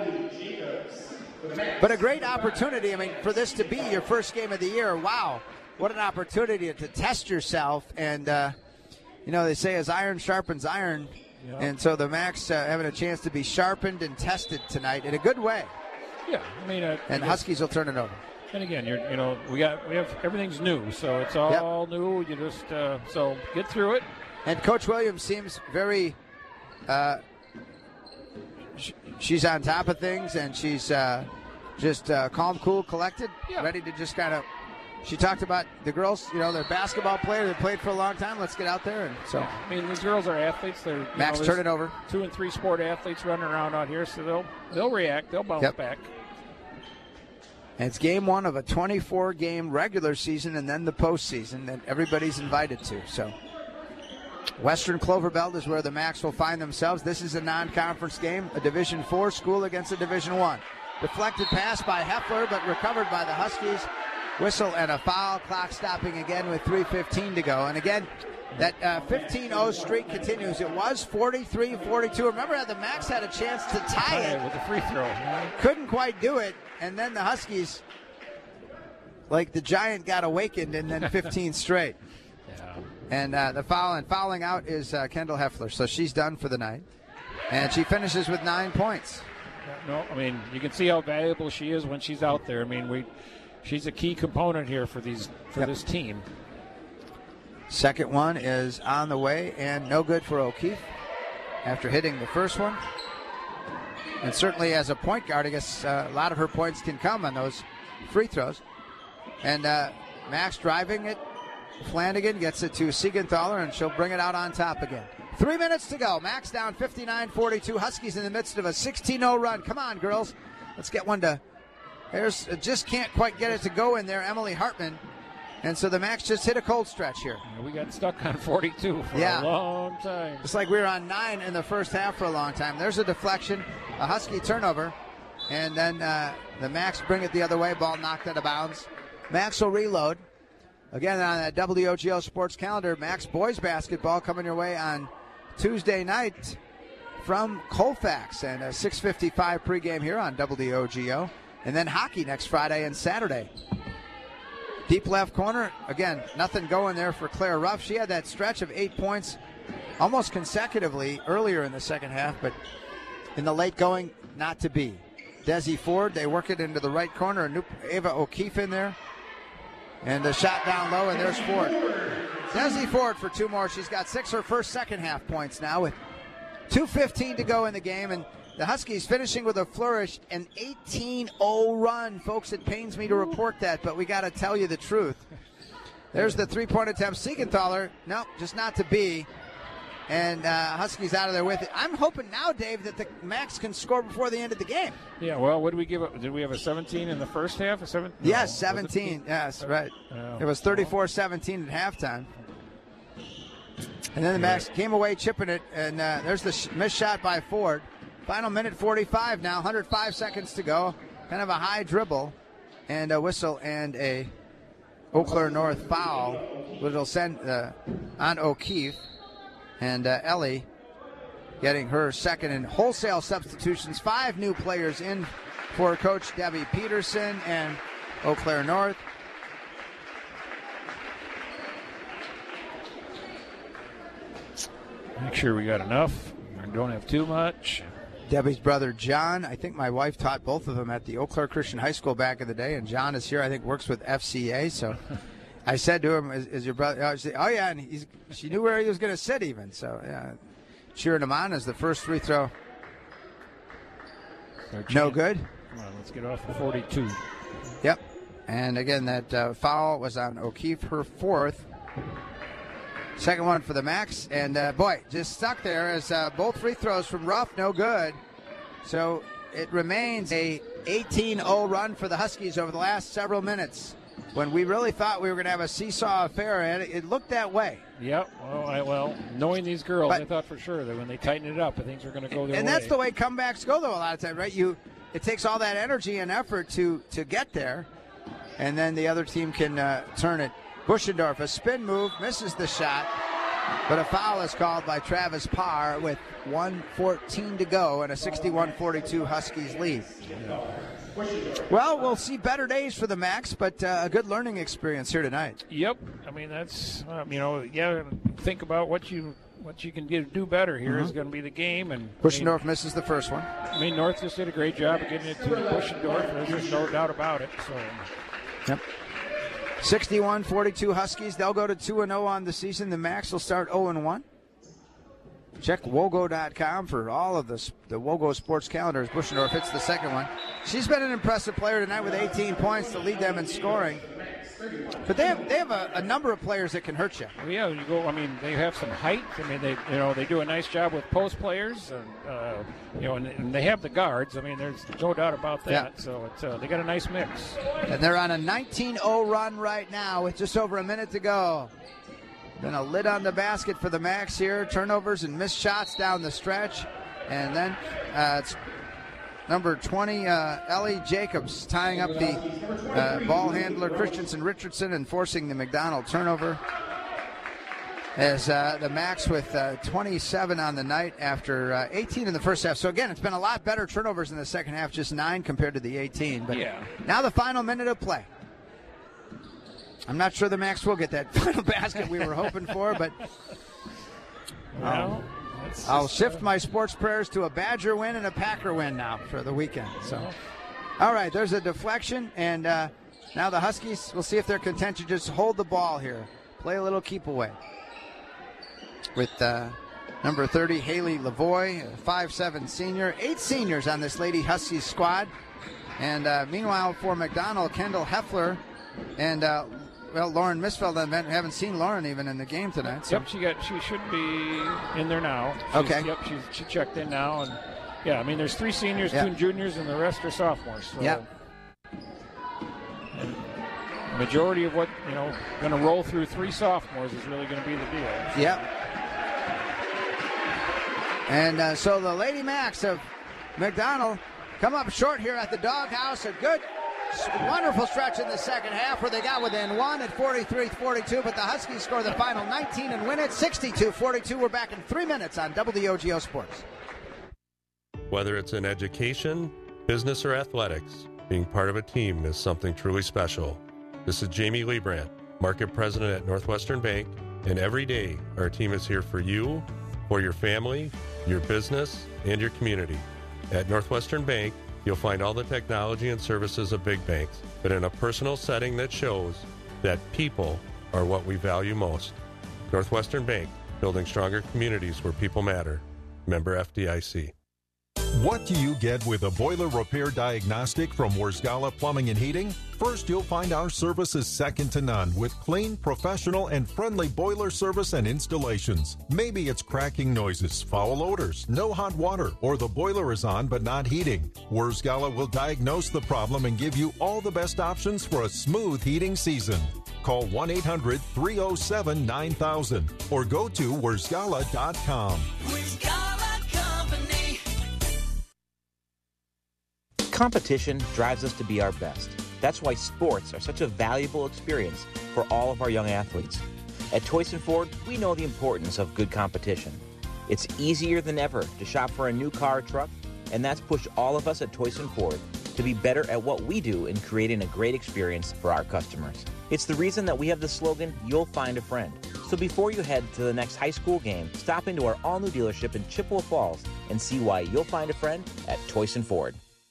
But a great opportunity, I mean, for this to be your first game of the year. Wow, what an opportunity to test yourself. And, uh, you know, they say as iron sharpens iron. Yeah. And so the Macs uh, having a chance to be sharpened and tested tonight in a good way. Yeah, I mean, uh, and Huskies will turn it over. And again, you're, you know, we got we have everything's new, so it's all yep. new. You just uh, so get through it. And Coach Williams seems very. Uh, sh- she's on top of things, and she's uh, just uh, calm, cool, collected, yeah. ready to just kind of. She talked about the girls, you know, they're basketball players. They played for a long time. Let's get out there. And so, I mean, these girls are athletes. They're Max, know, turn it over. Two and three sport athletes running around out here, so they'll they'll react. They'll bounce yep. back. And it's game one of a twenty-four game regular season, and then the postseason that everybody's invited to. So, Western Clover Belt is where the Macs will find themselves. This is a non-conference game, a Division four school against a Division one. Deflected pass by Heffler, but recovered by the Huskies. Whistle and a foul. Clock stopping again with three fifteen to go. And again, that uh, fifteen oh streak continues. It was forty-three forty-two. Remember how the Macs had a chance to tie it with a free throw. Couldn't quite do it. And then the Huskies, like the giant, got awakened, and then fifteen straight. Yeah. And uh, the foul and fouling out is uh, Kendall Heffler. So she's done for the night. And she finishes with nine points. No, I mean, you can see how valuable she is when she's out there. I mean, we she's a key component here for these for yep. this team. Second one is on the way and no good for O'Keefe after hitting the first one. And certainly as a point guard, I guess uh, a lot of her points can come on those free throws. And uh, Max driving it. Flanagan gets it to Siegenthaler, and she'll bring it out on top again. Three minutes to go. Max down fifty-nine forty-two. Huskies in the midst of a sixteen oh run. Come on, girls. Let's get one to... There's just can't quite get it to go in there. Emily Hartman And so the Macs just hit a cold stretch here. Yeah, we got stuck on forty-two for yeah. a long time. It's like we were on nine in the first half for a long time. There's a deflection, a Husky turnover, and then uh, the Macs bring it the other way. Ball knocked out of bounds. Macs will reload. Again, on that W O G O Sports calendar, Macs boys basketball coming your way on Tuesday night from Colfax, and a six fifty-five pregame here on W O G O. And then hockey next Friday and Saturday. Deep left corner, again, nothing going there for Claire Ruff. She had that stretch of eight points almost consecutively earlier in the second half, but in the late going, not to be. Desi Ford, they work it into the right corner, and Ava O'Keefe in there. And the shot down low, and there's Ford. Desi Ford for two more. She's got six her first second half points now with two fifteen to go in the game, and the Huskies finishing with a flourish, an eighteen oh run. Folks, it pains me to report that, but we got to tell you the truth. There's the three-point attempt. Siegenthaler, no, just not to be. And uh, Huskies out of there with it. I'm hoping now, Dave, that the Macs can score before the end of the game. Yeah, well, what did we give up? Did we have a seventeen in the first half? A seven? Yes, no, seventeen. Yes, right. Oh. It was thirty-four seventeen at halftime. And then the Macs came away chipping it, and uh, there's the sh- missed shot by Ford. Final minute forty-five now, one hundred five seconds to go. Kind of a high dribble and a whistle and a Eau Claire North foul, which will send uh, on O'Keefe. And uh, Ellie getting her second in wholesale substitutions. Five new players in for Coach Debbie Peterson and Eau Claire North. Make sure we got enough. Don't have too much. Debbie's brother John, I think my wife taught both of them at the Eau Claire Christian High School back in the day, and John is here, I think works with F C A, so I said to him, is, is your brother, oh, said, oh yeah, and he's, she knew where he was going to sit even, so yeah, cheering him on as the first free throw. No good. Come on, let's get off of forty-two. Yep, and again, that uh, foul was on O'Keefe, her fourth. Second one for the Macs, and uh, boy, just stuck there as uh, both free throws from Ruff, no good. So it remains a eighteen oh run for the Huskies over the last several minutes. When we really thought we were going to have a seesaw affair, and it, it looked that way. Yep. Well, I, well, knowing these girls, but, I thought for sure that when they tighten it up, things are going to go their way. And that's the way comebacks go, though, a lot of times, right? You, it takes all that energy and effort to to get there, and then the other team can uh, turn it. Buschendorf, a spin move, misses the shot, but a foul is called by Travis Parr with one fourteen to go and a sixty-one forty-two Huskies lead. Well, we'll see better days for the Macs, but uh, a good learning experience here tonight. Yep. I mean, that's, um, you know, yeah, think about what you what you can get, do better here mm-hmm. is going to be the game. And Buschendorf I mean, misses the first one. I mean, North just did a great job of getting it to Buschendorf. There's just no doubt about it. So. Yep. sixty-one forty-two Huskies. They'll go to two and oh on the season. The Macs will start oh and one. Check Wogo dot com for all of the, the Wogo sports calendars. Buschendorf hits the second one. She's been an impressive player tonight with eighteen points to lead them in scoring. But they have they have a, a number of players that can hurt you. Well, yeah, you go. I mean, they have some height. I mean, they you know they do a nice job with post players, and uh, you know, and, and they have the guards. I mean, there's no doubt about that. Yeah. So it's, uh, they got a nice mix. And they're on a nineteen oh run right now with just over a minute to go. Been a lid on the basket for the Macs here. Turnovers and missed shots down the stretch, and then uh, it's number twenty, uh, Ellie Jacobs, tying up the uh, ball handler Christensen Richardson and forcing the McDonald turnover. As uh, the Macs with uh, twenty-seven on the night after uh, eighteen in the first half. So, again, it's been a lot better turnovers in the second half, just nine compared to the eighteen. But yeah. Now the final minute of play. I'm not sure the Macs will get that final basket we were hoping for, but well, um, I'll shift my sports prayers to a Badger win and a Packer win now for the weekend. So, all right, there's a deflection, and uh, now the Huskies, we'll see if they're content to just hold the ball here, play a little keep away. With uh, number thirty, Haley Lavoie, a five seven senior, eight seniors on this Lady Huskies squad. And uh, meanwhile, for McDonald, Kendall Heffler and uh, well, Lauren Misfeld. I haven't seen Lauren even in the game tonight. So. Yep, she got. She should be in there now. She's, okay. Yep, she's, she checked in now, and yeah, I mean, there's three seniors, yep. two juniors, and the rest are sophomores. So. Yep. majority of what, you know, going to roll through three sophomores is really going to be the deal. Yep. And uh, so the Lady Macs of McDonald come up short here at the Doghouse. A good, wonderful stretch in the second half where they got within one at forty-three forty-two, but the Huskies score the final nineteen and win it sixty-two forty-two. We're back in three minutes on W O G O Sports. Whether it's in education, business, or athletics, being part of a team is something truly special. This is Jamie Leibrandt, Market President at Northwestern Bank, and every day our team is here for you, for your family, your business, and your community. At Northwestern Bank, you'll find all the technology and services of big banks, but in a personal setting that shows that people are what we value most. Northwestern Bank, building stronger communities where people matter. Member F D I C. What do you get with a boiler repair diagnostic from Warsgala Plumbing and Heating? First, you'll find our service is second to none with clean, professional, and friendly boiler service and installations. Maybe it's cracking noises, foul odors, no hot water, or the boiler is on but not heating. Warsgala will diagnose the problem and give you all the best options for a smooth heating season. Call one eight hundred three oh seven nine thousand or go to warsgala dot com. Competition drives us to be our best. That's why sports are such a valuable experience for all of our young athletes. At Toyson Ford, we know the importance of good competition. It's easier than ever to shop for a new car or truck, and that's pushed all of us at Toyson Ford to be better at what we do in creating a great experience for our customers. It's the reason that we have the slogan, "You'll find a friend." So before you head to the next high school game, stop into our all-new dealership in Chippewa Falls and see why you'll find a friend at Toyson Ford.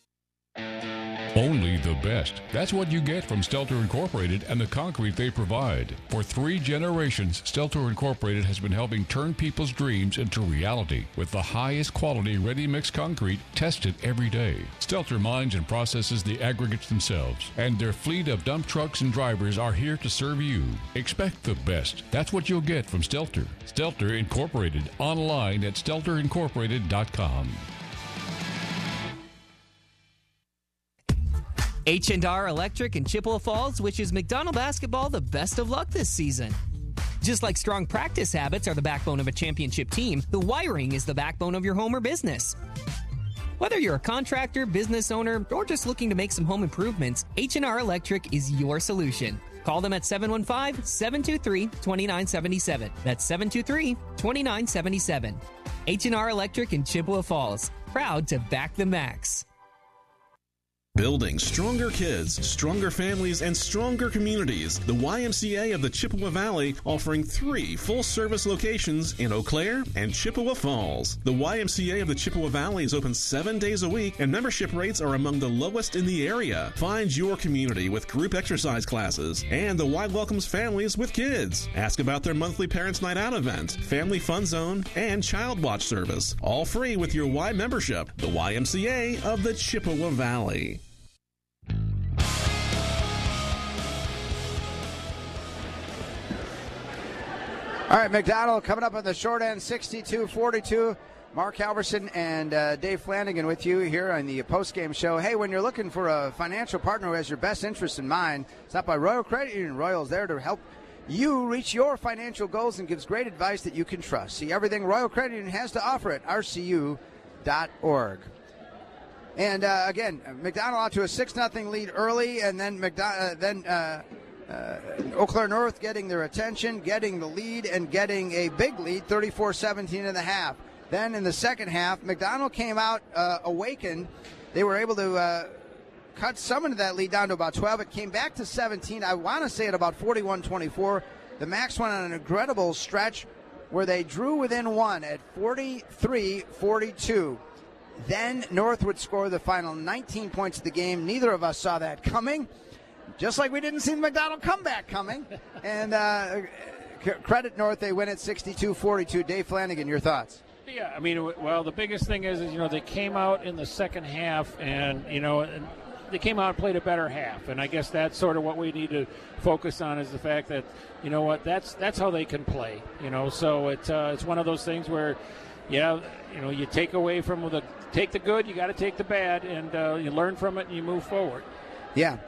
Only the best. That's what you get from Stelter Incorporated and the concrete they provide. For three generations, Stelter Incorporated has been helping turn people's dreams into reality with the highest quality ready-mix concrete tested every day. Stelter mines and processes the aggregates themselves, and their fleet of dump trucks and drivers are here to serve you. Expect the best. That's what you'll get from Stelter. Stelter Incorporated, online at stelter incorporated dot com. H and R Electric in Chippewa Falls wishes McDonald basketball the best of luck this season. Just like strong practice habits are the backbone of a championship team, the wiring is the backbone of your home or business. Whether you're a contractor, business owner, or just looking to make some home improvements, H and R Electric is your solution. Call them at seven one five, seven two three, two nine seven seven. That's seven two three, two nine seven seven. H and R Electric in Chippewa Falls. Proud to back the Max. Building stronger kids, stronger families, and stronger communities. The Y M C A of the Chippewa Valley offering three full-service locations in Eau Claire and Chippewa Falls. The Y M C A of the Chippewa Valley is open seven days a week, and membership rates are among the lowest in the area. Find your community with group exercise classes, and the Y welcomes families with kids. Ask about their monthly Parents' Night Out event, Family Fun Zone, and Child Watch service. All free with your Y membership. The Y M C A of the Chippewa Valley. All right, McDonald coming up on the short end, sixty-two forty-two. Mark Halverson and uh, Dave Flanagan with you here on the postgame show. Hey, when you're looking for a financial partner who has your best interest in mind, stop by Royal Credit Union. Royal's there to help you reach your financial goals and gives great advice that you can trust. See everything Royal Credit Union has to offer at R C U dot org. And uh, again, McDonald out to a six nothing lead early, and then McDonald, uh, then. Uh, Uh, Eau Claire North getting their attention, getting the lead, and getting a big lead, thirty-four seventeen and a half. Then in the second half, McDonald came out uh, awakened. They were able to uh, cut some of that lead down to about twelve. It came back to seventeen. I want to say at about forty-one twenty-four. The Macs went on an incredible stretch where they drew within one at forty-three forty-two. Then North would score the final nineteen points of the game. Neither of us saw that coming. Just like we didn't see the McDonald comeback coming. And uh, credit North, they win at sixty-two forty-two. Dave Flanagan, your thoughts? Yeah, I mean, well, the biggest thing is, is you know, they came out in the second half and, you know, and they came out and played a better half. And I guess that's sort of what we need to focus on is the fact that, you know what, that's that's how they can play. You know, so it, uh, it's one of those things where, yeah, you know, you take away from the, take the good, you got to take the bad, and uh, you learn from it and you move forward. Yeah.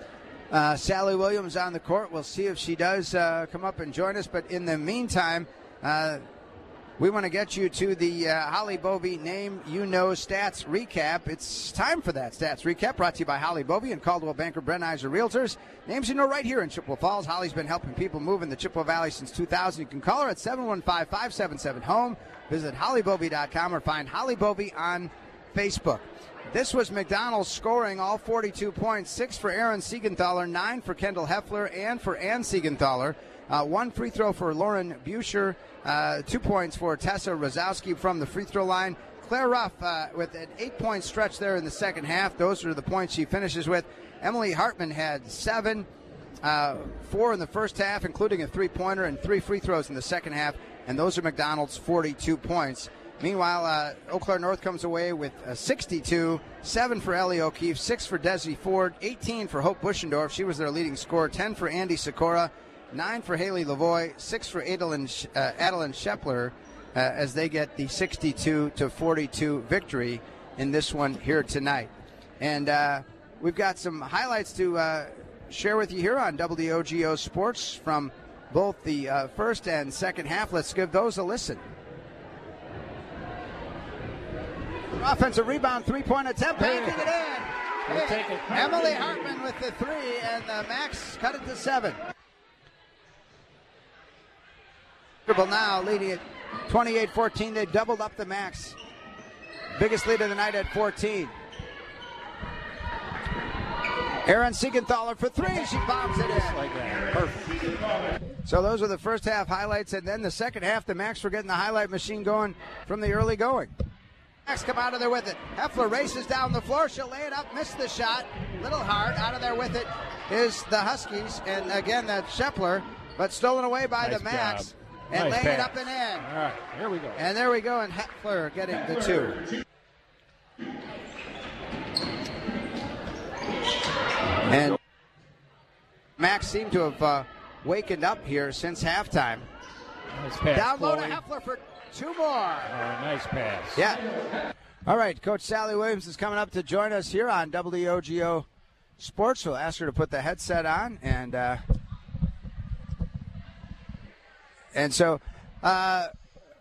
Uh, Sally Williams on the court. We'll see if she does uh, come up and join us. But in the meantime, uh, we want to get you to the uh, Holly Bovey Name You Know Stats Recap. It's time for that Stats Recap, brought to you by Holly Bovey and Caldwell Banker Brennheiser Realtors. Names you know right here in Chippewa Falls. Holly's been helping people move in the Chippewa Valley since two thousand. You can call her at seven one five, five seven seven, home. Visit holly bovey dot com or find Holly Bovey on Facebook. This was McDonald's scoring all forty-two points, six for Aaron Siegenthaler, nine for Kendall Heffler, and for Ann Siegenthaler. Uh, one free throw for Lauren Buscher, uh, two points for Tessa Rozowski from the free throw line. Claire Ruff uh, with an eight-point stretch there in the second half. Those are the points she finishes with. Emily Hartman had seven, uh, four in the first half, including a three-pointer, and three free throws in the second half, and those are McDonald's forty-two points. Meanwhile, uh, Eau Claire North comes away with uh, sixty-two, seven for Ellie O'Keefe, six for Desi Ford, eighteen for Hope Buschendorf. She was their leading scorer, ten for Andy Sikora, nine for Haley Lavoie, six for Adeline, uh, Adeline Shepler uh, as they get the sixty-two to forty-two victory in this one here tonight. And uh, we've got some highlights to uh, share with you here on W O G O Sports from both the uh, first and second half. Let's give those a listen. Offensive rebound, three-point attempt, banking it in. We'll take it. Emily Hartman with the three, and the Max cut it to seven. Now leading it twenty-eight fourteen. They doubled up the Max. Biggest lead of the night at fourteen. Aaron Siegenthaler for three. She bombs it in. Like that. Perfect. So those are the first half highlights, and then the second half, the Max were getting the highlight machine going from the early going. Max come out of there with it. Heffler races down the floor. She'll lay it up, miss the shot. Little hard. Out of there with it is the Huskies. And again, that's Shepler, but stolen away by Nice the Max. job. And Nice laying it pass. up and in. All right, here we go. And there we go, and Heffler getting the two. And Max seemed to have uh, wakened up here since halftime. Nice pass, Down low to Chloe. Heffler for two more. Oh, nice pass. Yeah. All right, Coach Sally Williams is coming up to join us here on W O G O Sports. We'll ask her to put the headset on. And uh, and so, uh,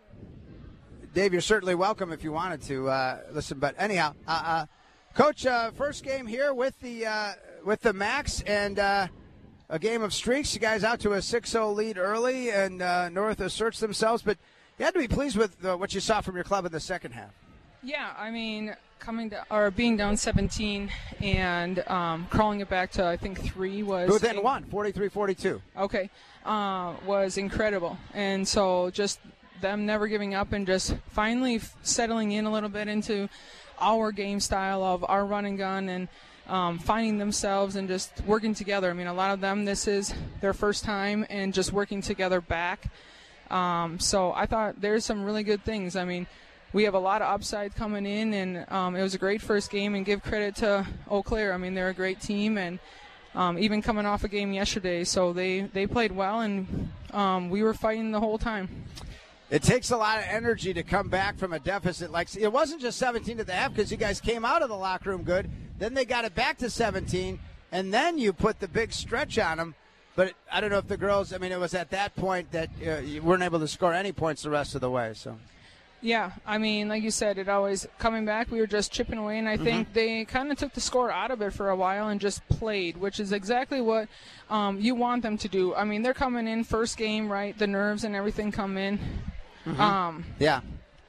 Dave, you're certainly welcome if you wanted to uh, listen. But anyhow, uh, uh, Coach, uh, first game here with the uh, with the Max and uh, a game of streaks. You guys out to a six oh lead early, and uh, North asserts themselves. But you had to be pleased with uh, what you saw from your club in the second half. Yeah, I mean, coming to, or being down seventeen and um, crawling it back to I think three was Within one, forty-three forty-two. Okay, uh, was incredible, and so just them never giving up and just finally f- settling in a little bit into our game style of our run and gun and um, finding themselves and just working together. I mean, a lot of them, this is their first time and just working together back. Um, so I thought there's some really good things. I mean, we have a lot of upside coming in, and um, it was a great first game, and give credit to Eau Claire. I mean, they're a great team, and um, even coming off a game yesterday, so they, they played well, and um, we were fighting the whole time. It takes a lot of energy to come back from a deficit. Like, it wasn't just seventeen at the half because you guys came out of the locker room good. Then they got it back to seventeen, and then you put the big stretch on them. But I don't know if the girls, I mean, it was at that point that uh, you weren't able to score any points the rest of the way. So, yeah, I mean, like you said, it always coming back, we were just chipping away, and I think Mhm. they kind of took the score out of it for a while and just played, which is exactly what um, you want them to do. I mean, they're coming in first game, right? The nerves and everything come in. Mhm. Um, yeah.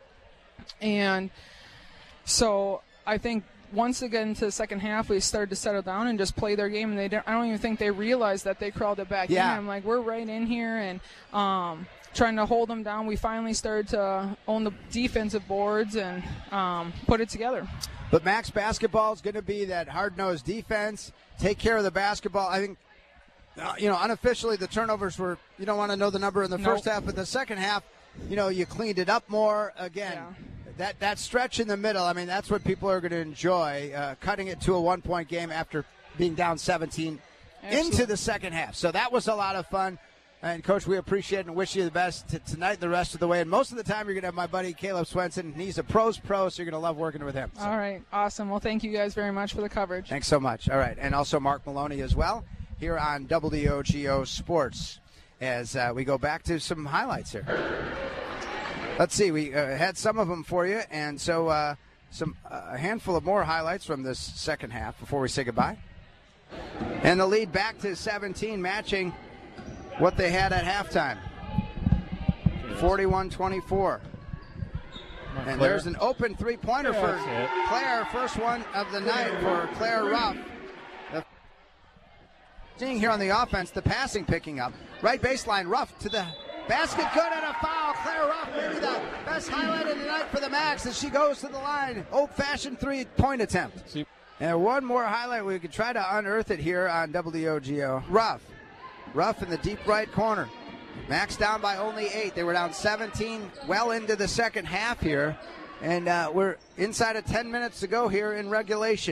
And so I think once they get into the second half, we started to settle down and just play their game. And they don't, I don't even think they realized that they crawled it back Yeah. in. I'm like, we're right in here and um, trying to hold them down. We finally started to own the defensive boards and um, put it together. But Max basketball is going to be that hard-nosed defense, take care of the basketball. I think, uh, you know, unofficially the turnovers were, you don't want to know the number in the Nope. first half, but the second half, you know, you cleaned it up more. Again, that, that stretch in the middle, I mean, that's what people are going to enjoy, uh, cutting it to a one-point game after being down seventeen Absolutely. into the second half. So that was a lot of fun. And, Coach, we appreciate it and wish you the best t- tonight and the rest of the way. And most of the time you're going to have my buddy Caleb Swenson. He's a pro's pro, so you're going to love working with him. So. All right. Awesome. Well, thank you guys very much for the coverage. Thanks so much. All right. And also Mark Maloney as well. here on W O G O Sports as uh, we go back to some highlights here. Let's see, we uh, had some of them for you, and so uh, some uh, a handful of more highlights from this second half before we say goodbye. And the lead back to seventeen, matching what they had at halftime. forty-one twenty-four. And there's an open three-pointer for Claire. First one of the night for Claire Ruff. The seeing here on the offense, the passing picking up. Right baseline, Ruff to the basket, good, and a foul. Claire Ruff, maybe the best highlight of the night for the Max as she goes to the line. Old-fashioned three-point attempt. And one more highlight, we could try to unearth it here on W O G O. Ruff. Ruff in the deep right corner. Max down by only eight. They were down seventeen well into the second half here. And uh, we're inside of ten minutes to go here in regulation.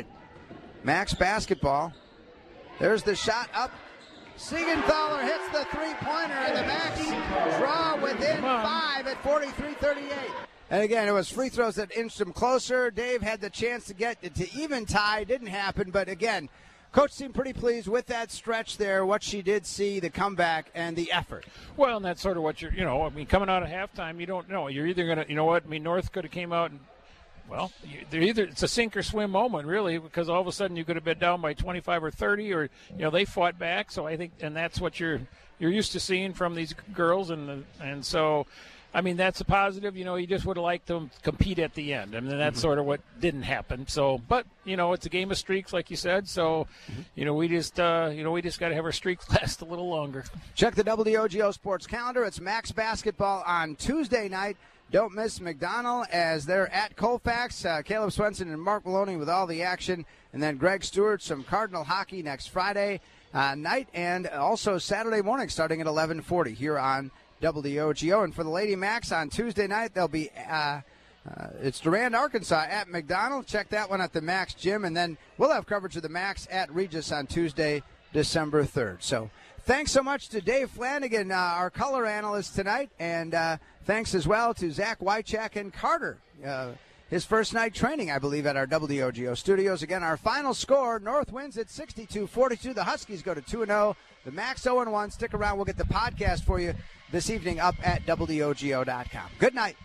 Max basketball. There's the shot up. Siegenthaler hits the three-pointer, and the Max draw within five at forty-three thirty-eight. And again, it was free throws that inched them closer. Dave had the chance to get it to even tie. Didn't happen, but again, Coach seemed pretty pleased with that stretch there, what she did see, the comeback, and the effort. Well, and that's sort of what you're, you know, I mean, coming out of halftime, you don't know. You're either going to, you know what, I mean, North could have came out and, well, they're either it's a sink or swim moment, really, because all of a sudden you could have been down by twenty-five or thirty, or, you know, they fought back. So I think, and that's what you're you're used to seeing from these girls. And, and so, I mean, that's a positive. You know, you just would have liked them to compete at the end. I mean, that's mm-hmm. sort of what didn't happen. So, but, you know, it's a game of streaks, like you said. So, mm-hmm. you know, we just, uh, you know, we just got to have our streaks last a little longer. Check the W O G O Sports calendar. It's Max basketball on Tuesday night. Don't miss McDonald as they're at Colfax. Uh, Caleb Swenson and Mark Maloney with all the action. And then Greg Stewart, some Cardinal hockey next Friday uh, night. And also Saturday morning starting at eleven forty here on W O G O. And for the Lady Max on Tuesday night, they'll be uh, uh, it's Durand, Arkansas at McDonald. Check that one at the Max Gym. And then we'll have coverage of the Max at Regis on Tuesday, December third. So thanks so much to Dave Flanagan, uh, our color analyst tonight. And uh, thanks as well to Zach Wychak and Carter. Uh, his first night training, I believe, at our W O G O studios. Again, our final score, North wins at sixty-two forty-two. The Huskies go to two and oh. The Max oh and one. Stick around. We'll get the podcast for you this evening up at W O G O dot com. Good night.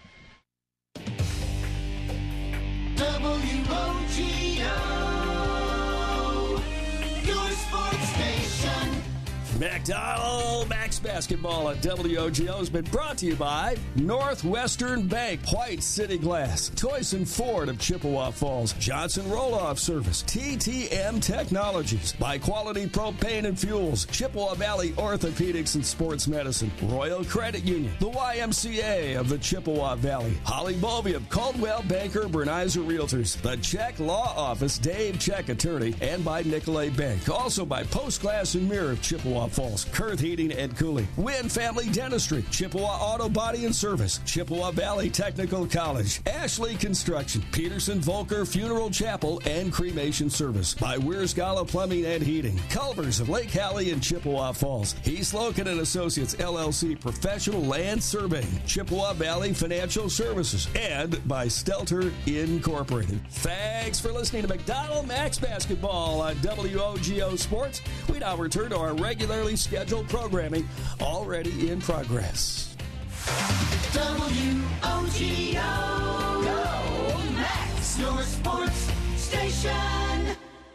W O G O, your sports station. McDonald Max Basketball at W O G O has been brought to you by Northwestern Bank, White City Glass, Toyson Ford of Chippewa Falls, Johnson Roll-Off Service, T T M Technologies, by Quality Propane and Fuels, Chippewa Valley Orthopedics and Sports Medicine, Royal Credit Union, the Y M C A of the Chippewa Valley, Holly Bovey of Caldwell Banker Bernizer Realtors, the Check Law Office, Dave Check Attorney, and by Nicolay Bank. Also by Post Glass and Mirror of Chippewa Falls, Kurth Heating and Cooling, Wynn Family Dentistry, Chippewa Auto Body and Service, Chippewa Valley Technical College, Ashley Construction, Peterson Volker Funeral Chapel and Cremation Service, by Weersgala Plumbing and Heating, Culvers of Lake Hallie and Chippewa Falls, East Logan and Associates L L C Professional Land Surveying, Chippewa Valley Financial Services, and by Stelter Incorporated. Thanks for listening to McDonald Max Basketball on W O G O Sports. We now return to our regularly scheduled programming already in progress. W O G O, go Max, your sports station.